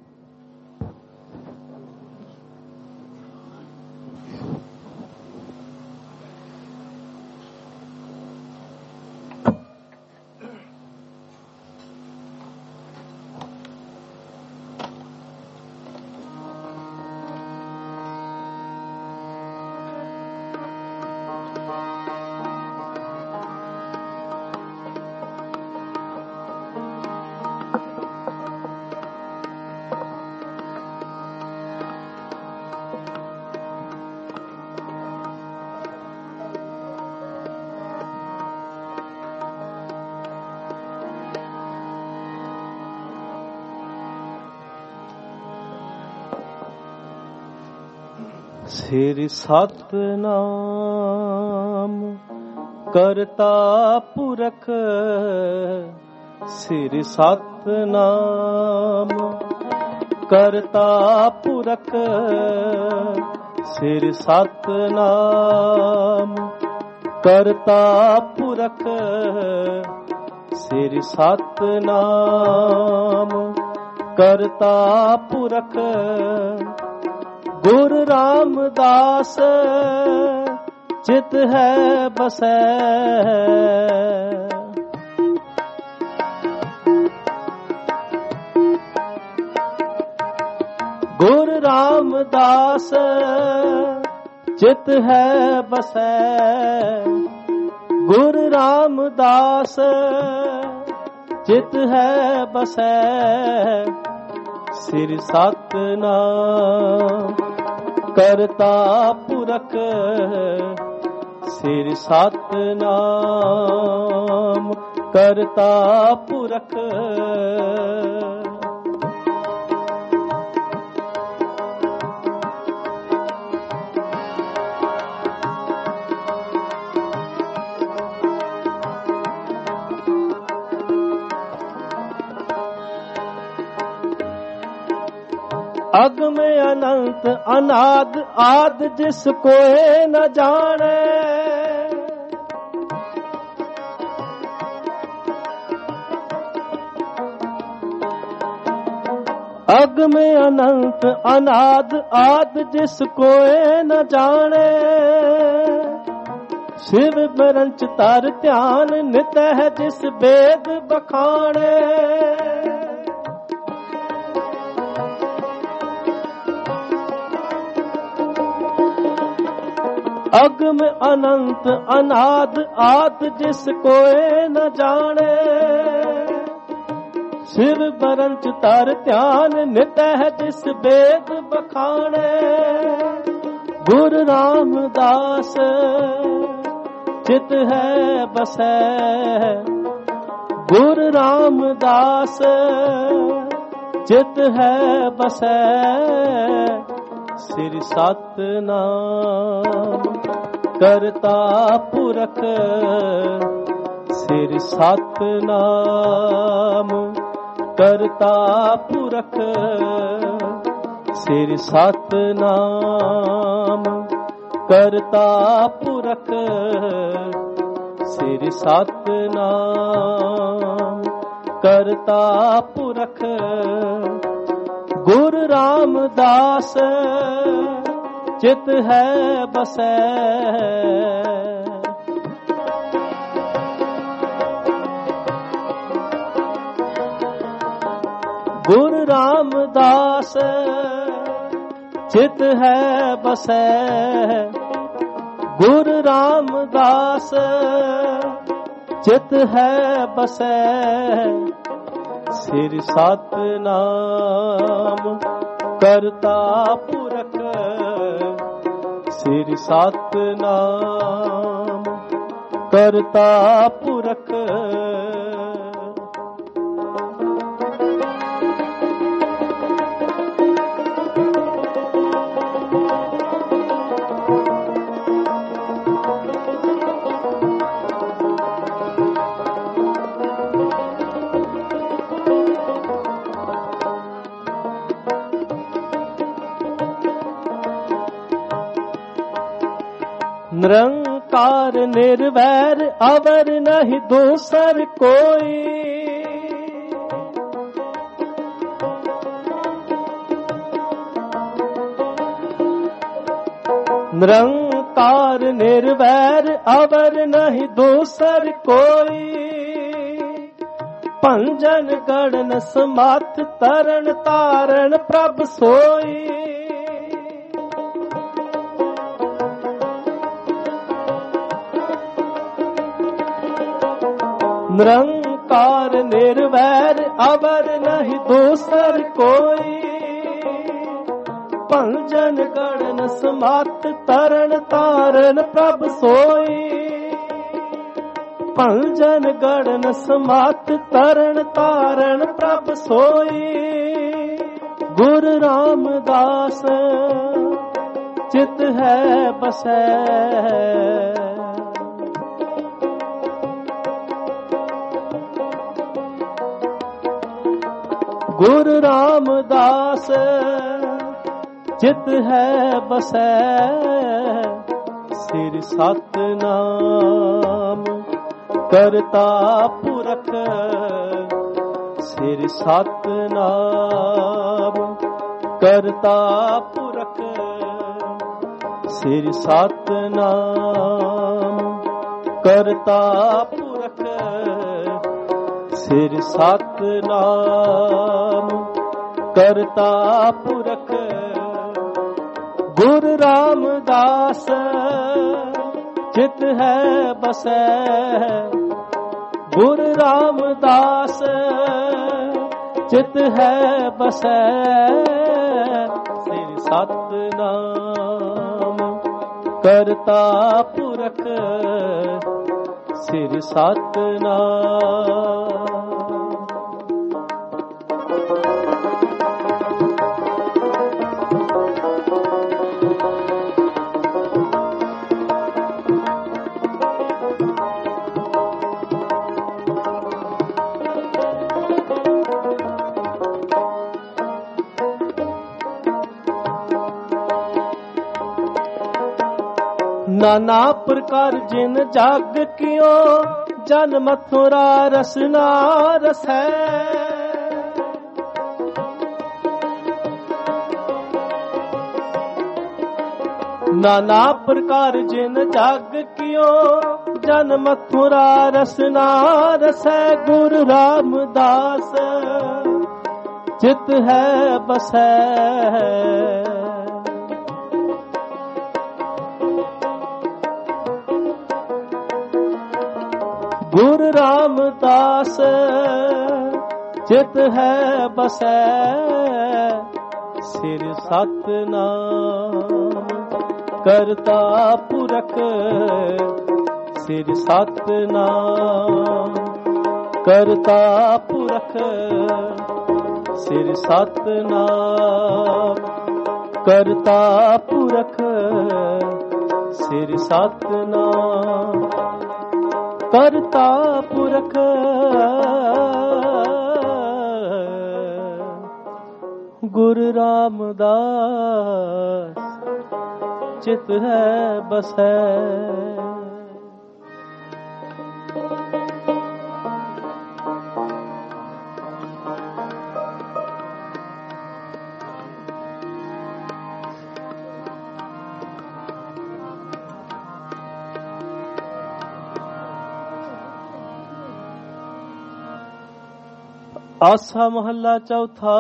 ਸ੍ਰੀ ਸਤਿਨਾਮ ਕਰਤਾ ਪੁਰਖ, ਸ੍ਰੀ ਸਤਿਨਾਮ ਕਰਤਾ ਪੁਰਖ, ਸ੍ਰੀ ਸਤਿਨਾਮ ਕਰਤਾ ਪੁਰਖ, ਸ੍ਰੀ ਸਤਿਨਾਮ ਕਰਤਾ ਪੁਰਖ। ਗੁਰ ਰਾਮਦਾਸ ਚਿਤ ਹੈ ਬਸੈ, ਗੁਰ ਰਾਮਦਾਸ ਚਿਤ ਹੈ ਬਸੈ, ਗੁਰ ਰਾਮਦਾਸ ਚਿਤ ਹੈ ਬਸੈ। ਸ੍ਰੀ ਸਤਿਨਾਮ ਕਰਤਾ ਪੁਰਖ, ਸ੍ਰੀ ਸਤਿਨਾਮ ਕਰਤਾ ਪੁਰਖ ਅਗਮ ਅਨੰਤ ਅਨਾਦ ਆਦ ਜਿਸ ਕੋਏ ਨ ਜਾਣੇ ਅਗਮ ਅਨੰਤ ਅਨਾਦ ਆਦ ਜਿਸ ਕੋਏ ਨ ਜਾਣੇ ਸ਼ਿਵ ਬਰੰਚ ਤਰ ਧਿਆਨ ਨਿਤ ਹੈ ਜਿਸ ਬੇਦ ਬਖਾਣੇ ਅਗਮ ਅਨੰਤ ਅਨਾਦ ਆਦ ਜਿਸ ਕੋਏ ਨ ਜਾਣੇ ਸ਼ਿਵ ਬਰੰਚ ਤਰ ਧਿਆਨ ਨਿਤ ਹੈ ਜਿਸ ਬੇਦ ਬਖਾਣੇ ਗੁਰ ਰਾਮਦਾਸ ਚਿਤ ਹੈ ਬਸੈ ਗੁਰ ਰਾਮਦਾਸ ਚਿਤ ਹੈ ਬਸੈ ਸਿਰ ਸਤਿਨਾਮ ਕਰਤਾ ਪੁਰਖ ਸਿਰ ਸਤਿਨਾਮ ਕਰਤਾ ਪੁਰਖ ਸਿਰ ਸਤਿਨਾਮ ਕਰਤਾ ਪੁਰਖ ਸਿਰ ਸਤਿਨਾਮ ਕਰਤਾ ਪੁਰਖ ਗੁਰ ਰਾਮਦਾਸ ਚਿਤ ਹੈ ਬਸੈ ਗੁਰ ਰਾਮਦਾਸ ਚਿਤ ਹੈ ਬਸੈ ਗੁਰ ਰਾਮਦਾਸ ਚਿਤ ਹੈ ਬਸੈ ਸਿਰ ਸਤਿਨਾਮ ਕਰਤਾ ਪੁਰਖ ਸਿਰ ਸਤਿਨਾਮ ਕਰਤਾ ਪੁਰਖ ਨਿਰੰਕਾਰ ਨਿਰਵੈਰ ਅਵਰ ਨਹੀਂ ਦੂਸਰ ਕੋਈ ਨਿਰੰਕਾਰ ਨਿਰਵੈਰ ਅਵਰ ਨਹੀਂ ਦੂਸਰ ਕੋਈ ਭੰਜਨ ਗੜਨ ਸਮੱਥ ਤਰਨ ਤਾਰਨ ਪ੍ਰਭ ਸੋਈ ਨਿਰੰਕਾਰ ਨਿਰਵੈਰ ਅਵਰ ਨਹੀਂ ਦੂਸਰ ਕੋਈ ਭੰਜਨ ਗੜਨ ਸਮੱਥ ਤਰਨ ਤਾਰਨ ਪ੍ਰਭ ਸੋਈ ਭੰਜਨ ਗੜਨ ਸਮੱਥ ਤਰਨ ਤਾਰਨ ਪ੍ਰਭ ਸੋਈ ਗੁਰ ਰਾਮਦਾਸ ਚਿਤ ਹੈ ਬਸੈ ਗੁਰ ਰਾਮਦਾਸ ਚਿਤ ਹੈ ਬਸੈ ਸਿਰ ਸਤਿਨਾਮ ਕਰਤਾ ਪੁਰਖ ਸਿਰ ਸਤਿਨਾਮ ਕਰਤਾ ਪੁਰਖ ਸਿਰ ਸਤਿਨਾਮ ਕਰਤਾ ਪੁਰਖ ਸਿਰ ਸਤਿਨਾਮ ਕਰਤਾ ਪੁਰਖ ਗੁਰ ਰਾਮਦਾਸ ਚਿਤ ਹੈ ਬਸੈ ਗੁਰ ਰਾਮਦਾਸ ਚਿਤ ਹੈ ਬਸੈ ਸਿਰ ਸਤਿਨਾਮ ਕਰਤਾ ਪੁਰਖ ਸਿਰ ਸਤਿਨਾਮ। नाना प्रकार जिन जाग कियो जन मथुरा रसना रस है। नाना प्रकार जिन जाग कियो जन मथुरा रसना रस है। गुरु रामदास चित है बसै। गुरु रामदास चित है बसै। सिर सतनाम करता पुरख। सिर सतनाम करता पुरख। सिर सतनाम करता पुरख। सिर सतनाम करता पुरख। गुरु रामदास चित है बसै। आसा महला चौथा।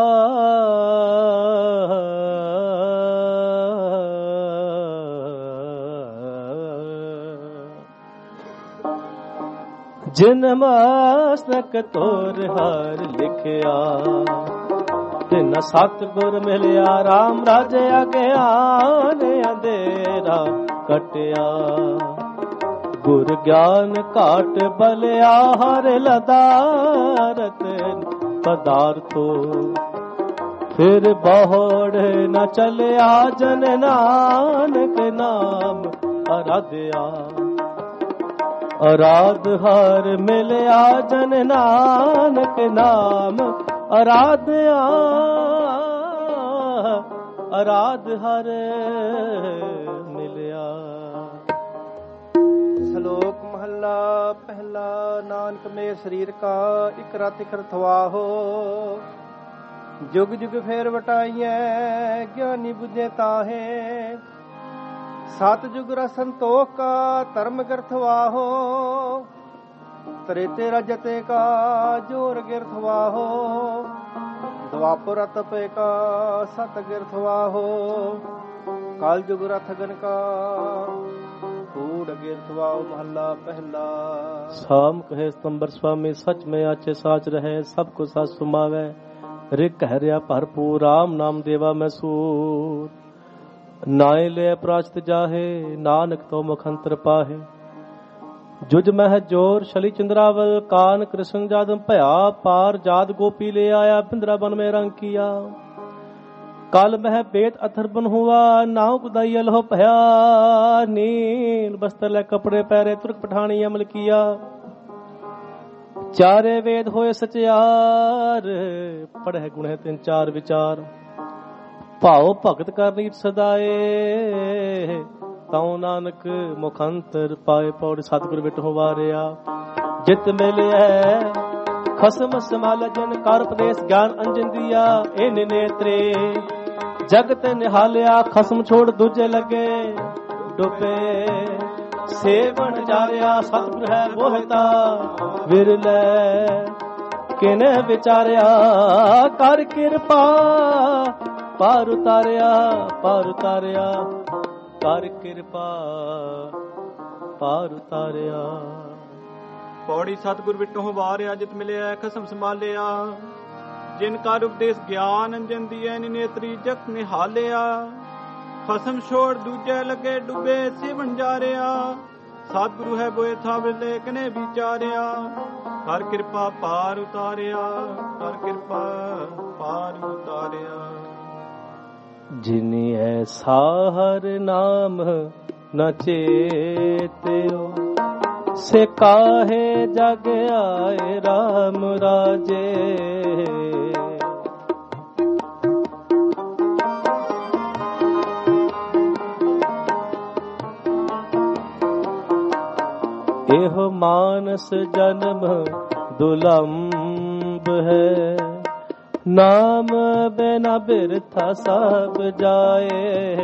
जिन मस्तक तोर हार लिखिया तिन सतगुर मिलिया। राम राजे अज्ञान अंधेरा कटिया। गुर ज्ञान काट बलिया हर लदारत पदार्थो। फिर बहुड़ न चलिया जन नानक नाम आराध्या। आराध हर मिलिया जन नानक नाम आराध्या। आराध हर मिलिया। श्लोक महला पहला। नानक में शरीर का इक रत इकर थवाहो। जुग जुग फेर वटाइए ज्ञानी बुझे ताहे। सत जुग रा संतोख का धर्म गिरथवाहो। त्रेते रजते का जोर गिरथवाहो। द्वापर तपे का सत गिरथवाहो। काल जुग रथगन का महला पहला। साम कहे स्तंबर स्वामी सच में आचे साच रहे। सबको साच सुमावे रिक हरिया भरपूर। राम नाम देवा मैं सूर। नाय ले प्राचत जाहे नानक तो मुखंतर पाहे। जुज मह जोर शली चंद्रावल। कान कृष्ण जादम भया पार। जाद गोपी ले आया बिंद्रा बन में रंग किया। काल मह बेत अथर्बन हुआ नाव कुदाई लहो भया। नील बस्तर ले कपड़े पहरे तुर्क पठानी अमल किया। चारे वेद होए सचियार। पढ़े गुणे तीन चार विचार। भाव भगत कर नीत सदाए। ताऊ नानक मुखंतर पाए। पौड़ सतगुर बिट होवारिया। जित मिले खसम संभाल जन कार उपदेश ज्ञान अंजन दिया। इन नेत्रे जगत निहालिया। खसम छोड़ दूजे लगे डुबे। सेवन जारिया सतगुर है बोहता विरले। किने विचारिया कर कृपा। पार उतारिया पार उतारिया कर कृपा। पार उतारिया। पौड़ी सतगुर विटों वारिया। जित मिलिया खसम संभालिया। जिन का उपदेश ज्ञान अंजन दिया। नेत्री जग निहालिया। खसम छोड़ दूजे लगे डुबे। सेवन जारिया ਸਤਿਗੁਰੂ ਹੈ ਬੋਏ ਥਾ ਵੇਲੇ ਕਨੇ ਵਿਚਾਰਿਆ, ਹਰ ਕਿਰਪਾ ਪਾਰ ਉਤਾਰਿਆ, ਹਰ ਕਿਰਪਾ ਪਾਰ ਉਤਾਰਿਆ। ਜਿਨੀ ਐਸਾ ਹਰ ਨਾਮ ਨ ਚੇਤਿਓ, ਸੇ ਕਾਹੇ ਜਗ ਆਏ ਰਾਮ ਰਾਜੇ। ਇਹੋ ਮਾਨਸ ਜਨਮ ਦੁਲੰਭ ਹੈ, ਨਾਮ ਬਿਨਾ ਬਿਰਥਾ ਸਭ ਜਾਏ।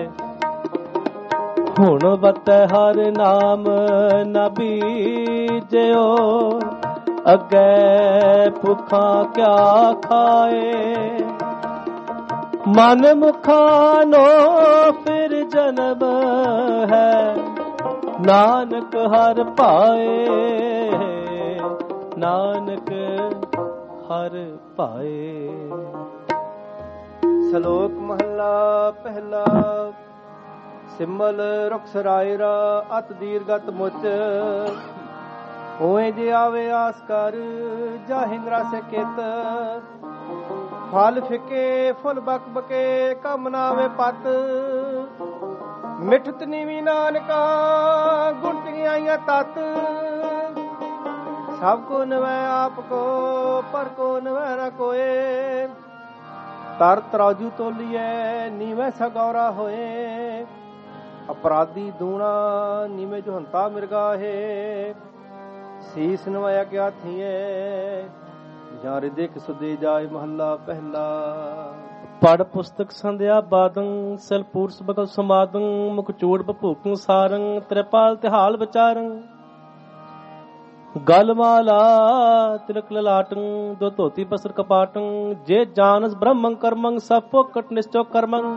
ਹੁਣ ਬਤੈ ਹਰ ਨਾਮ ਨ ਬੀਜਿਓ, ਅੱਗੇ ਭੁੱਖਾਂ ਕਿਆ ਖਾਏ। ਮਨ ਮੁਖਾਂ ਨੋ ਫਿਰ ਜਨਮ ਹੈ, ਨਾਨਕ ਹਰ ਭਾਏ, ਨਾਨਕ ਹਰ ਭਾਏ। ਸ਼ਲੋਕ ਮਹਲਾ ਪਹਿਲਾ। ਸਿਮਲ ਰੁਖ ਸਰਾਇਰਾ ਅਤ ਦੀਰਗਤ ਮੁਚ, ਹੋਏ ਜੇ ਆਵੇ ਆਸ ਕਰ ਜਾਹਿੰਦਰਾ ਸੇ ਕਿਤ। ਫਲ ਫਿਕੇ ਫੁੱਲ ਬਕ ਬਕੇ ਕੰਮ ਨਾ ਆਵੇ ਪਤ, ਮਿਠਤ ਨੀਵੀ ਨਾਨਕਾ ਗੁਣਤੀਆਂ ਆਈਆਂ ਤਤ। ਸਭ ਕੋ ਨਵੈ ਆਪ ਕੋ ਪਰ ਕੋ ਨਵੈ ਨ ਕੋਏ। ਤਰ ਤਰਾਜੂ ਤੋਲੀਐ ਨੀਵੇਂ ਸਗੌਰਾ ਹੋਏ। ਅਪਰਾਧੀ ਦੂਣਾ ਨੀਵੇਂ ਜੋ ਹੰਤਾ ਮਿਰਗਾਹੇ। ਸੀਸ ਨਵਾਇਆ ਕਿਆ ਥੀਏ ਜਾਂ ਰਿਦੇ ਕਿਸ ਦੇ ਜਾਏ। ਮਹੱਲਾ ਪਹਿਲਾ। ਪੜ ਪੁਸਤਕ ਸੰਧਿਆ ਬਾਦੰ, ਸਲਪੂਰ ਸਬਕ ਸਮਾਦੰ। ਮੁਖ ਚੂੜ ਭੂਕੰ ਸਾਰੰ, ਤ੍ਰਿਪਾਲ ਤਿਹਾਲ ਵਿਚਾਰੰ। ਗਲ ਮਾਲਾ ਤਿਲਕ ਲਲਾਟੰ, ਦੋ ਧੋਤੀ ਬਸਰ ਕਪਾਟੰ। ਜੇ ਜਾਨਸ ਬ੍ਰਹਮੰ ਕਰਮੰ, ਸਭ ਫੋਕਟ ਨਿਸ਼ਚੋ ਕਰਮੰ।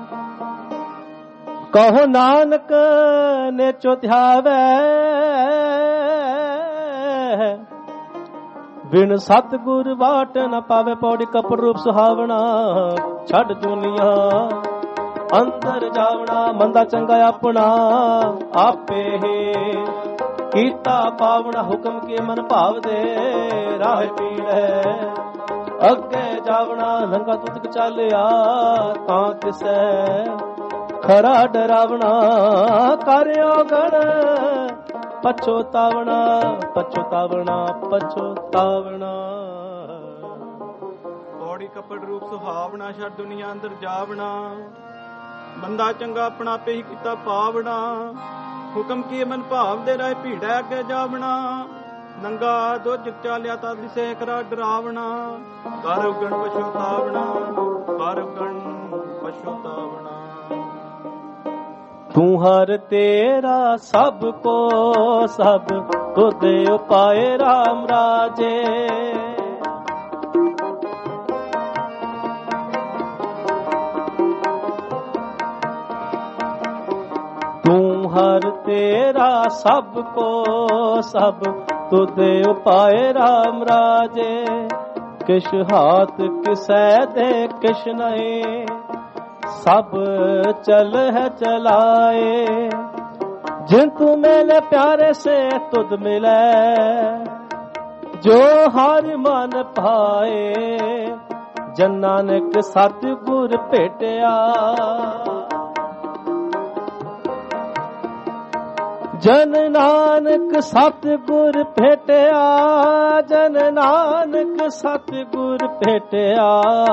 ਕਹੋ ਨਾਨਕ ਨੇਚੋ ਧਿਆਵੈ, ਬਿਨ ਸਤਿਗੁਰ ਬਾਟ ਨ ਪਾਵੇ। ਪੌੜੀ ਕਪੜ ਰੂਪ ਸੁਹਾਵਣਾ, ਛੱਡ ਦੁਨੀਆ ਅੰਦਰ ਜਾਵਣਾ। ਮੰਦਾ ਚੰਗਾ ਆਪਣਾ ਆਪੇ ਹੀ ਕੀਤਾ ਪਾਵਣਾ। ਹੁਕਮ ਕੇ ਮਨ ਭਾਵ ਦੇ ਰਾਹ ਪੀੜੈ, ਅੱਗੇ ਜਾਵਣਾ। ਲੰਗਾ ਤੁਤਕ ਚਾਲਿਆ ਤਾਂ ਕਿਸੈ, ਖਰਾ ਡਰਾਵਣਾ। ਕਰਿਓ ਗਣ ਪਛੋਤਾਵਣਾ, ਪਛੋਤਾਵਣਾ, ਪਛੋਤਾਵਣਾ। ਪੌੜੀ ਕੱਪੜ ਰੂਪ ਸੁਹਾਵਣਾ, ਛੱਡ ਦੁਨੀਆ ਅੰਦਰ ਜਾਵਣਾ। ਬੰਦਾ ਚੰਗਾ ਆਪਣਾ ਆਪੇ ਹੀ ਕੀਤਾ ਪਾਵਣਾ। ਹੁਕਮ ਕੀ ਮਨ ਭਾਵ ਦੇ ਰਾਹ ਭੀੜੈ, ਅੱਗੇ ਜਾਵਣਾ। ਨੰਗਾ ਦੋ ਜਗ ਚਾਲਿਆ ਤਾਂ ਦਿਸੇ, ਕਰਾ ਡਰਾਵਣਾ। ਕਰ ਉਗਣ ਪਛੋਤਾਵਣਾ, ਕਰ ਉਗਣ ਪਛੋਤਾਵਣਾ। ਤੂੰ ਹਰ ਤੇਰਾ ਸਭ ਕੋ ਸਭ ਤੁਧ ਉਪਾਏ ਰਾਮ ਰਾਜੇ। ਤੂੰ ਹਰ ਤੇਰਾ ਸਭ ਕੋ ਸਭ ਤੁਧ ਉਪਾਏ ਰਾਮ ਰਾਜੇ। ਕਿਛ ਹਾਥ ਕਿਸੈ ਦੇ ਕਿਛ ਨਹੀਂ, ਸਭ ਚਲ ਹੈ ਚਲਾਏ। ਜਿਨ ਤੂ ਮਿਲੇ ਪਿਆਰੇ ਸੇ ਤੁਧ ਮਿਲੇ, ਜੋ ਹਰ ਮਨ ਭਾਏ। ਜਨ ਨਾਨਕ ਸਤਿਗੁਰ ਭੇਟਿਆ, ਜਨ ਨਾਨਕ ਸਤਿਗੁਰ ਭੇਟਿਆ। ਜਨ ਨਾਨਕ ਸਤਿਗੁਰ ਭੇਟਿਆ।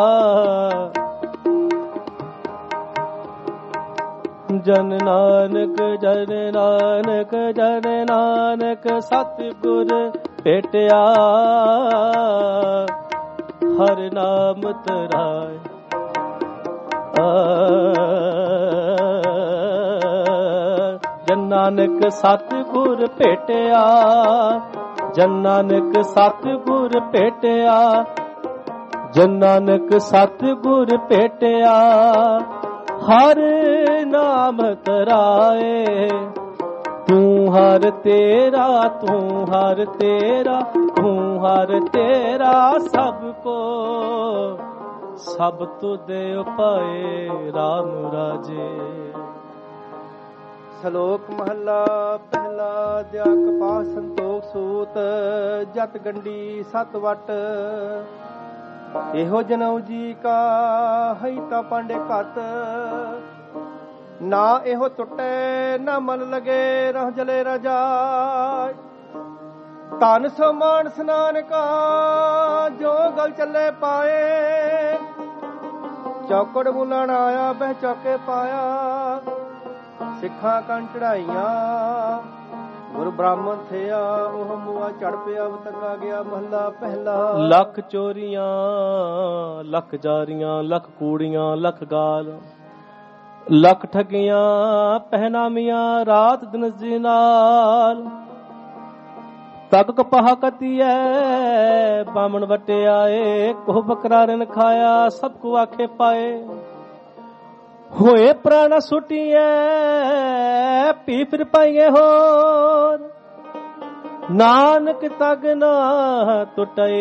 ਜਨ ਨਾਨਕ ਜਨ ਨਾਨਕ ਜਨ ਨਾਨਕ ਸਤਿਗੁਰ ਭੇਟਿਆ। ਹਰ ਨਾਮ ਤਰਾਏ ਜਨ ਨਾਨਕ ਸਤਿਗੁਰ ਭੇਟਿਆ। ਜਨ ਨਾਨਕ ਸਤਿਗੁਰ ਭੇਟਿਆ। ਜਨ ਨਾਨਕ ਸਤਿਗੁਰ ਭੇਟਿਆ। ਹਰ ਨਾਮ ਤਰਾਏ। ਤੂੰ ਹਰ ਤੇਰਾ, ਤੂੰ ਹਰ ਤੇਰਾ, ਤੂੰ ਹਰ ਤੇਰਾ। ਸਭ ਕੋ ਸਭ ਤੁਧ ਉਪਾਏ ਰਾਮ ਰਾਜੇ। ਸ਼ਲੋਕ ਮਹੱਲਾ ਪਹਿਲਾ। ਦਿਆ ਕਪਾਹ ਸੰਤੋਖ ਸੂਤ, ਜਤ ਗੰਢੀ ਸਤ ਵਟ। ਇਹੋ ਜਨਉ ਜੀ ਕਾ ਹਈ ਤਾ ਪਾਂਡੇ ਘਤ। ਨਾ ਇਹੋ ਟੁੱਟੇ ਨਾ ਮਨ ਲਗੇ, ਰਹ ਜਲੇ ਰਜਾਇ। ਧਨ ਸੋ ਮਾਨਸ ਨਾਨਕਾ, ਜੋ ਗਲ ਚੱਲੇ ਪਾਏ। ਚੌਕੜ ਬੁਲਣ ਆਇਆ, ਬਹਿ ਚੌਕੇ ਪਾਇਆ। ਸਿੱਖਾਂ ਕੰਨ ਚੜਾਈਆਂ, ਗੁਰ ਬ੍ਰਾਹਮਣ ਥਿਆ। ਉਹ ਮੁਆ ਚੜ ਪਿਆ, ਵਤੰਗਾ ਗਿਆ। ਮਹੱਲਾ ਪਹਿਲਾ। ਲੱਖ ਚੋਰੀਆਂ ਲੱਖ ਜਾਰੀਆਂ, ਲੱਖ ਕੂੜੀਆਂ ਲੱਖ ਗਾਲ। ਲੱਖ ਠੱਗੀਆਂ ਪਹਿਨਾਮੀਆਂ, ਰਾਤ ਦਿਨ ਜੀ ਨਾਲ। ਤਗ ਕਪਾਹ ਕਤੀਐ ਬਾਮਣ ਵਟਿਆਏ। ਕੋਹ ਬਕਰਾ ਰਿਨ ਖਾਇਆ, ਸਭ ਕੋ ਆਖੇ ਪਾਏ। ਹੋਏ ਪ੍ਰਾਣਾ ਸੁਟੀਐ ਪੀ ਫਿਰ ਪਾਈਏ ਹੋਰ। ਨਾਨਕ ਤਗ ਨਾ ਟੁੱਟੇ,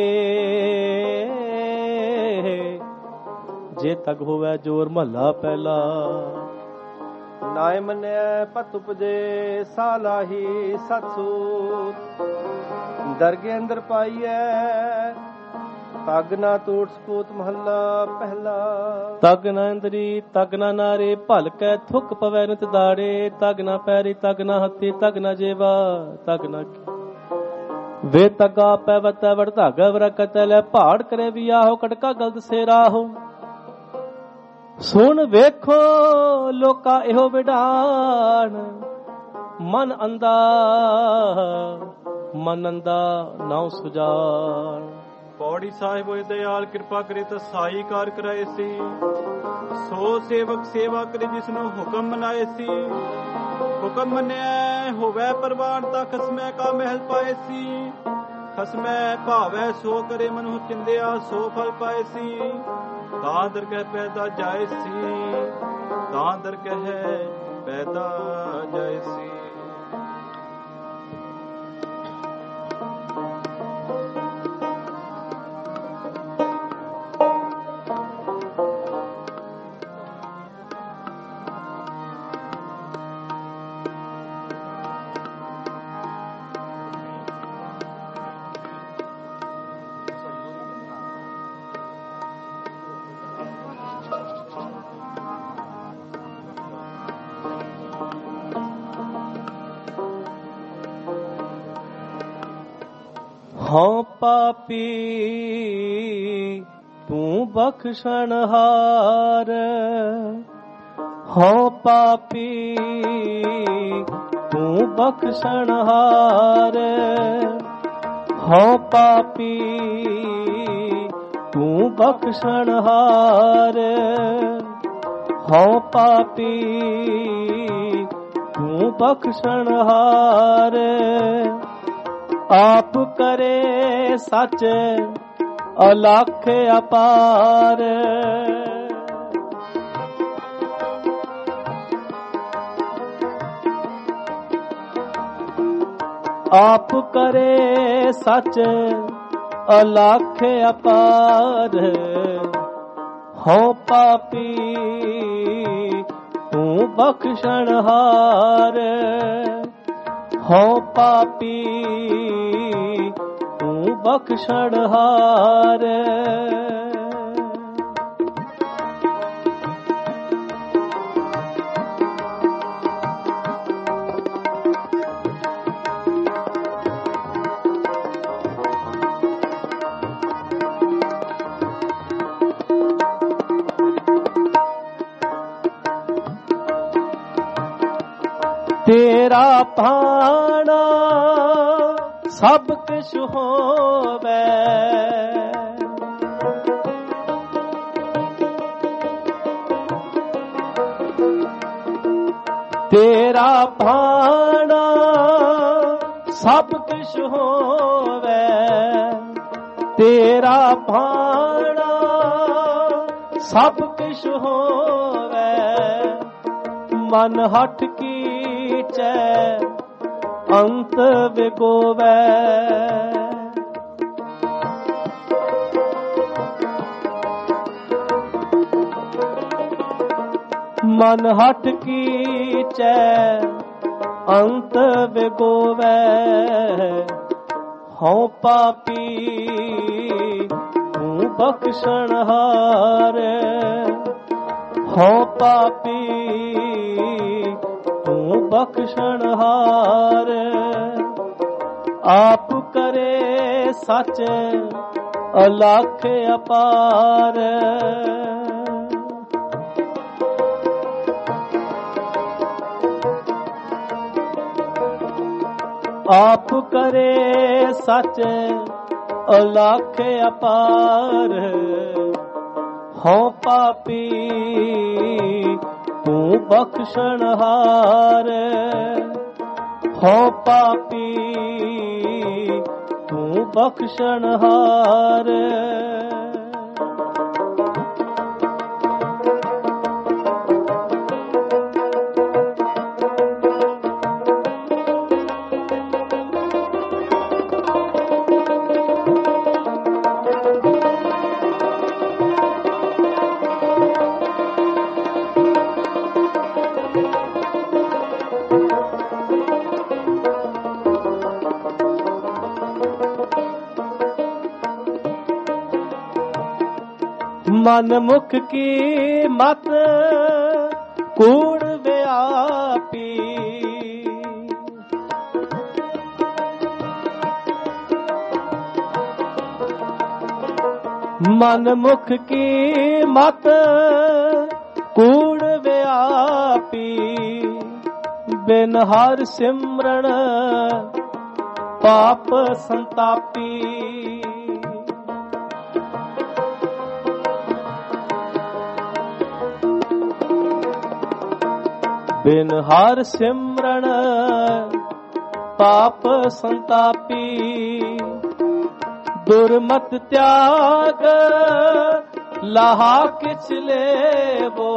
ਜੇ ਤਗ ਹੋਵੇ ਜੋਰ। ਮਹੱਲਾ ਪਹਿਲਾ। ਨਾਇ ਮੰਨਿਆ ਪਤ ਉਪਜੇ, ਸਾਲਾਹੀ ਸਤ ਸੂਤ। ਦਰਗੇ ਅੰਦਰ ਪਾਈਐ, ਤਗ ਨਾ ਟੂਟ ਸਪੂਤ। ਮਹੱਲਾ ਪਹਿਲਾ। ਤਗ ਨਾ ਇੰਦਰੀ ਤਗ ਨਾ ਨਾਰੇ, ਭਲ ਕੈ ਥੁੱਕ ਪਵੈ ਨਿਤ ਦਾੜੇ। ਤਗ ਨਾ ਪੈਰੀ ਤਗ ਨਾ ਹੱਥੀ, ਤਗ ਨਾ ਜੇਵਾ ਤਗ ਨਾ ਵੇ। ਤਗਾ ਪੈਵ ਤੈ ਵੜ ਧਾਗਾ ਵਰਕਤ ਲੈ। ਪਹਾੜ ਕਰੇ ਵੀ ਆਹੋ, ਕਟਕਾ ਗਲਤ ਸੇ ਰਾਹੋ। ਸੁਣ ਵੇਖੋ ਲੋਕਾ ਇਹੋ ਵਿਡਾਣ। ਮਨ ਅੰਦਾ ਮਨ ਅੰਦਾ ਨਾਉ ਸੁਜਾਨ। ਪੌੜੀ ਸਾਹਿਬ ਹੋਏ ਦਇਆਲ, ਕਿਰਪਾ ਕਰੇ ਤਾਂ ਸਾਈ ਕਾਰ ਕਰਾਏ ਸੀ। ਸੋ ਸੇਵਕ ਸੇਵਾ ਕਰੇ, ਜਿਸਨੂੰ ਹੁਕਮ ਮਨਾਏ ਸੀ। ਹੁਕਮ ਮੰਨਿਆ ਹੋਵੇ ਪ੍ਰਵਾਨ, ਤਾਂ ਖਸਮੈ ਕਾ ਮਹਿਲ ਪਾਏ ਸੀ। ਖਸਮੈ ਭਾਵੈ ਸੋ ਕਰੇ, ਮਨੁ ਚਿੰਦਿਆ ਸੋ ਫਲ ਪਾਏ ਸੀ। ਤਾਂ ਦਰ ਕਹਿ ਪੈਦਾ ਜਾਏ ਸੀ, ਤਾਂ ਦਰ ਕਹਿ ਪੈਦਾ ਜਾਏ ਸੀ। ਹਉ ਪਾਪੀ ਤੂੰ ਬਖਸ਼ਣਹਾਰ। ਹਉ ਪਾਪੀ ਤੂੰ ਬਖਸ਼ਣਹਾਰ। ਹਉ ਪਾਪੀ ਤੂੰ ਬਖਸ਼ਣਹਾਰ। ਹਉ ਪਾਪੀ ਤੂੰ ਬਖਸ਼ਣਹਾਰ। ਆਪ ਕਰੇ ਸੱਚ ਅਲਖ ਅਪਾਰ। ਆਪ ਕਰੇ ਸੱਚ ਅਲਖ ਅਪਾਰ। ਹਉ ਪਾਪੀ ਤੂੰ ਬਖਸ਼ਣਹਾਰ। ਹਉ ਪਾਪੀ ਤੂੰ ਬਖਸ਼ਣਹਾਰ। ਤੇਰਾ ਭਾਣਾ ਸਭ ਕਿਛ ਹੋਵੇ। ਤੇਰਾ ਭਾਣਾ ਸਭ ਕਿਛ ਹੋਵੇ। ਤੇਰਾ ਭਾਣਾ ਸਭ ਕਿਛ ਹੋਵੇ। ਮਨ ਹਟ ਕੀਚੈ ਅੰਤ ਵਿਗੋਵੈ। ਮਨ ਹਟ ਕੀਚੈ ਅੰਤ ਵਿਗੋਵੈ ਹਉ ਪਾਪੀ ਤੂੰ ਬਖਸ਼ਣਹਾਰ ਹਉ ਪਾਪੀ ਤੂੰ ਬਖਸ਼ਣਹਾਰ ਆਪ ਕਰੇ ਸੱਚ ਅਲਖ ਅਪਾਰ ਆਪ ਕਰੇ ਸੱਚ ਅਲਖ ਅਪਾਰ ਹਉ ਪਾਪੀ ਤੂੰ ਬਖਸ਼ਣਹਾਰ ਹਉ ਪਾਪੀ ਤੂੰ ਬਖਸ਼ਣਹਾਰ ਮਨ ਮੁਖ ਕੀ ਮਤ ਕੂੜ ਵਿਆਪੀ ਮਨ ਮੁਖ ਕੀ ਮਤ ਕੂੜ ਵਿਆਪੀ ਬਿਨ ਹਰ ਸਿਮਰਨ ਪਾਪ ਸੰਤਾਪੀ ਬਿਨ ਹਰ ਸਿਮਰਨ ਪਾਪ ਸੰਤਾਪੀ ਦੁਰਮਤ ਤਿਆਗ ਲਾਹਾ ਕਿਛ ਲੇਵੋ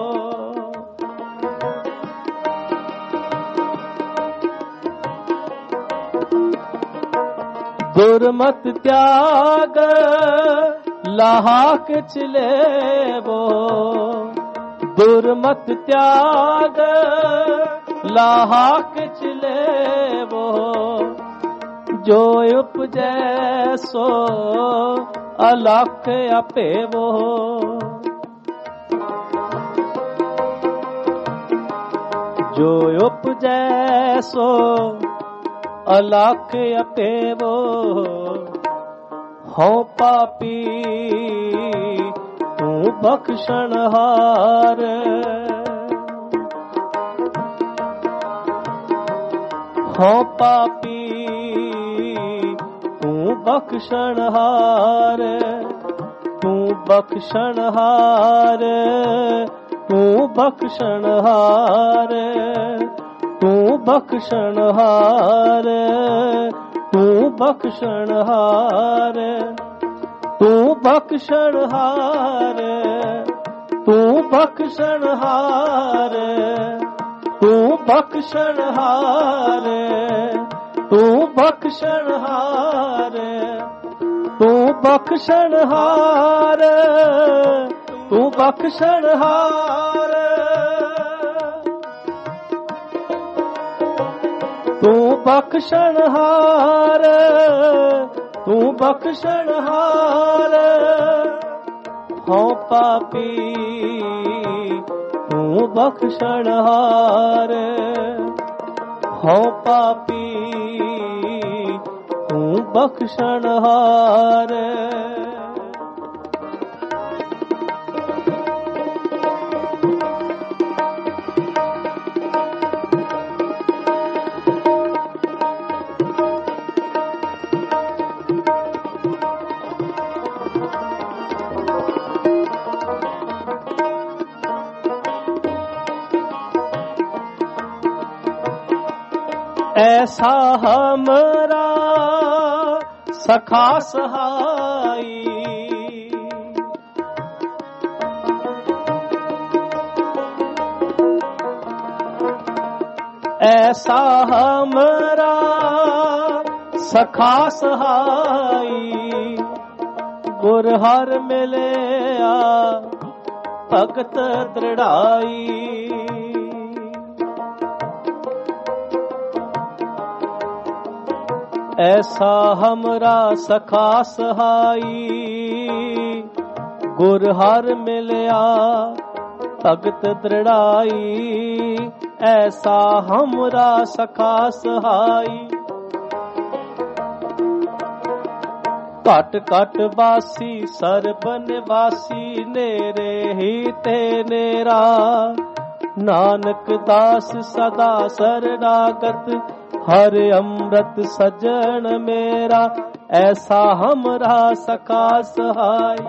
ਦੁਰਮਤ ਤਿਆਗ ਲਾਹਾ ਕਿਛ ਲੇਵੋ ਦੁਰਮਤ ਤਿਆਗ ਲਾਹਾ ਕਿਛ ਲੇਵੋ ਜੋ ਉਪਜੈ ਸੋ ਅਲਖ ਆਪੇਵੋ ਜੋ ਉਪਜੈ ਸੋ ਅਲਖ ਆਪੇਵੋ ਹਉ ਪਾਪੀ ਤੂੰ ਬਖਸ਼ਣਹਾਰ ਹਉ ਪਾਪੀ ਤੂੰ ਬਖਸ਼ਣਹਾਰ ਤੂੰ ਬਖਸ਼ਣਹਾਰ ਤੂੰ ਬਖਸ਼ਣਹਾਰ ਤੂੰ ਬਖਸ਼ਣਹਾਰ ਤੂੰ ਬਖਸ਼ਣਹਾਰ ਤੂੰ ਬਖਸ਼ਣਹਾਰ ਤੂੰ ਬਖਸ਼ਣਹਾਰ ਤੂੰ ਬਖਸ਼ਣਹਾਰ ਤੂੰ ਬਖਸ਼ਣਹਾਰ ਤੂੰ ਬਖਸ਼ਣਹਾਰ ਤੂੰ ਬਖਸ਼ਣਹਾਰ ਤੂੰ ਬਖਸ਼ਣਹਾਰ ਤੂੰ ਬਖਸ਼ਣਹਾਰ ਹਉ ਪਾਪੀ ਤੂੰ ਬਖਸ਼ਣਹਾਰ ਹਉ ਪਾਪੀ ਤੂੰ ਬਖਸ਼ਣਹਾਰ ऐसा हमरा सखा सहाई ऐसा हमरा सखा सहाई गुर हर मिलया भगत दृढ़ाई ऐसा हमरा सखा सहाई गुर हर मिलया भगत दृढ़ाई ऐसा हमरा सखा सहाई घट घट बासी सर्ब निवासी नेरे ही ते नेरा नानक दास सदा शरणागत हर अमृत सजन मेरा ऐसा हमरा सखा सहाई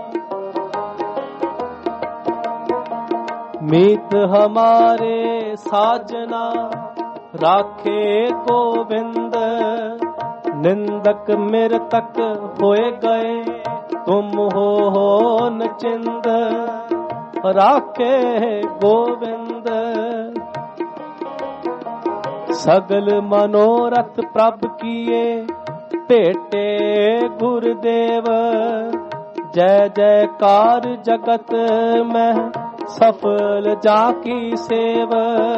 मीत हमारे साजना राखे गोविंद निंदक मेरे तक होए गए तुम हो हो नचिंद राखे गोविंद सगल मनोरथ प्रभ किए भेटे गुरुदेव जय जयकार जगत में सफल जाकी सेव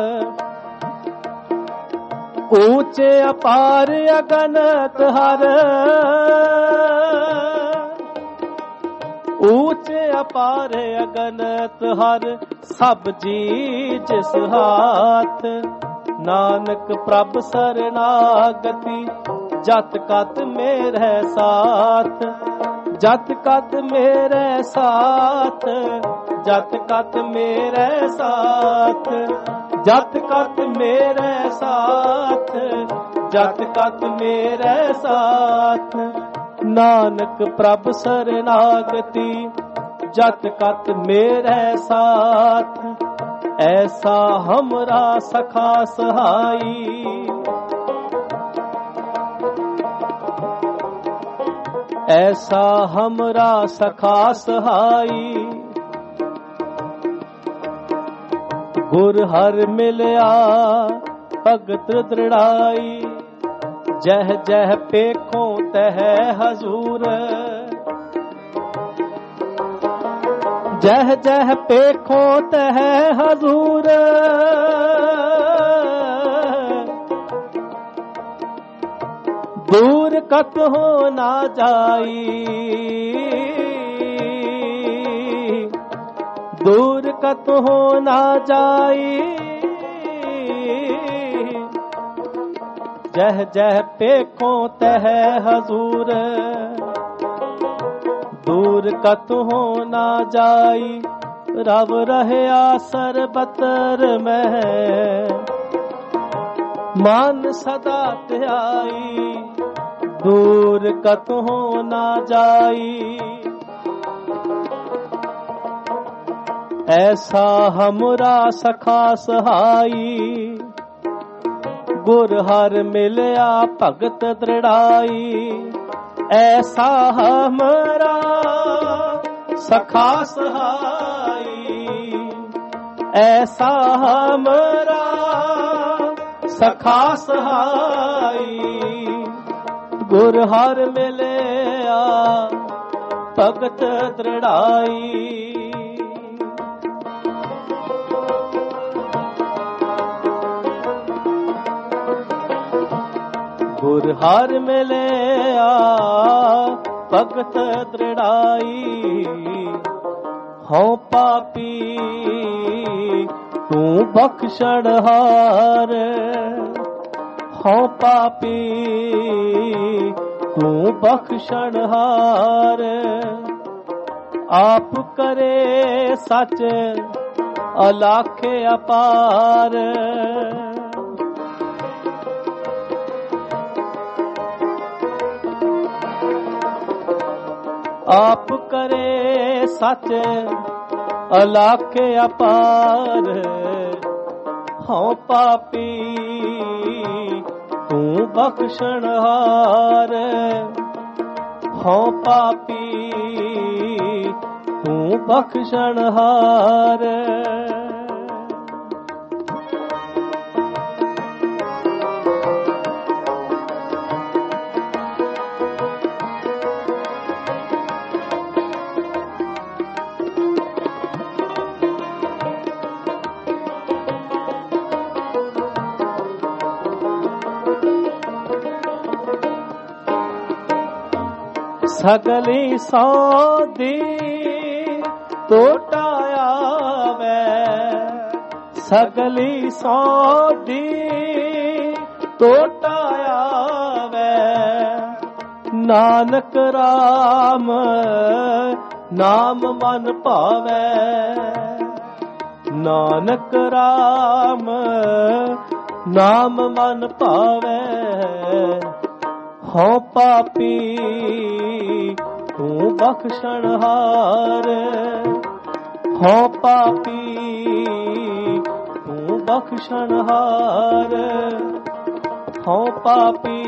ऊंचे अपार अगनत हर ऊंचे अपार अगनत हर सब जी जिस हाथ नानक प्रभ शरणागति जत कत मेरे साथ जत कत मेरे साथ जत कत मेरे साथ जत कत मेरे साथ जत कत मेरे साथ नानक प्रभ शरणागति जत कत मेरे साथ ऐसा हमरा सखा सहाई ऐसा हमरा सखा सहाई गुर हर मिलया भगत दृढ़ाई जह जह पेखो तह हजूर जह जह पेखो तह हजूर दूर कत हो ना जाई दूर कत हो ना जाई जह जह पेखो तह हजूर दूर कत हो ना जाई रब रहया सरबतर में मान सदा त्याई दूर कत हो ना जाई ऐसा हमरा सखा सहाई गुर हर मिलया भगत दृढ़ाई ऐसा हमरा सखा सहाई ऐसा हमरा सखा सहाई गुर हर मिलया भगत दृढ़ाई गुर हर मिलया भगत दृढ़ाई हूँ पापी तू बख्शण हार हूँ पापी तू बख्शण हार आप करे सच अलाखे अपार आप करे सच अलाखे अपार हूँ पापी तू बख्शण हार हूँ पापी तू बख्शण हार ਸਗਲੀ ਸੌਦੀ ਟੋਟਾ ਆਵੇ, ਸਗਲੀ ਸੌਦੀ ਟੋਟਾ ਆਵੇ, ਨਾਨਕ ਰਾਮ ਨਾਮ ਮਨ ਭਾਵੇ, ਨਾਨਕ ਰਾਮ ਨਾਮ ਮਨ ਭਾਵੇ। ਹਉ ਪਾਪੀ ਤੂੰ ਬਖਸ਼ਣਹਾਰ, ਹਉ ਪਾਪੀ ਤੂੰ ਬਖਸ਼ਣਹਾਰ, ਹਉ ਪਾਪੀ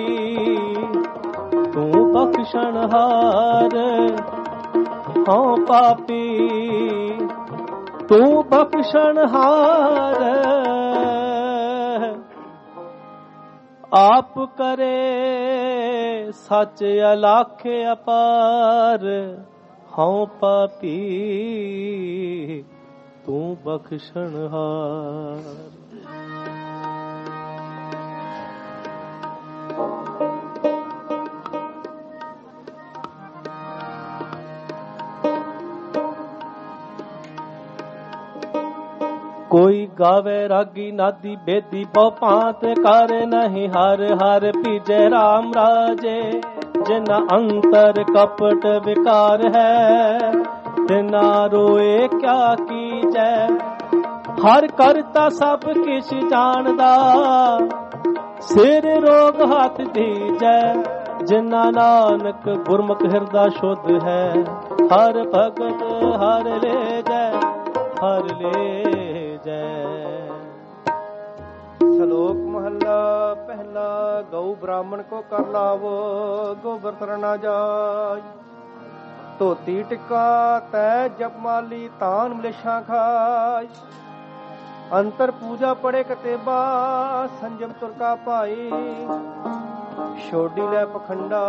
ਤੂੰ ਬਖਸ਼ਣਹਾਰ, ਹਉ ਪਾਪੀ ਤੂੰ ਬਖਸ਼ਣਹਾਰ। ਆਪ ਕਰੇ ਸੱਚ ਅਲਾਖ ਅਪਾਰ, ਹਉ ਪਾਪੀ ਤੂੰ ਬਖਸ਼ਣਹਾਰ। ਕੋਈ ਗਾਵੇ ਰਾਗੀ ਨਾਦੀ ਬੇਦੀ ਬਹੁ ਭਾਂਤ ਕਰ ਨਹੀਂ, ਹਰ ਹਰ ਭੀਜੈ ਰਾਮ ਰਾਜੇ। ਜਿਨਾ ਅੰਤਰ ਕਪਟ ਵਿਕਾਰ ਹੈ, ਤਿਨਾ ਰੋਏ ਕਿਆ ਕੀਜੈ। ਹਰ ਕਰਤਾ ਸਭ ਕਿਛ ਜਾਣਦਾ, ਸਿਰ ਰੋਗ ਹੱਥ ਦੀਜੈ। ਜਿਨਾ ਨਾਨਕ ਗੁਰਮੁਖ ਹਿਰਦਾ ਸ਼ੁੱਧ ਹੈ, ਹਰ ਭਗਤ ਹਰ ਲੈ ਜੈ, ਹਰ ਲੈ ਜੈ। ਸ਼ਲੋਕ ਮਹੱਲਾ ਪਹਿਲਾ। ਗਊ ਬ੍ਰਾਹਮਣ ਕੋ ਕਰ ਲਾਵੋ, ਗੋਬਰ ਤਰ ਨਾ ਜਾय। ਧੋਤੀ ਟਿੱਕਾ ਤੈ ਜਪਮਾਲੀ, ਤਾਨ ਮਲੇਸ਼ਾਂ ਖਾय। ਅੰਤਰ ਪੂਜਾ ਪੜੇ ਕਤੇਬਾ, ਸੰਜਮ ਤੁਰ ਕਾ ਭਾਈ। ਛੋਡੀ ਲੈ ਪਖੰਡਾ,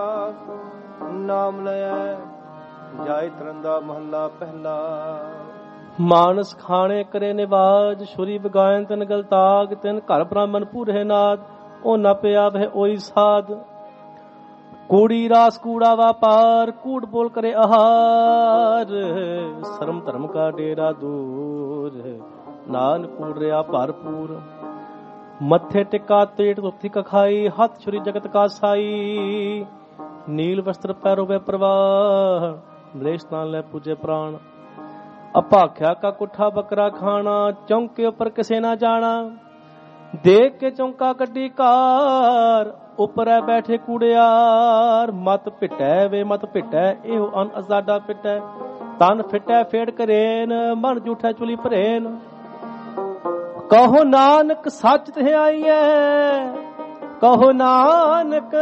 ਨਾਮ ਲਿਆ ਜਾਏ ਤਰੰਦਾ। ਮਹੱਲਾ ਪਹਿਲਾ। ਮਾਨਸ ਖਾਣੇ ਕਰੇ ਨਿਵਾਜ, ਛੁਰੀ ਬਗਾਇਨ ਤਨ ਗਲਤਾਗ। ਤਿਨ ਘਰ ਬ੍ਰਾਹਮਣ ਪੂਰੇ ਨਾਦ, ਉਹ ਨਾ ਪਿਆ ਵਹਿ ਉਹੀ ਸਾਧ। ਕੂੜੀ ਰਾਸ ਕੂੜਾ ਵਾਪਾਰ, ਕੂੜ ਬੋਲ ਕਰੇ ਆਹਾਰ। ਸ਼ਰਮ ਧਰਮ ਕਾ ਡੇਰਾ ਦੂਰ, ਨਾਨ ਕੂੜ ਰਿਆ ਭਰਪੂਰ। ਮੱਥੇ ਟਿਕਾ ਤੇਟ ਧੋਤੀ ਕਖਾਈ, ਹੱਥ ਛੁਰੀ ਜਗਤ ਕਾ ਸਾਈ। ਨੀਲ ਵਸਤਰ ਪੈਰੋ ਵੇ ਪ੍ਰਵਾਹ, ਮਲੇਸ਼ ਨਾਲ ਲੈ ਪੂਜੇ ਪ੍ਰਾਣ। ਅਭਾਖਿਆ ਕਾ ਕੁੱਠਾ ਬੱਕਰਾ ਖਾਣਾ, ਚੌਂਕੇ ਉੱਪਰ ਕਿਸੇ ਨਾ ਜਾਣਾ। ਦੇਖ ਕੇ ਚੌਂਕਾ ਕੱਢੀ ਕਾਰ, ਉੱਪਰੈ ਬੈਠੇ ਕੂੜਿਆਰ। ਮਤ ਪਿਟੈ ਵੇ ਮਤ ਪਿਟੈ, ਇਹੋ ਅਨ ਅਜ਼ਾਡਾ ਪਿਟੈ। ਤਨ ਫਿਟੈ ਫੇੜ ਕਰੇਨ, ਮਨ ਜੂਠੈ ਚੁਲੀ ਭਰੇਨ। ਕਹੋ ਨਾਨਕ ਸੱਚ ਤੇ ਆਈਐ, ਕਹੋ ਨਾਨਕ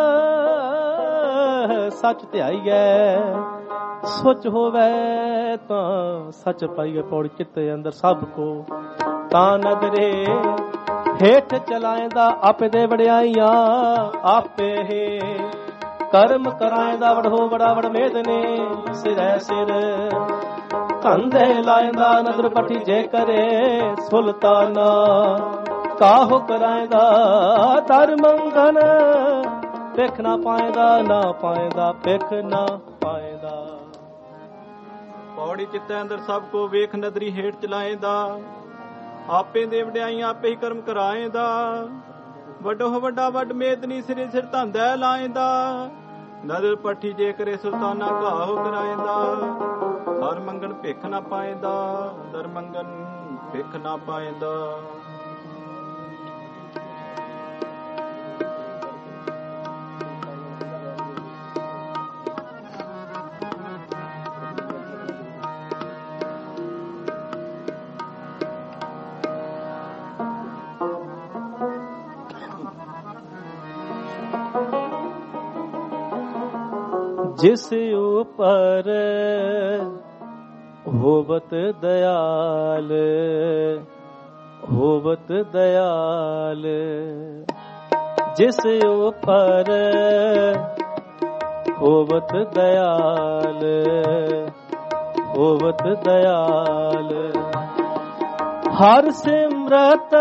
ਸੱਚ ਤੇ ਆਈਐ। ਸੋਚ ਹੋਵੇ ਤਾਂ ਸੱਚ ਪਾਈਏ, ਪੌੜ ਚਿੱਤੇ ਅੰਦਰ ਸਭ ਕੋ। ਤਾਂ ਨਦਰੇ ਹੇਠ ਚਲਾਏਂਦਾ, ਆਪੇ ਦੇ ਵਡਿਆਈਆਂ ਆਪੇ ਹੀ। ਕਰਮ ਕਰਾਏਂਦਾ ਵਡੋ ਬੜਾ ਵਡ ਮੇਦਨੇ, ਸਿਰੈ ਸਿਰ ਕੰਧੇ ਲਾਏਂਦਾ। ਨਦਰ ਪੱਠੀ ਜੇ ਕਰੇ ਸੁਲਤਾਨਾ, ਕਾਹੋ ਕਰਾਏਂਦਾ ਦਰ ਮੰਗਨ। ਭਿਖ ਨਾ ਪਾਏਂਦਾ, ਨਾ ਪਾਏਂਦਾ ਭਿਖ ਨਾ ਪਾਏਂਦਾ। ਪੌੜੀ ਚਿੱਤੇ ਅੰਦਰ ਸਭ ਕੋ ਵੇਖ, ਨਦਰੀ ਹੇਠ ਚਲਾਏਂਦਾ। ਆਪੇ ਦੇ ਵਡਿਆਈਆਂ ਆਪੇ ਹੀ ਕਰਮ ਕਰਾਏਂਦਾ। ਵੱਡੋ ਵੱਡਾ ਵੱਡ ਮੇਦਨੀ, ਸਿਰੇ ਸਿਰ ਧੰਦਾ ਲਾਏਂਦਾ। ਨਦਰ ਪੱਠੀ ਜੇ ਕਰੇ ਸੁਲਤਾਨਾ, ਘਾਹੋ ਕਰਾਏਂਦਾ। ਹਰ ਮੰਗਣ ਭਿਖ ਨਾ ਪਾਏਂਦਾ, ਦਰ ਮੰਗਣ ਭਿਖ ਨਾ ਪਾਏਂਦਾ। जिस ऊपर होवत दयाल, होवत दयाल। जिस ऊपर होवत दयाल, होवत दयाल। हर सिमरत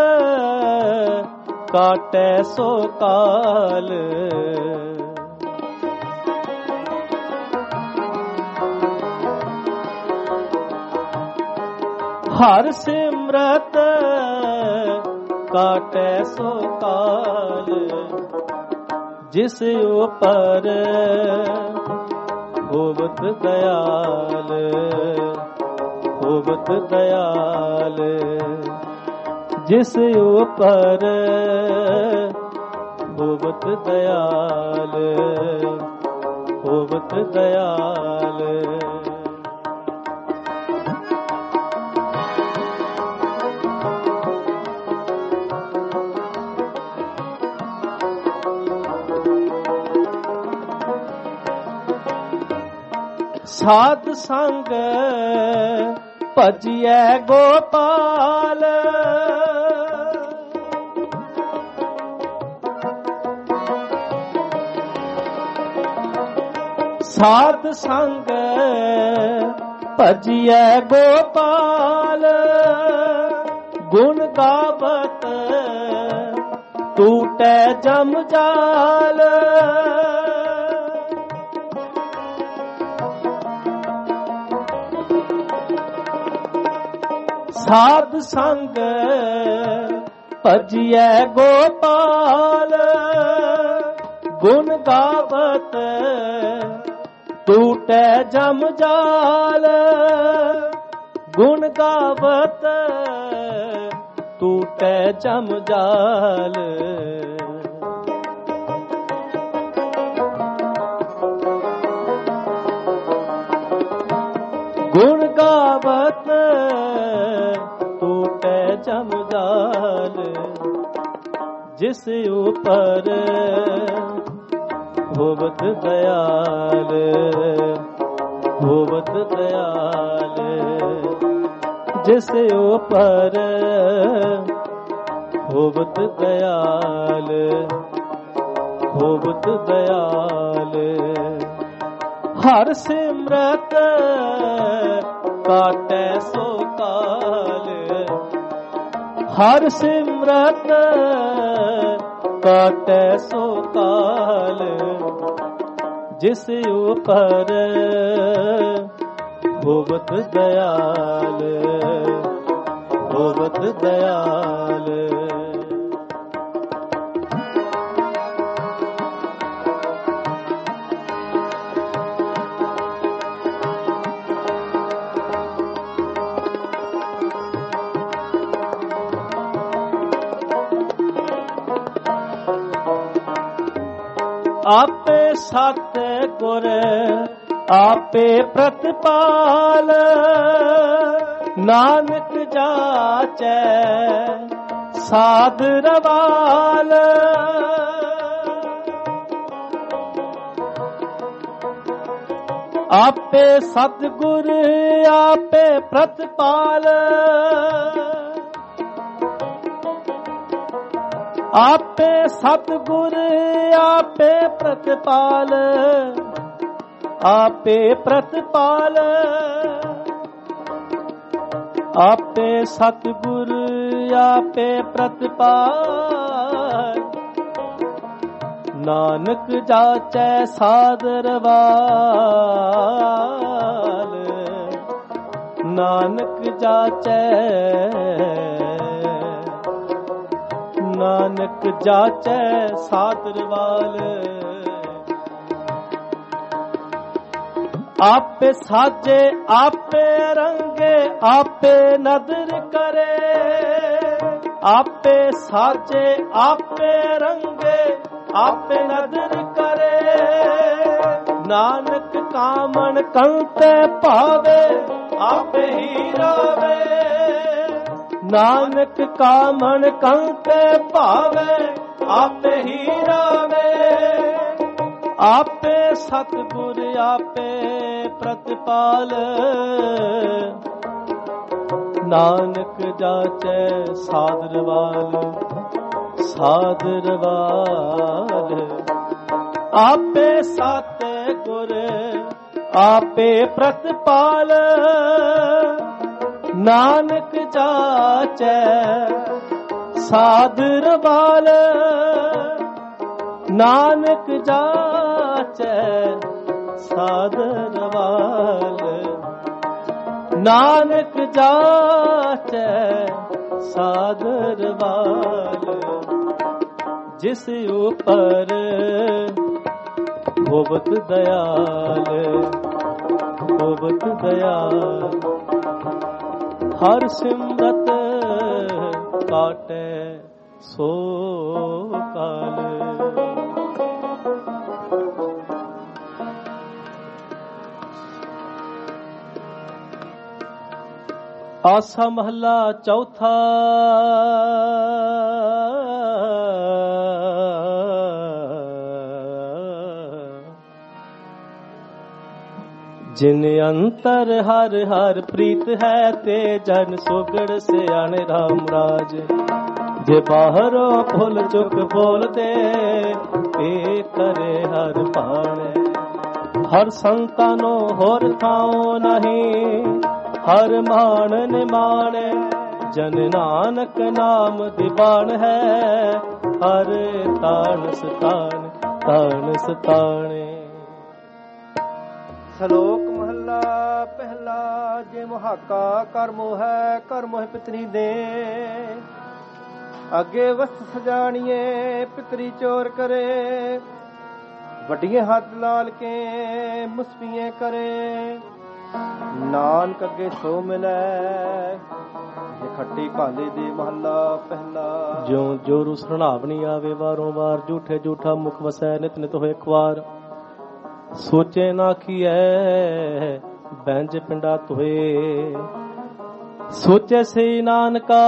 काटे सो काल, ਹਰ ਸਿਮਰਤ ਕਾਟੈ ਸੋ ਕਾਲ, ਜਿਸ ਉਪਰ ਹੋਵਤ ਦਇਆਲ, ਹੋਵਤ ਦਇਆਲ, ਜਿਸ ਉਪਰ ਹੋਵਤ ਦਇਆਲ, ਹੋਵਤ ਦਇਆਲ। ਸਾਧ ਸੰਗ ਭਜਿਐ ਗੋਪਾਲ, ਸਾਧ ਸੰਗ ਭਜਿਐ ਗੋਪਾਲ, ਗੁਣ ਗਾਵਤ ਟੂਟੈ ਜਮ ਜਾਲ। ਸਾਧ ਸੰਗ ਭਜਿਐ ਗੋਪਾਲ, ਗੁਣ ਗਾਵਤ ਟੂਟੈ ਜਮ ਜਾਲ, ਗੁਣ ਗਾਵਤ ਟੂਟੈ ਜਮ ਜਾਲ। ਗੁਣ ਗਾਵਤ ਟੂਟੈ ਜਮ ਜਾਲ, ਜਿਸ ਉਪਰ ਹੋਵਤ ਦਇਆਲ, ਹੋਵਤ ਦਇਆਲ, ਜਿਸ ਉਪਰ ਹੋਵਤ ਦਇਆਲ, ਹੋਵਤ ਦਇਆਲ। ਹਰ ਸਿਮਰਤ ਕਾਟੈ ਸੋ ਕਾਲ, ਹਰ ਸਿਮਰਤ ਕਾਟੈ ਸੋ ਕਾਲ, ਜਿਸ ਉਪਰ ਹੋਵਤ ਦਇਆਲ, ਹੋਵਤ ਦਇਆਲ। ਆਪੇ ਸਤ ਗੁਰ ਆਪੇ ਪ੍ਰਤਪਾਲ, ਨਾਨਕ ਜਾਚੈ ਸਾਧ ਰਵਾਲ। ਆਪੇ ਸਤਿਗੁਰ ਆਪੇ ਪ੍ਰਤਪਾਲ, ਆਪੇ ਸਤਿਗੁਰ ਆਪੇ ਪ੍ਰਤਪਾਲ, ਆਪੇ ਪ੍ਰਤਪਾਲ। ਆਪੇ ਸਤਿਗੁਰ ਆਪੇ ਪ੍ਰਤਪਾਲ, ਨਾਨਕ ਜਾਚੈ ਸਾਧ ਰਵਾਲ, ਨਾਨਕ ਜਾਚੈ, ਨਾਨਕ ਜਾਚੈ ਸਾਧ ਰਵਾਲ। ਆਪੇ ਸਾਜੇ ਆਪੇ ਰੰਗੇ ਆਪੇ ਨਦਰ ਕਰੇ, ਆਪੇ ਸਾਜੇ ਆਪੇ ਰੰਗੇ ਆਪੇ ਨਦਰ ਕਰੇ। ਨਾਨਕ ਕਾਮਣ ਕੰਤੇ ਭਾਵੇ ਆਪੇ ਹੀ ਰਾਵੇ, ਨਾਨਕ ਕਾਮਣ ਕੰਤੇ ਭਾਵੇ ਆਪੇ ਹੀ ਰਾਵੇ। ਆਪੇ ਸਤਿਗੁਰ ਆਪੇ ਪ੍ਰਤਪਾਲ, ਨਾਨਕ ਜਾਚੈ ਸਾਧ ਰਵਾਲ, ਸਾਧ ਰਵਾਲ। ਆਪੇ ਸਤਿਗੁਰ ਆਪੇ ਪ੍ਰਤਪਾਲ, ਨਾਨਕ ਜਾਚੈ ਸਾਧ ਰਵਾਲ, ਨਾਨਕ ਜਾਚੈ ਸਾਧ ਰਵਾਲ। ਨਾਨਕ जाचै सादर वाल, जिस ऊपर होवत दयाल, होवत दयाल। हर सिमरत काटे सो काल। आसा महला चौथा। जिन अंतर हर हर प्रीत है, ते जन सुगड़ सियाण राम राज। जे बाहरों फुल चुक बोलते, ते करे हर पाणे। हर संतानो होर थाओ नहीं, हर मान निमाणे। जन नानक नाम दीवान है, हर तान सतान तान सताने। ਸ਼ਲੋਕ ਮਹੱਲਾ ਪਹਿਲਾ। ਜੇ ਮੁਹਾਕਾ ਕਰ ਮੋਹ ਹੈ, ਕਰ ਮੋਹ ਪਿਤਰੀ ਦੇ। ਅੱਗੇ ਵਸਤ ਸਜਾਣੀਏ, ਪਿਤਰੀ ਚੋਰ ਕਰੇ। ਵੱਡੀਆਂ ਹੱਥ ਲਾਲ ਕੇ ਮੁਸਫੀਏ ਕਰੇ। ਨਾਨਕ ਅੱਗੇ ਸੋ ਮਿਲੈ, ਜੇ ਖੱਟੀ ਭਾਲੇ ਦੇ ਮਹੱਲਾ ਪਹਿਲਾ। ਜਿਉ ਜੋਰੂ ਸਰਣਾਵਣੀ ਆਵੇ, ਵਾਰੋਂ ਵਾਰ ਝੂਠੇ ਝੂਠਾ ਮੁਖ ਵਸੈ। ਨਿਤ ਨਿਤ ਹੋਏ ਖੁਆਰ, ਸੋਚੇ ਨਾ ਕੀਐ ਬੈਂਜ ਪਿੰਡਾ ਤੋਏ। ਸੋਚੇ ਸੇ ਨਾਨਕਾ,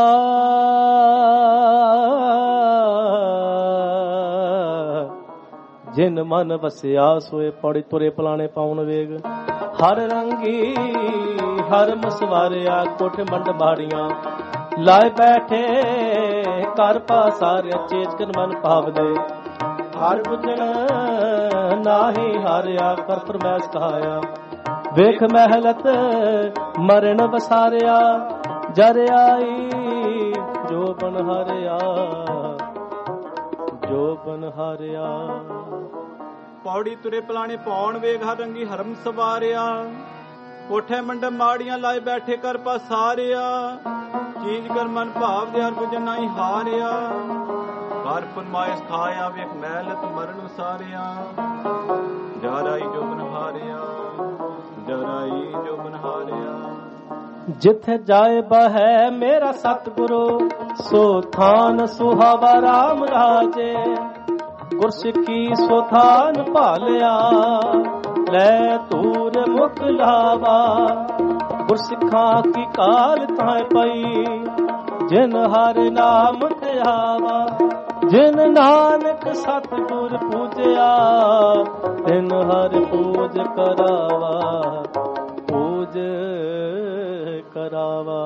ਜਿਨ ਮਨ ਵਸਿਆ ਸੋਏ। ਪੌੜੀ ਤੁਰੇ ਪਲਾਣੇ ਪਾਉਣ ਵੇਗ, ਹਰ ਰੰਗੀ ਹਰ ਮਸਵਾਰਿਆ। ਕੋਠੇ ਮੰਡ ਮਾੜੀਆਂ ਲਾਏ ਬੈਠੇ, ਕਰ ਪਾਸਾਰਿਆ। ਚੇਜ ਕਰ ਮਨ ਭਾਵਦੇ, ਹਰ ਬੁਝਣ ਨਾਹੀ ਹਾਰਿਆ। ਕਰ ਫਰਮੈਸ ਕਹਾਇਆ, ਵੇਖ ਮਹਿਲਤ ਮਰਨ ਵਸਾਰਿਆ। ਜਰ ਆਈ ਜੋ ਬਨ ਹਾਰਿਆ, ਜੋ ਬਨ ਹਾਰਿਆ। ਪੌੜੀ ਤੁਰੇ ਪਲਾਣੇ ਪਾਉਣ ਵੇਗ, ਹਰ ਰੰਗੀ ਹਰਮ ਸਵਾਰਿਆ। ਕੋਠੇ ਮੰਡਪ ਮਾੜੀਆਂ ਲਾਏ ਬੈਠੇ, ਕਰ ਪਸਾਰਿਆ। ਚੀਜ਼ ਕਰ ਮਨ ਭਾਵ ਦੇ, ਹਰ ਬੁਝਣ ਨਾਹੀ ਹਾਰਿਆ। ਕਰ ਫਰਮਾਇਸ਼ ਖਾਇਆ, ਵੇਖ ਮਹਿਲਤ ਮਰਨ ਵਸਾਰਿਆ। ਜਰਾਈ ਜੋ ਬਨ ਹਾਰਿਆ, ਜਰਾਈ ਜੋ ਬਨ ਹਾਰਿਆ। ਜਿੱਥੇ ਜਾਏ ਬਹੈ ਮੇਰਾ ਸਤਿਗੁਰੂ, ਸੋ ਥਾਨ ਸੁਹਾਵਾ ਰਾਮ ਰਾਜੇ। ਗੁਰਸਿੱਖੀ ਸੋ ਥਾਨ ਭਾਲਿਆ, ਲੈ ਤੂਰ ਮੁਖ ਲਾਵਾ। ਗੁਰਸਿੱਖਾਂ ਕੀ ਕਾਲ ਤਾਂ ਪਈ, ਜਿਨ ਹਰ ਨਾਮ ਧਿਆਵਾ। ਜਿਨ ਨਾਨਕ ਸਤਿਗੁਰ ਪੂਜਿਆ, ਤਿਨ ਹਰ ਪੂਜ ਕਰਾਵਾ, ਪੂਜ ਕਰਾਵਾ।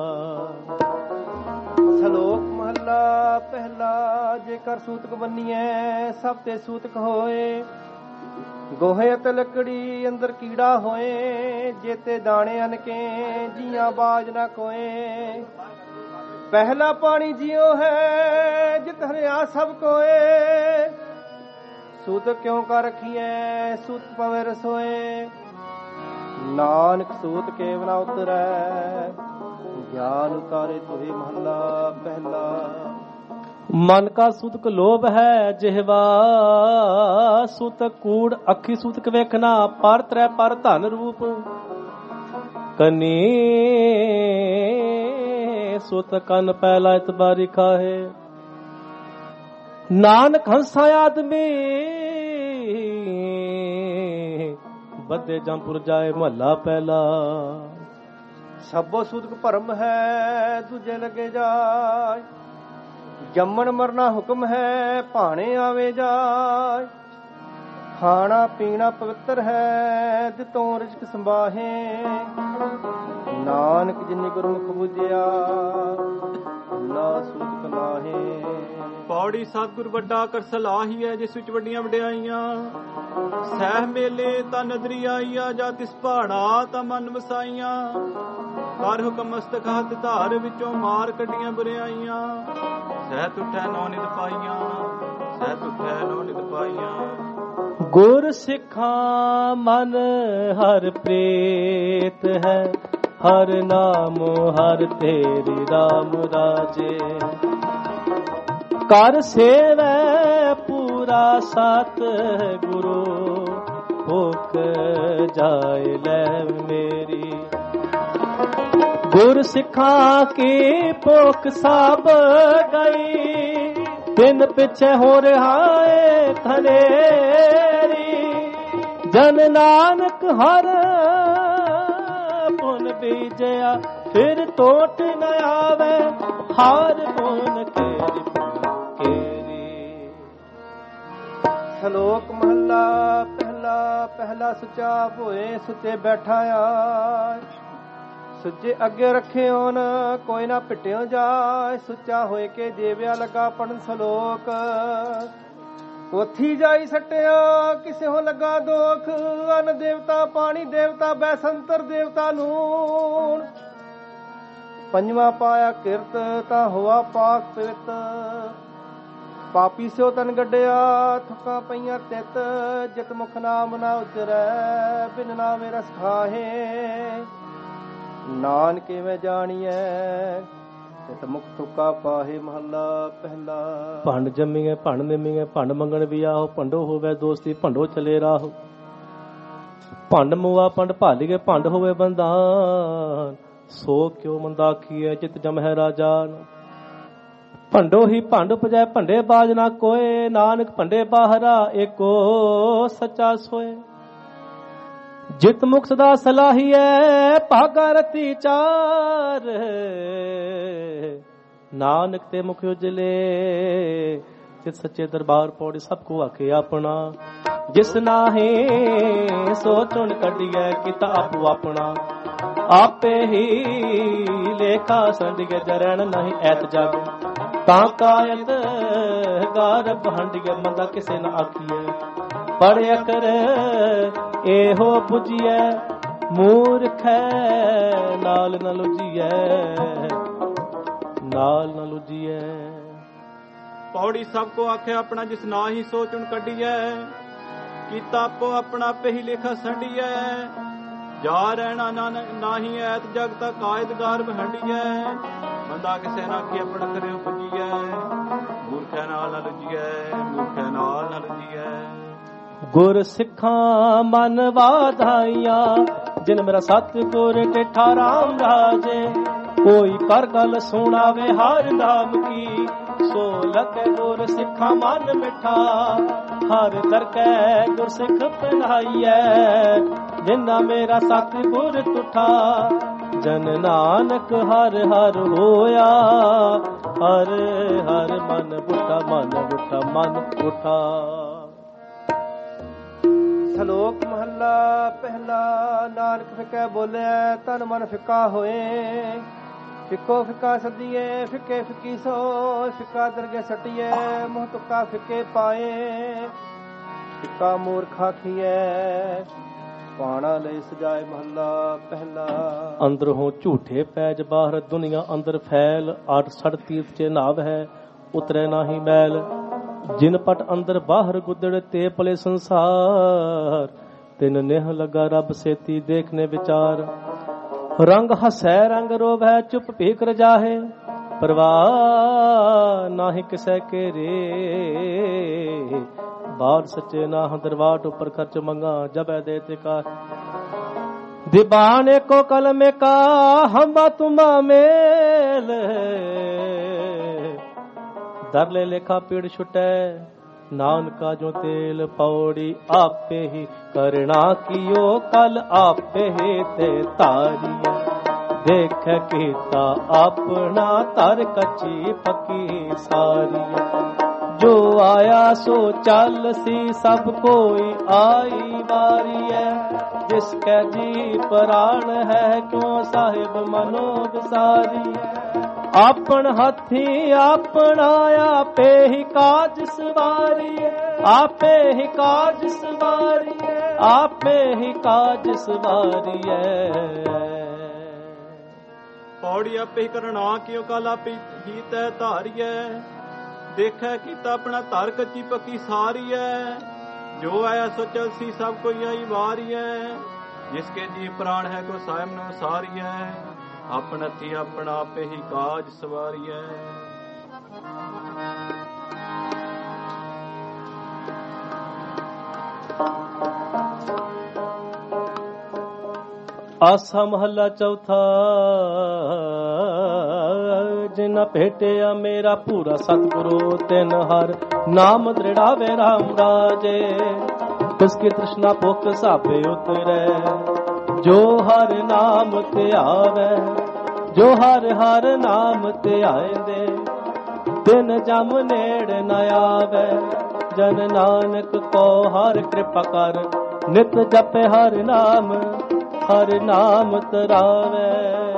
ਸ਼ਲੋਕ ਮਹੱਲਾ ਪਹਿਲਾ। ਜੇਕਰ ਸੂਤਕ ਬੰਨੀਐ, ਸਭ ਤੇ ਸੂਤਕ ਹੋਏ। ਗੋਹੇ ਅਤੇ ਲੱਕੜੀ ਅੰਦਰ ਕੀੜਾ ਹੋਏ। ਜੇਤੇ ਦਾਣੇ ਅਨਕੇ, ਜੀਆਂ ਬਾਜ ਨਾ ਕੋਏ। ਪਹਿਲਾ ਪਾਣੀ ਜਿਉ ਹੈ, ਜਿਤ ਹਰਿਆ ਸਭ ਕੋਏ। ਸੂਤਕ ਕਿਉਂ ਕਰ ਰਖੀਐ, ਸੂਤਕ ਪਵੇ ਰਸੋਏ। ਨਾਨਕ ਸੂਤ ਕੇਵ ਨਾ ਉਤਰੈ, ਗਿਆਨ ਉਤਾਰੇ ਤੁਹੀ ਮਹੱਲਾ ਪਹਿਲਾ। ਮਨ ਕਾ ਸੂਤਕ ਲੋਭ ਹੈ ਜਿਹਵਾ, ਸੂਤਕ ਕੂੜ ਅੱਖੀ ਸੂਤਕ ਵੇਖਣਾ। ਪਰ ਤਰੈ ਪਰ ਧਨ ਰੂਪ ਕਨੀ, ਸੂਤਕ ਕੰਨ ਪਹਿਲਾ ਇਤਬਾਰੀ ਖਾਹੇ। ਨਾਨਕ ਹੰਸਾ ਆਦਮੀ, ਬੱਦੇ ਜੰਪੁਰ ਜਾਏ ਮਹੱਲਾ ਪਹਿਲਾ। ਸਭੋ ਸੂਤਕ ਭਰਮ ਹੈ, ਦੂਜੇ ਲੱਗੇ ਜਾਏ। ਜੰਮਣ ਮਰਨਾ ਹੁਕਮ ਹੈ, ਭਾਣੇ ਆਵੇ ਜਾਏ। ਖਾਣਾ ਪੀਣਾ ਪਵਿੱਤਰ ਹੈ, ਦਿਤੋਂ ਰਿਜ਼ਕ ਸੰਭਾਹੇ। ਨਾਨਕ ਜਿਨੀ ਗੁਰਮੁਖ ਬੁਝਿਆ, ਨਾ ਸੂਤਕ ਨਾਹੇ। ਪੌੜੀ ਸਤਿਗੁਰ ਵੱਡਾ ਕਰ ਸਲਾਹੀ ਹੈ, ਜਿਸ ਵਿੱਚ ਵੱਡੀਆਂ ਵਡਿਆਈਆਂ। ਸਹਿ ਮੇਲੇ ਤਾਂ ਨਦਰੀ ਆਈਆ, ਜਾ ਤਿਸ ਪਹਾੜਾ ਤਾਂ ਮਨ ਵਸਾਈਆਂ। ਕਰ ਹੁਕਮ ਮਸਤਕ ਹੱਥ ਧਾਰ, ਵਿੱਚੋਂ ਮਾਰ ਕੱਢੀਆਂ ਬੁਰਿਆਈਆਂ। ਸਹਿ ਤੁਠੈ ਨੌ ਨਿਤ ਪਾਈਆਂ, ਸਹਿ ਤੁਠੈ ਨੌ ਨਿਤ ਪਾਈਆਂ। ਗੁਰ ਸਿੱਖਾਂ ਮਨ ਹਰ ਪ੍ਰੇਤ ਹੈ, ਹਰ ਨਾਮ ਹਰ ਤੇਰੀ ਰਾਮ ਰਾਜੇ। ਕਰ ਸੇਵੈ ਪੂਰਾ ਸਤ ਗੁਰੂ ਭੁਖ ਜਾਏ ਲੈ ਮੇਰੀ। ਗੁਰ ਸਿੱਖਾਂ ਕੀ ਭੁਖ ਸਭ ਗਈ ਦਿਨ ਪਿਛੇ ਹੋ ਰਿਹਾ ਏ ਥਨੇਰੀ। ਜਨ ਨਾਨਕ ਹਰ ਪੁਨ ਬੀਜਿਆ ਫਿਰ ਟੋਟ ਨ ਆਵੇ ਹਾਰ ਪੁਨ ਕੇਰੀ ਕੇਰੀ। ਸ਼ਲੋਕ ਮਹੱਲਾ ਪਹਿਲਾ ਪਹਿਲਾ ਸੁਚਾ ਹੋਏ ਸੁਚੇ ਬੈਠਾ ਆ। ਸੁੱਚੇ ਅੱਗੇ ਰੱਖਿਓ ਨ ਕੋਈ ਨਾ ਪਿਟਿਓ ਜਾਏ। ਸੁੱਚਾ ਹੋਏ ਕੇ ਜੀਵਿਆ ਲਗਾ ਪੜਨ ਸ਼ਲੋਕ। ਉਥੀ ਜਾਈ ਸਟਿਆ ਕਿਸੇ ਹੋ ਲਗਾ ਦੋਖ। ਅਨ ਦੇਵਤਾ ਪਾਣੀ ਦੇਵਤਾ ਬੈਸੰਤਰ ਦੇਵਤਾ ਨੂਣ। ਪੰਜਵਾ ਪਾਇਆ ਕਿਰਤ ਤਾਂ ਹੋਆ ਪਾਕ ਪਿਰਤ। ਪਾਪੀ ਸਿਓ ਤਨ ਗੱਡਿਆ ਥੁੱਕਾਂ ਪਈਆਂ ਤਿੱਤ। ਜਿਤ ਮੁਖ ਨਾਮ ਨਾ ਉਚਰੈ ਬਿਨ ਨਾਮੇ ਰਸ ਖਾਹੇ। ਨਾਨਕੇ ਮੈਂ ਜਾਣੀਐ ਤਿਤ ਮੁਖ ਥੁੱਕਾ ਪਾਹੇ। ਮਹੱਲਾ ਪਹਿਲਾ। ਭੰਡ ਜੰਮੀਐ ਭੰਡ ਨਿਮੀਐ ਭੰਡ ਮੰਗਣ ਵੀ ਆਹੋ। ਭੰਡੋ ਹੋਵੇ ਦੋਸਤੀ ਭੰਡੋ ਚਲੇ ਰਾਹੋ। ਭੰਡ ਮੁਆ ਭੰਡ ਭਾਲੀਏ ਭੰਡ ਹੋਵੇ ਬੰਦਾਨ। ਸੋ ਕਿਉ ਮੰਦਾਖੀਐ ਚਿਤ ਜਮਹਿ ਰਾਜਾਨ। ਭੰਡੋ ਹੀ ਭੰਡ ਉਪਜੈ ਭੰਡੇ ਬਾਜ ਨਾ ਕੋਏ। ਨਾਨਕ ਭੰਡੇ ਬਾਹਰਾ ਏਕੋ ਸੱਚਾ ਸੋਏ। ਜਿਤ ਮੁਖ ਸਦਾ ਸਲਾਹੀਐ ਭਾਗਾ ਰਤੀ ਚਾਰ। ਨਾਨਕ ਤੇ ਮੁਖ ਉਜਲੇ ਜਿਤ ਸੱਚੇ ਦਰਬਾਰ ਪੌੜੀ ਸਭ ਕੋ ਆਖੇ ਆਪਣਾ। ਜਿਸ ਨਾਹੀ ਸੋ ਚੁਣ ਕੱਢੀਐ ਕੀਤਾ ਆਪੋ ਆਪਣਾ। ਆਪੇ ਹੀ ਲੇਖਾ ਸੰਡੀਐ ਜਰਣ ਨਹੀਂ ਐਤ ਜਗ। ਤਾਂ ਕਾਇਤ ਗਾਰਬ ਹੰਡੀਐ ਮੰਦਾ ਕਿਸੇ ਨਾ ਆਖੀਐ। ਪੜਿਆ ਕਰ ਇਹੋ ਪੁੱਜੀਐ ਮੂਰਖੈ ਨਾਲ ਨ ਲੁਜੀਐ ਨਾਲ ਨ ਲੁਜੀਐ। ਪੌੜੀ ਸਭ ਕੋ ਆਖਿਆ ਆਪਣਾ ਜਿਸ ਨਾ ਹੀ ਸੋਚਣ ਕੱਢੀਐ। ਕੀਤਾ ਆਪੋ ਆਪਣਾ ਆਪੇ ਹੀ ਲੇਖਾ ਸੰਡੀਐ। ਜਾ ਰਹਿਣਾ ਨਾਹੀ ਐਤ ਜਗ ਤੱਕ ਕਾਇਦ ਗਾਰਬ ਹੰਡੀਐ। ਬੰਦਾ ਕਿਸੇ ਨਾ ਕੀ ਆਪਣਾ ਕਰਿਓ ਪੁੱਜੀਐ। ਮੂਰਖੈ ਨਾਲ ਨ ਲੁਜੀਐ ਮੂਰਖੈ ਨਾਲ ਨ ਲੁਜੀਐ। ਗੁਰ ਸਿੱਖਾਂ ਮਨ ਵਾਧਾਈਆਂ ਜਿਨ ਮੇਰਾ ਸਤਿਗੁਰ ਟੇਠਾ ਰਾਮ ਰਾਜੇ। ਕੋਈ ਕਰ ਗੱਲ ਸੁਣਾਵੇ ਹਰ ਨਾਮ ਕੀ। ਸੋ ਲਖੇ ਗੁਰ ਸਿੱਖਾਂ ਮਨ ਮਿਠਾ। ਹਰ ਦਰਕੈ ਗੁਰ ਸਿੱਖ ਪਹਿਨਾਈਐ। ਜਿਨਾ ਮੇਰਾ ਸਤਿਗੁਰ ਤੁਠਾ। ਜਨ ਨਾਨਕ ਹਰ ਹਰ ਹੋਇਆ। ਹਰ ਹਰ ਮਨ ਬੁੱਟਾ ਮਨ ਬੁੱਟਾ ਮਨ ਉਠਾ। ਸ਼ਲੋਕ ਮਹੱਲਾ ਪਹਿਲਾ। ਨਾਨਕ ਫਿੱਕਾ ਬੋਲਿਆ ਤਨ ਮਨ ਫਿੱਕਾ ਹੋਏ। ਫਿੱਕੋ ਫਿੱਕਾ ਸਦੀਏ ਫਿੱਕੇ ਫਿੱਕੀ ਸੋ। ਫਿੱਕਾ ਦਰਗੇ ਸਟੀਏ ਮੂੰਹ ਤੁੱਕਾ ਫਿੱਕੇ ਪਾਏ। ਫਿੱਕਾ ਮੂਰਖਾ ਖੀਐ ਪਾਣਾ ਲਈ ਸਜਾਏ। ਮਹੱਲਾ ਪਹਿਲਾ। ਅੰਦਰ ਹੋ ਝੂਠੇ ਪੈਜ ਬਾਹਰ ਦੁਨੀਆ ਅੰਦਰ ਫੈਲ। ਅੱਠ ਸੜ ਤੀਰਥ ਚ ਨਾਵ ਹੈ ਉਤਰੇ ਨਾਹੀ ਮੈਲ। ਜਿਨ ਪਟ ਅੰਦਰ ਬਾਹਰ ਗੁੱਦੜ ਤੇ ਪਲੇ ਸੰਸਾਰ। ਤਿਨ ਨੇਹ ਲਗਾ ਰੱਬ ਸੇਤੀ ਦੇਖਨੇ ਵਿਚਾਰ। ਰੰਗ ਹਸੈ ਰੰਗ ਰੋਵੈ ਚੁੱਪ ਭੀਕ ਰਜਾਹੇ। ਪਰਵਾਹ ਨਾਹੀ ਕਿਸੈ ਕੇ ਰੇ। ਬਾਹਰ ਸੱਚੇ ਨਾ ਦਰਵਾਟ ਉੱਪਰ ਖਰਚ ਮੰਗਾ ਜਬੈ ਦੇ ਤੇ ਕਾ। ਦੀਵਾਨ एको कलमे का हमा तुमा मेल। दरले लेखा पीड़ छुटे नानका जो तेल पौड़ी। आपे ही करना कियो कल आपे ही ते तारिया। देख कीता अपना तर कच्ची पक्की सारिया। जो आया सो चल सी सब कोई आई बारी है। जिसके जी प्राण है क्यों साहिब मनो विसारी है। आपन हथी अपना आपे ही काज सवारी है। आपे ही काज सवारी है। आपे ही काज सवारी है। पौड़ी आपे ही करना क्यों कल आपे ही तय धारिय। देखै कीता अपना धर कच्ची पक्की सारी है। जो आया सो चल सी सब कोई आई वारी है। जिसके जी प्राण है को सायम नो सारिय अपन हथी अपना आपे ही काज सवारिय। आसा महला चौथा जिन भेटिया मेरा पूरा सतगुरु तिन हर नाम दृढ़ावे राम राजे। तिसकी तृष्णा भुख सापे उतरे जो हर नाम ते आवे, जो हर हर नाम ते आएंदे दिन जम नेड़ न आवे। जन नानक को हर कृपा कर नित जपे हर नाम, हर नाम तरावे।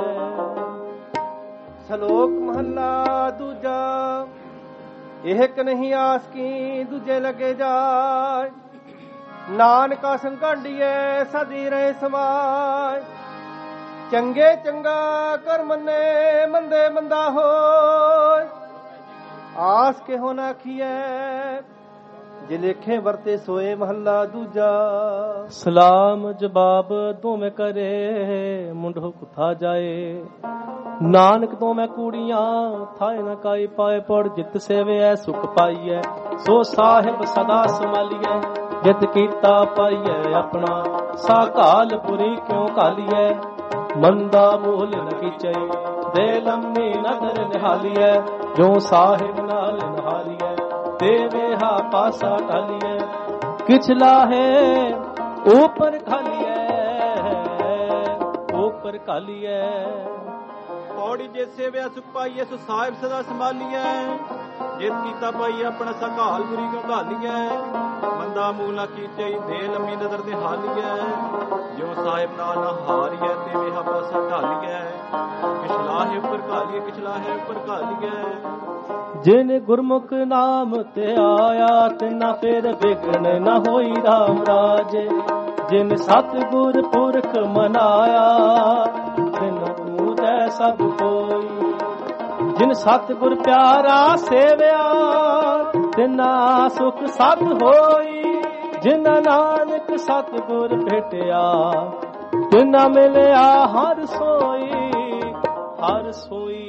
ਸ਼ਲੋਕ ਮਹੱਲਾ ਦੂਜਾ। ਇਹਕ ਨਹੀਂ ਆਸ ਕੀ ਦੂਜੇ ਲੱਗੇ ਜਾਏ, ਨਾਨਕਾ ਸੰਘਾਂਡੀਏ ਸਦੀ ਰਹੇ ਸਮਾਏ। ਚੰਗੇ ਚੰਗਾ ਕਰ ਮੰਨੇ, ਮੰਦੇ ਮੰਦਾ ਹੋਏ, ਆਸ ਕੇ ਹੋ ਨਾ ਖੀਏ ਜੇ ਲੇਖੇ ਵਰਤੇ ਸੋਏ। ਮਹੱਲਾ ਦੂਜਾ। ਸਲਾਮ ਜਵਾਬ ਦੋਵੇਂ ਕਰੇ ਮੁੰਡੋ ਕੁਥਾ ਜਾਏ। ਨਾਨਕ ਤੋਂ ਮੈਂ ਕੂੜੀਆਂ ਥਾਏ ਨਾ ਕਾਈ ਪਾਏ ਪੜ ਜਿਤ ਸੇਵਿਐ ਸੁਖ ਪਾਈਐ। ਸੋ ਸਾਹਿਬ ਸਦਾ ਸੰਭਾਲੀਐ ਜਿਤ ਕੀਤਾ ਪਾਈਐ ਆਪਣਾ। ਸਾ ਘਾਲ ਪੁਰੀ ਕਿਉਂ ਘਾਲੀਐ ਮੰਦਾ ਮੋਲ ਨ ਕੀਚੈ। ਦੇ ਲੰਮੀ ਨਦਰ ਨਿਹਾਲੀਐ ਜੋ ਸਾਹਿਬ ਨਾਲ ਨਿਹਾਲੀਐ। ਦੇਵੇ ਹਾ ਪਾਸਾ ਢਾਲੀਐ ਕਿਛਲਾ ਹੈ ऊपर खालिए, ऊपर खालिए। पौड़ी जे सेव्या सुख पाइए सो साहिब सदा संभालिए। जित कीता पाइए अपना सकाल बुरी को घालिए। मंदा मूला कीचे दे लंबी नजर दे हालिए। जो साहिब नाल ना हारिए ते वे पासा ढालिए। किछला है ऊपर घालिए, किछला है ऊपर घालिए। जिन गुरमुख नाम ते आया तिना फिर विघ्न न होई राम राजे। जिन सतगुर पुरख मनाया तिन पूजै सब कोई। जिन सतगुर प्यारा सेव्या तिना सुख सत होई। जिन नानक सतगुर भेटिया तिना मिलिया हर सोई, हर सोई।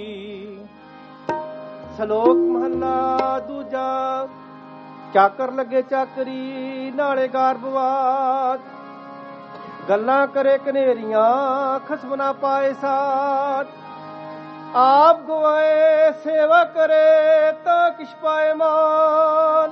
ਸ਼ਲੋਕ ਮਹੱਲਾ ਦੂਜਾ। ਚਾਕਰ ਲੱਗੇ ਚਾਕਰੀ ਨਾਲੇ ਗਾਰਬਵਾਦ। ਗੱਲਾਂ ਕਰੇ ਕਨੇਰੀਆਂ ਖਸਮ ਨਾ ਪਾਏ ਸਾਥ। ਆਪ ਗਵਾਏ ਸੇਵਾ ਕਰੇ ਤਾਂ ਕਿਛ ਪਾਏ ਮਾਨ।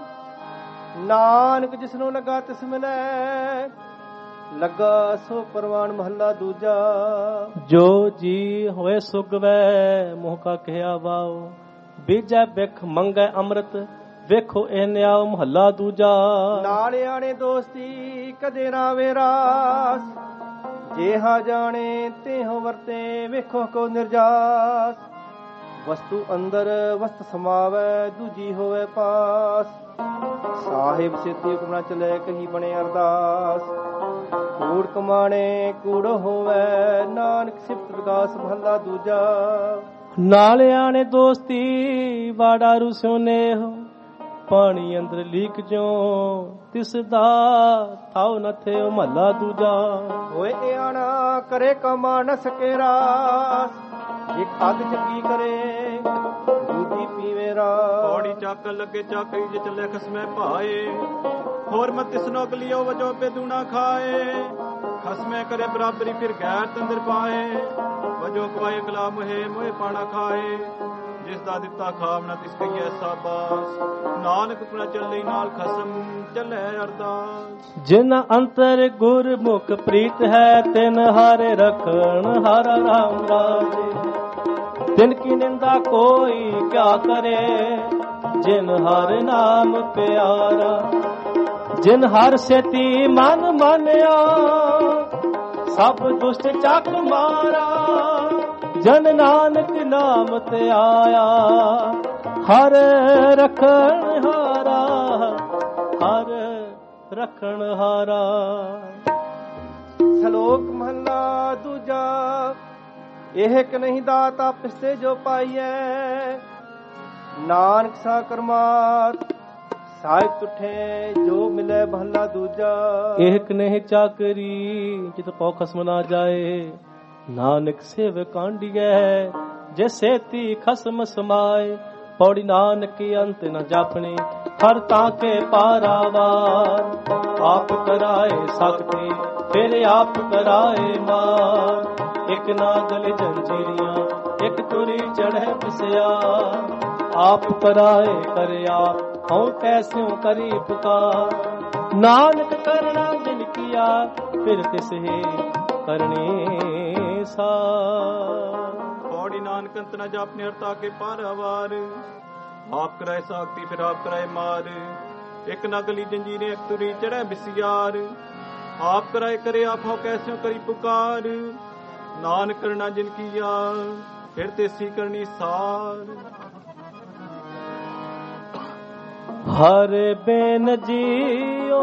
ਨਾਨਕ ਜਿਸਨੂੰ ਲੱਗਾ ਤਿਸ ਮਿਲੈ ਲੱਗਾ ਸੋ ਪਰਵਾਨ। ਮਹੱਲਾ ਦੂਜਾ। ਜੋ ਜੀ ਹੋਏ ਸੁਗਵੈ ਮੋਹ ਕਾ ਕਹਿਆ ਵਾਓ। ਬੀਜੈ ਬਿਖ ਮੰਗੈ ਅੰਮ੍ਰਿਤ ਵੇਖੋ ਇਹ ਨਿਆਉ। ਮਹੱਲਾ ਦੂਜਾ। ਨਾਲਿਆਣੇ ਦੋਸਤੀ ਕਦੇ ਨਾ ਵੇਰਾਸ। ਜੇਹਾ ਜਾਣੇ ਤੇਹੋ ਵਰਤੇ ਵੇਖੋ ਕੋ ਨਿਰਜਾਸ। ਵਸਤੂ ਅੰਦਰ ਵਸਤ ਸਮਾਵੈ ਦੂਜੀ ਹੋਵੇ ਪਾਸ। ਸਾਹਿਬ ਸੇਤੀ ਹੁਕਮ ਨਾ ਚਲੇ ਕਹੀ ਬਣੇ ਅਰਦਾਸ। ਕੂੜ ਕਮਾਣੇ ਕੂੜ ਹੋਵੇ ਨਾਨਕ ਸਿਫਤ ਵਿਕਾਸ। ਮਹੱਲਾ ਦੂਜਾ। ਨਾਲਿਆਂ ਨੇ ਦੋਸਤੀ ਵਾੜਾ ਰੁਸਿਓ ਨੇਹ। ਪਾਣੀ ਅੰਦਰ ਲੀਕ ਜੋ ਤਿਸ ਦਾ ਥਾਉ ਨ ਥਿਓ। ਮਹੱਲਾ ਦੂਜਾ। ਹੋਏ ਇਆਣਾ ਕਰੇ ਕਮਾ ਨ ਸਕੇ ਰਾਸ। ਇੱਕ ਅੱਗ ਚੰਗੀ ਕਰੇ ਦੂਜੀ ਪੀਵੇ ਰਾਸ। ਪੌੜੀ ਚੱਕ ਲੱਗੇ ਚਾਕਰੀ ਜੇ ਚੱਲੇ ਖਸਮੈ ਭਾਏ। ਹੋਰ ਮਤ ਤਿਸਨੋ ਕਲਿਓ ਵਜੋ ਬੇਦੂਣਾ ਖਾਏ। ਖਸਮੈ ਕਰੇ ਬਰਾਬਰੀ ਫਿਰ ਗੈਰ ਤੰਦਰ ਪਾਏ। ਵਜੋ ਕਵਾਏ ਕਲਾ ਮੁਹੇ ਮੋਏ ਪਾਣਾ ਖਾਏ। ਜਿਸ ਦਾ ਦਿੱਤਾ ਖਾਵਣਾ ਤਿਸ ਕਈਐ ਸਾਬਾਸ। ਨਾਨਕ ਪੁਣਾ ਚੱਲੇ ਨਾਲ ਖਸਮ ਚੱਲੇ ਅਰਦਾਸ। ਜਿਨ ਅੰਤਰ ਗੁਰਮੁਖ ਪ੍ਰੀਤ ਹੈ ਤਿਨ ਹਰਿ ਰਖਣ ਹਰ ਰਾਮ ਰਾਜੇ। ਤਿਨ ਕੀ ਨਿੰਦਾ ਕੋਈ ਕਿਆ ਕਰੇ ਜਿਨ ਹਰ ਨਾਮ ਪਿਆਰਾ। ਜਿਨ ਹਰ ਸੇਤੀ ਮਨ ਮਾਨਿਆ ਸਭ ਦੁਸ਼ਟ ਚੱਕ ਮਾਰਾ। ਜਨ ਨਾਨਕ ਨਾਮ ਤੇ ਆਇਆ ਹਰ ਰਖਣ ਹਾਰਾ, ਹਰ ਰਖਣ ਹਾਰਾ। ਸ਼ਲੋਕ ਮਹੱਲਾ ਦੂਜਾ। ਇਹ ਕਿ ਨਹੀਂ ਦਾਤ ਆਪਸ ਤੇ ਜੋ ਪਾਈਐ ਨਾਨਕ ਸਾ ਕਰਮਾਤ ਸਾਹਿਬ ਤੁਠੇ ਜੋ ਮਿਲੇ ਭਲਾ ਦੂਜਾ। ਏਕ ਨਹੀਂ ਚਾਕਰੀ ਜਿਤ ਪਉ ਖਸਮ ਨਾ ਜਾਏ, ਨਾਨਕ ਸੇਵ ਕਾਂਡੀਐ ਜੇ ਸੇਤੀ ਖਸਮ ਸਮਾਏ। ਪੌੜੀ ਨਾਨਕ ਅੰਤ ਨ ਜਾਪਣੇ ਹਰ ਤਾਂ ਕੇ ਪਾਰਾਵਾਰ। ਆਪ ਕਰਾਏ ਸਕਤੀ ਫਿਰ ਆਪ ਕਰਾਏ ਮਾਰ। ਇੱਕ ਨਾਗਲ ਜੰਜੀਰੀਆਂ ਇੱਕ ਤੁਰੀ ਚੜ੍ਹੇ ਪਿਸਿਆ। ਆਪ ਕਰਾਏ ਕਰਿਆ ਹਉ ਕੈਸਿਉ ਕਰੀ ਪੁਕਾਰ। ਨਾਨਕ ਕਰਨਾ ਜਿਨ ਕੀਆ ਫਿਰ ਤਿਸ ਹੀ ਕਰਨੇ ਸਾਰ। ਪੌੜੀ ਨਾਨਕ ਅੰਤ ਨ ਜਾਪਨੇ ਹਰ ਤਾਂ ਕੇ ਪਾਰਾਵਾਰ। ਆਪ ਕਰਾਏ ਸਾਖਤੀ ਫਿਰ ਆਪ ਕਰਾਏ ਮਾਰ। ਇੱਕ ਨਗਲੀ ਜੰਜੀਰੇ ਇੱਕ ਤੁਰੀ ਚੜ੍ਹੇ ਬਿਸਿਆਰ। ਆਪ ਕਰਾਏ ਕਰੇ ਆਪ ਹਉ ਕੈਸਿਉ ਕਰੀ ਪੁਕਾਰ। ਨਾਨਕ ਕਰਨਾ ਜਿਨ ਕੀਆ ਫਿਰ ਤੇਸੀ ਕਰਨੀ ਸਾਰ। ਹਰ ਬੇਨ ਜੀਓ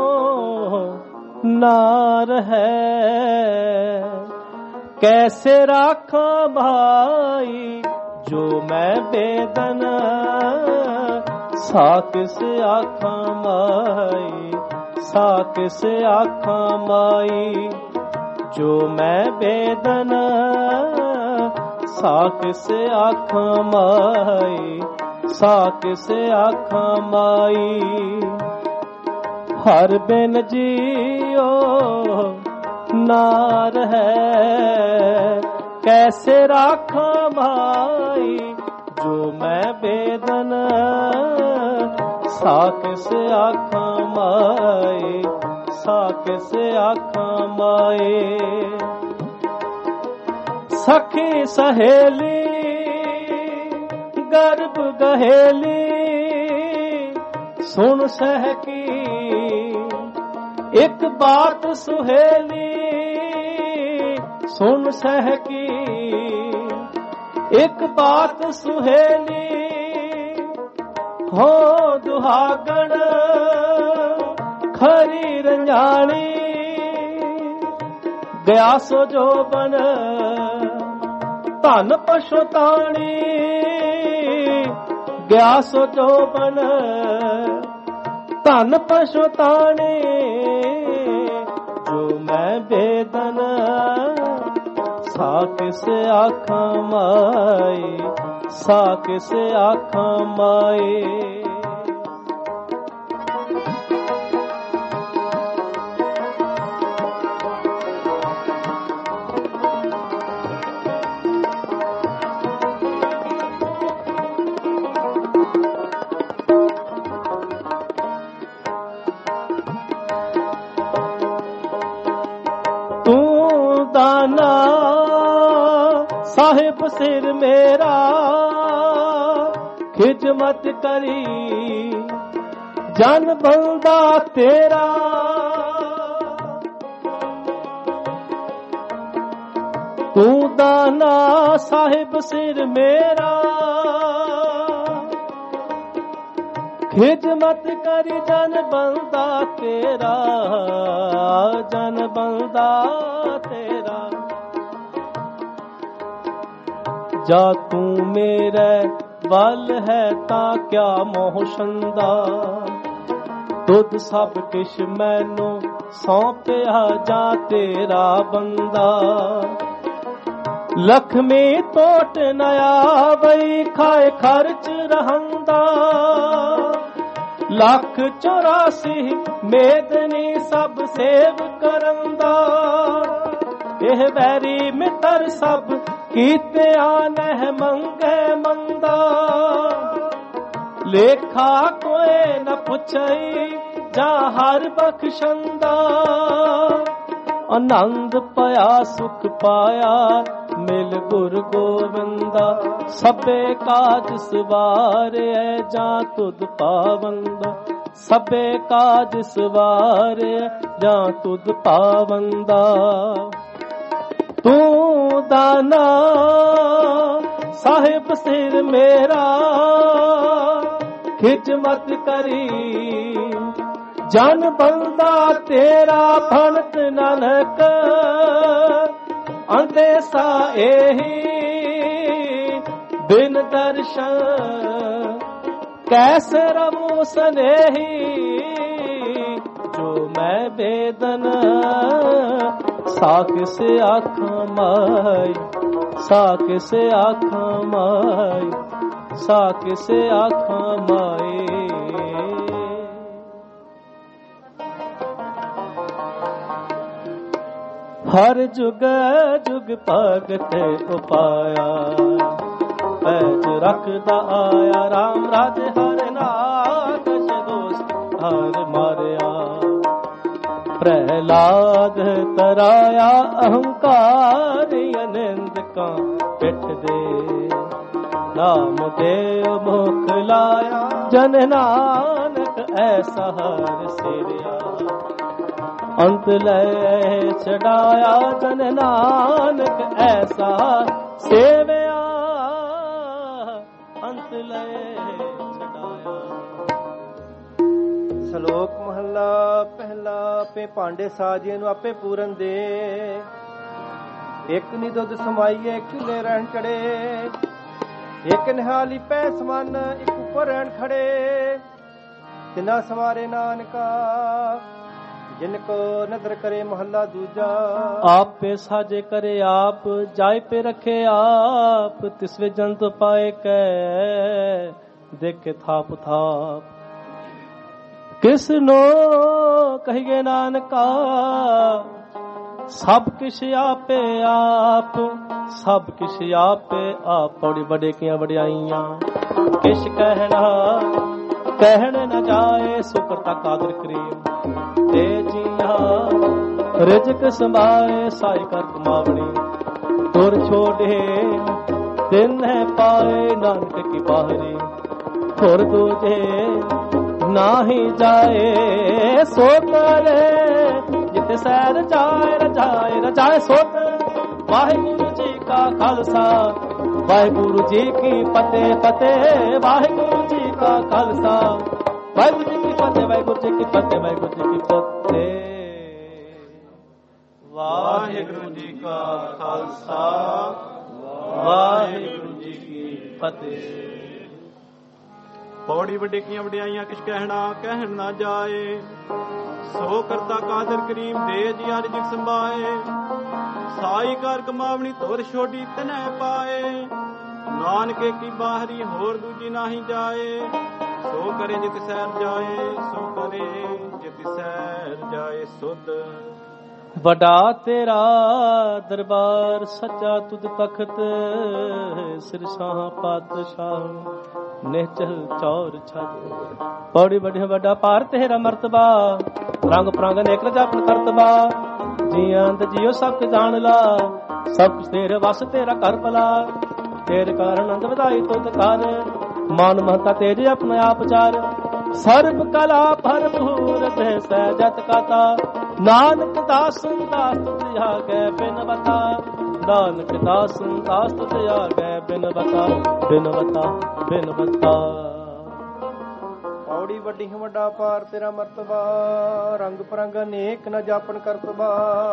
ਨਾਰ ਹੈ, ਕੈਸੇ ਰਾਖਾਂ ਭਾਈ ਜੋ ਮੈਂ ਬੇਦਨ। ਸਾ ਕਿਸ ਆਖਾਂ ਮਾਈ ਸਾ ਕਿਸ ਆਖਾਂ ਮਾਈ ਜੋ ਮੈਂ ਬੇਦਨ। ਸਾ ਕਿਸ ਆਖਾਂ ਮਾਈ ਸਾ ਕਿਸ ਆਖਾਂ ਮਾਈ। ਹਰ ਬਿਨ ਜੀਓ ਨਾਰ ਹੈ, ਕੈਸੇ ਰਾਖਾਂ ਭਾਈ ਜੋ ਮੈਂ ਬੇਦਨ। ਸਾ ਕਿਸ ਆਖਾਂ ਮਾਈ ਸਾ ਕਿਸ ਆਖਾਂ ਮਾਈ। ਸਖੀ ਸਹੇਲੀ ਗਰਭ ਗਹੇਲੀ ਸੁਣ ਸਹਿਕੀ ਇੱਕ ਬਾਤ ਸੁਹੇਲੀ। ਸੁਣ ਸਹਿਕੀ ਇੱਕ ਬਾਤ ਸੁਹੇਲੀ। ਹੋ ਦੁਹਾਗਣ ਖਰੀ ਰੰਜਾਣੀ ਗਿਆ ਸੋ ਜੋਬਨ ਧਨ ਪਛਤਾਣੀ। ਗਿਆ ਸੋ ਜੋਬਨ ਧਨ ਪਛਤਾਣੀ ਜੋ ਮੈਂ ਬੇਦਨ। ਸਾ ਕਿਸ ਆਖਾਂ ਮਾਈ ਸਾ ਕਿਸ ਆਖਾਂ ਮਾਈ। ਸਾਹਿਬ ਸਿਰ ਮੇਰਾ ਖਿਦਮਤ ਕਰੀ ਜਨ ਬੰਦਾ ਤੇਰਾ। ਤੂੰ ਦਾਨਾ ਸਾਹਿਬ ਸਿਰ ਮੇਰਾ ਖਿਦਮਤ ਕਰੀ ਜਨ ਬੰਦਾ ਤੇਰਾ। ਜਨ ਬੰਦਾ ਤੇਰਾ ਜਾ ਤੂੰ ਮੇਰੇ ਵੱਲ ਹੈ ਤਾਂ ਕਿਆ ਮੋਹ ਛੰਦਾ। ਤੁਧ ਸਭ ਕਿਛ ਮੈਨੂੰ ਸੌਂਪਿਆ ਜਾ ਤੇਰਾ ਬੰਦਾ। ਲਖਮੀ ਟੋਟ ਨ ਆਵਈ ਖਾਏ ਖਰਚ ਰਹੰਦਾ। ਲੱਖ ਚੌਰਾਸੀ ਮੇਦਨੀ ਸਭ ਸੇਵ ਕਰੰਦਾ। ਇਹ ਵੈਰੀ ਮਿੱਤਰ ਸਭ ਕੀਤਿਆ ਨਹਿ ਮੰਗੇ ਮੰਦਾ। ਲੇਖਾ ਕੋਏ ਨ ਪੁੱਛਈ ਜਾ ਹਰ ਬਖਸ਼ੰਦਾ। ਆਨੰਦ ਪਿਆ ਸੁਖ ਪਾਇਆ ਮਿਲ ਗੁਰ ਗੋਵਿੰਦਾ। ਸਭੇ ਕਾਜ ਸਵਾਰਿਐ ਜਾਂ ਤੁਧ ਪਾਵੰਦਾ। ਸਭੇ ਕਾਜ ਸਵਾਰਿਐ ਜਾਂ ਤੁਧ ਪਾਵੰਦਾ। ਤੂੰ ਦਾਨਾ ਸਾਹਿਬ ਸਿਰ ਮੇਰਾ ਖਿਦਮਤ ਕਰੀ ਜਨ ਬੰਦਾ ਤੇਰਾ। ਭਣਤ ਨਾਨਕ ਅੰਦੇਸਾ ਇਹੀ ਬਿਨ ਦਰਸ਼ਨ कैसे रमू सनेही जो मैं बेदन साक से आँखा माई साक से आँखा माई साक से आँखा माई। हर जुग जुग भगत उपाया पैज रखदा आया राम राज हर नाथ दोस्त हर मारिया। प्रहलाद तराया अहंकार अनिंद का पिठ दे नाम देव मुख लाया जन नानक ऐसा हर सिरिया। अंत लय चढ़ाया जन नानक ऐसा सेवया अंत लय चढ़ाया। ਸ਼ਲੋਕ ਮਹੱਲਾ ਪਹਿਲਾ। ਆਪੇ ਭਾਂਡੇ ਸਾਜੀਏ ਨੂੰ ਆਪੇ ਪੂਰਨ ਦੇ ਇੱਕ ਨੀ ਦੁੱਧ ਸਮਾਈਏ ਕਿਲੇ ਰਹਿਣ ਚੜੇ ਇੱਕ ਨਿਹਾਲੀ ਪੈ ਸਮਾਨ ਇੱਕ ਉੱਪਰ ਰਹਿਣ ਖੜੇ ਤਿਨਾ ਸਵਾਰੇ ਨਾਨਕਾ जिन को नजर करे महला दूजा। आप पे साजे करे आप जाय पे रखे आप तिसवे जंत पाए कै देखे थाप थाप किस नो कहिए नानका सब किश आपे आप सब किश आपे आप। पौड़ी बड़े किया बड़ियाइयां किश कहना कहने न जाए सुकरता कादर करीम ते जिया रिजक संभाए साई कर कमावनी तुर छोड़े दिन है पाए नानक की बाहरी तुर दूजे नाही जाए सो करे जिते सैर जाए रजाए रजाए सोत। वाहिगुरु जी का खालसा वाहिगुरु जी की फतेह फतेह वाहिगुरु जी का खालसा वाहिगुरु जी की फतेह वाहिगुरु जी की फतेह वाहिगुरु जी की फतेह। वाहिगुरु जी का खालसा वाहिगुरु जी की फतेह। पौड़ी वडेकियां वडियाइयां किश कहना कहन ना जाए सो करता कादर करीम दे जी हर जिग संभाए साई कर कमावनी तोर छोड़ी तनै पाए नानके की बाहरी होर दूजी नाही जाए सो करे जित सैर जाए सो करे जित सैर जाए सुध। वडा तेरा दरबार सच्चा तुद तखत सिर शाह पातशाह निहचल चौर छत। पौड़ी बढ़िया वडा पार तेरा मर्तबा रंग प्रांग नेक जापन करतबा जिया अंत जियो सब के जान ला सब कुछ तेरे वस तेरा कर भला तेरे कारण अंत ਵਧਾਈ तुद कर मान महता तेरे अपने आप चार सर्व कला भरपूर दे सहजत कथा नानक दास दास तुझ आगे बिन बता नानक दास दास तुझ आगे बिन बता बिन बता बिन बता। ਪੌੜੀ ਵੱਡੀ ਵੱਡਾ ਪਾਰ ਤੇਰਾ ਮਰਤਬਾ ਰੰਗ ਪਰੰਗ ਅਨੇਕ ਨ ਜਾਪਨ ਕਰਤਬਾ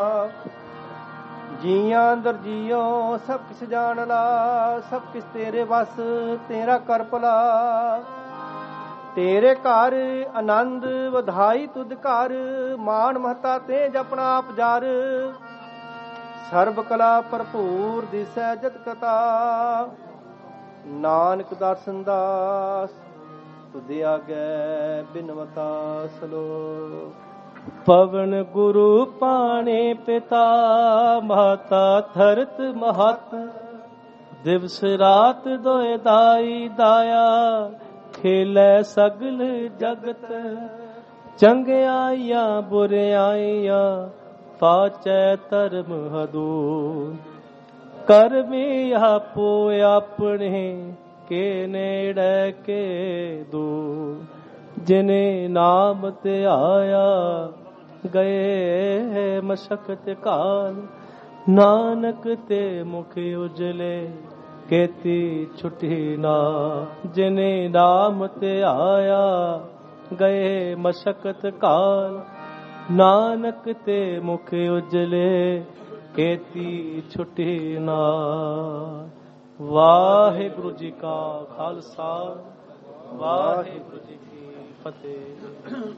ਜੀਆਂ ਅੰਦਰ ਜੀਓ ਸਭ ਕਿਸ ਜਾਣ ਲਾ ਸਭ ਕਿਸ ਤੇਰੇ ਵਸ ਤੇਰਾ ਕਰ ਭਲਾ ਤੇਰੇ ਘਰ ਆਨੰਦ ਵਧਾਈ ਤੁਧ ਘਰ ਮਾਨ ਮਹਤਾ ਤੇ ਜਪਣਾ ਆਪ ਜਰ ਸਰਬ ਕਲਾ ਭਰਪੂਰ ਦਿਸੈ ਜਤ ਕਥਾ ਨਾਨਕ ਦਰਸ਼ਨ ਦਾਸ ਤੁਧ ਆਗੇ ਬਿਨਵਤਾ ਸਲੋਕ। पवन गुरु पाने पिता माता धरत महत दिवस रात दोए दाई दाया खेले सगल जगत चंगियाइया बुरियाइया पाचै धर्म हदूर करमी आपो अपने के नेड़े के दूर जिने नाम ते आया गए मशक्कत काल नानक ते मुख उजले केती छुटी ना जिने नाम ते आया गए मशक्कत काल नानक ते मुख उजले केती छुटी ना। वाहिगुरु जी का खालसा ਵਾਹਿਗੁਰੂ ਜੀ ਕੀ ਫਤਿਹ।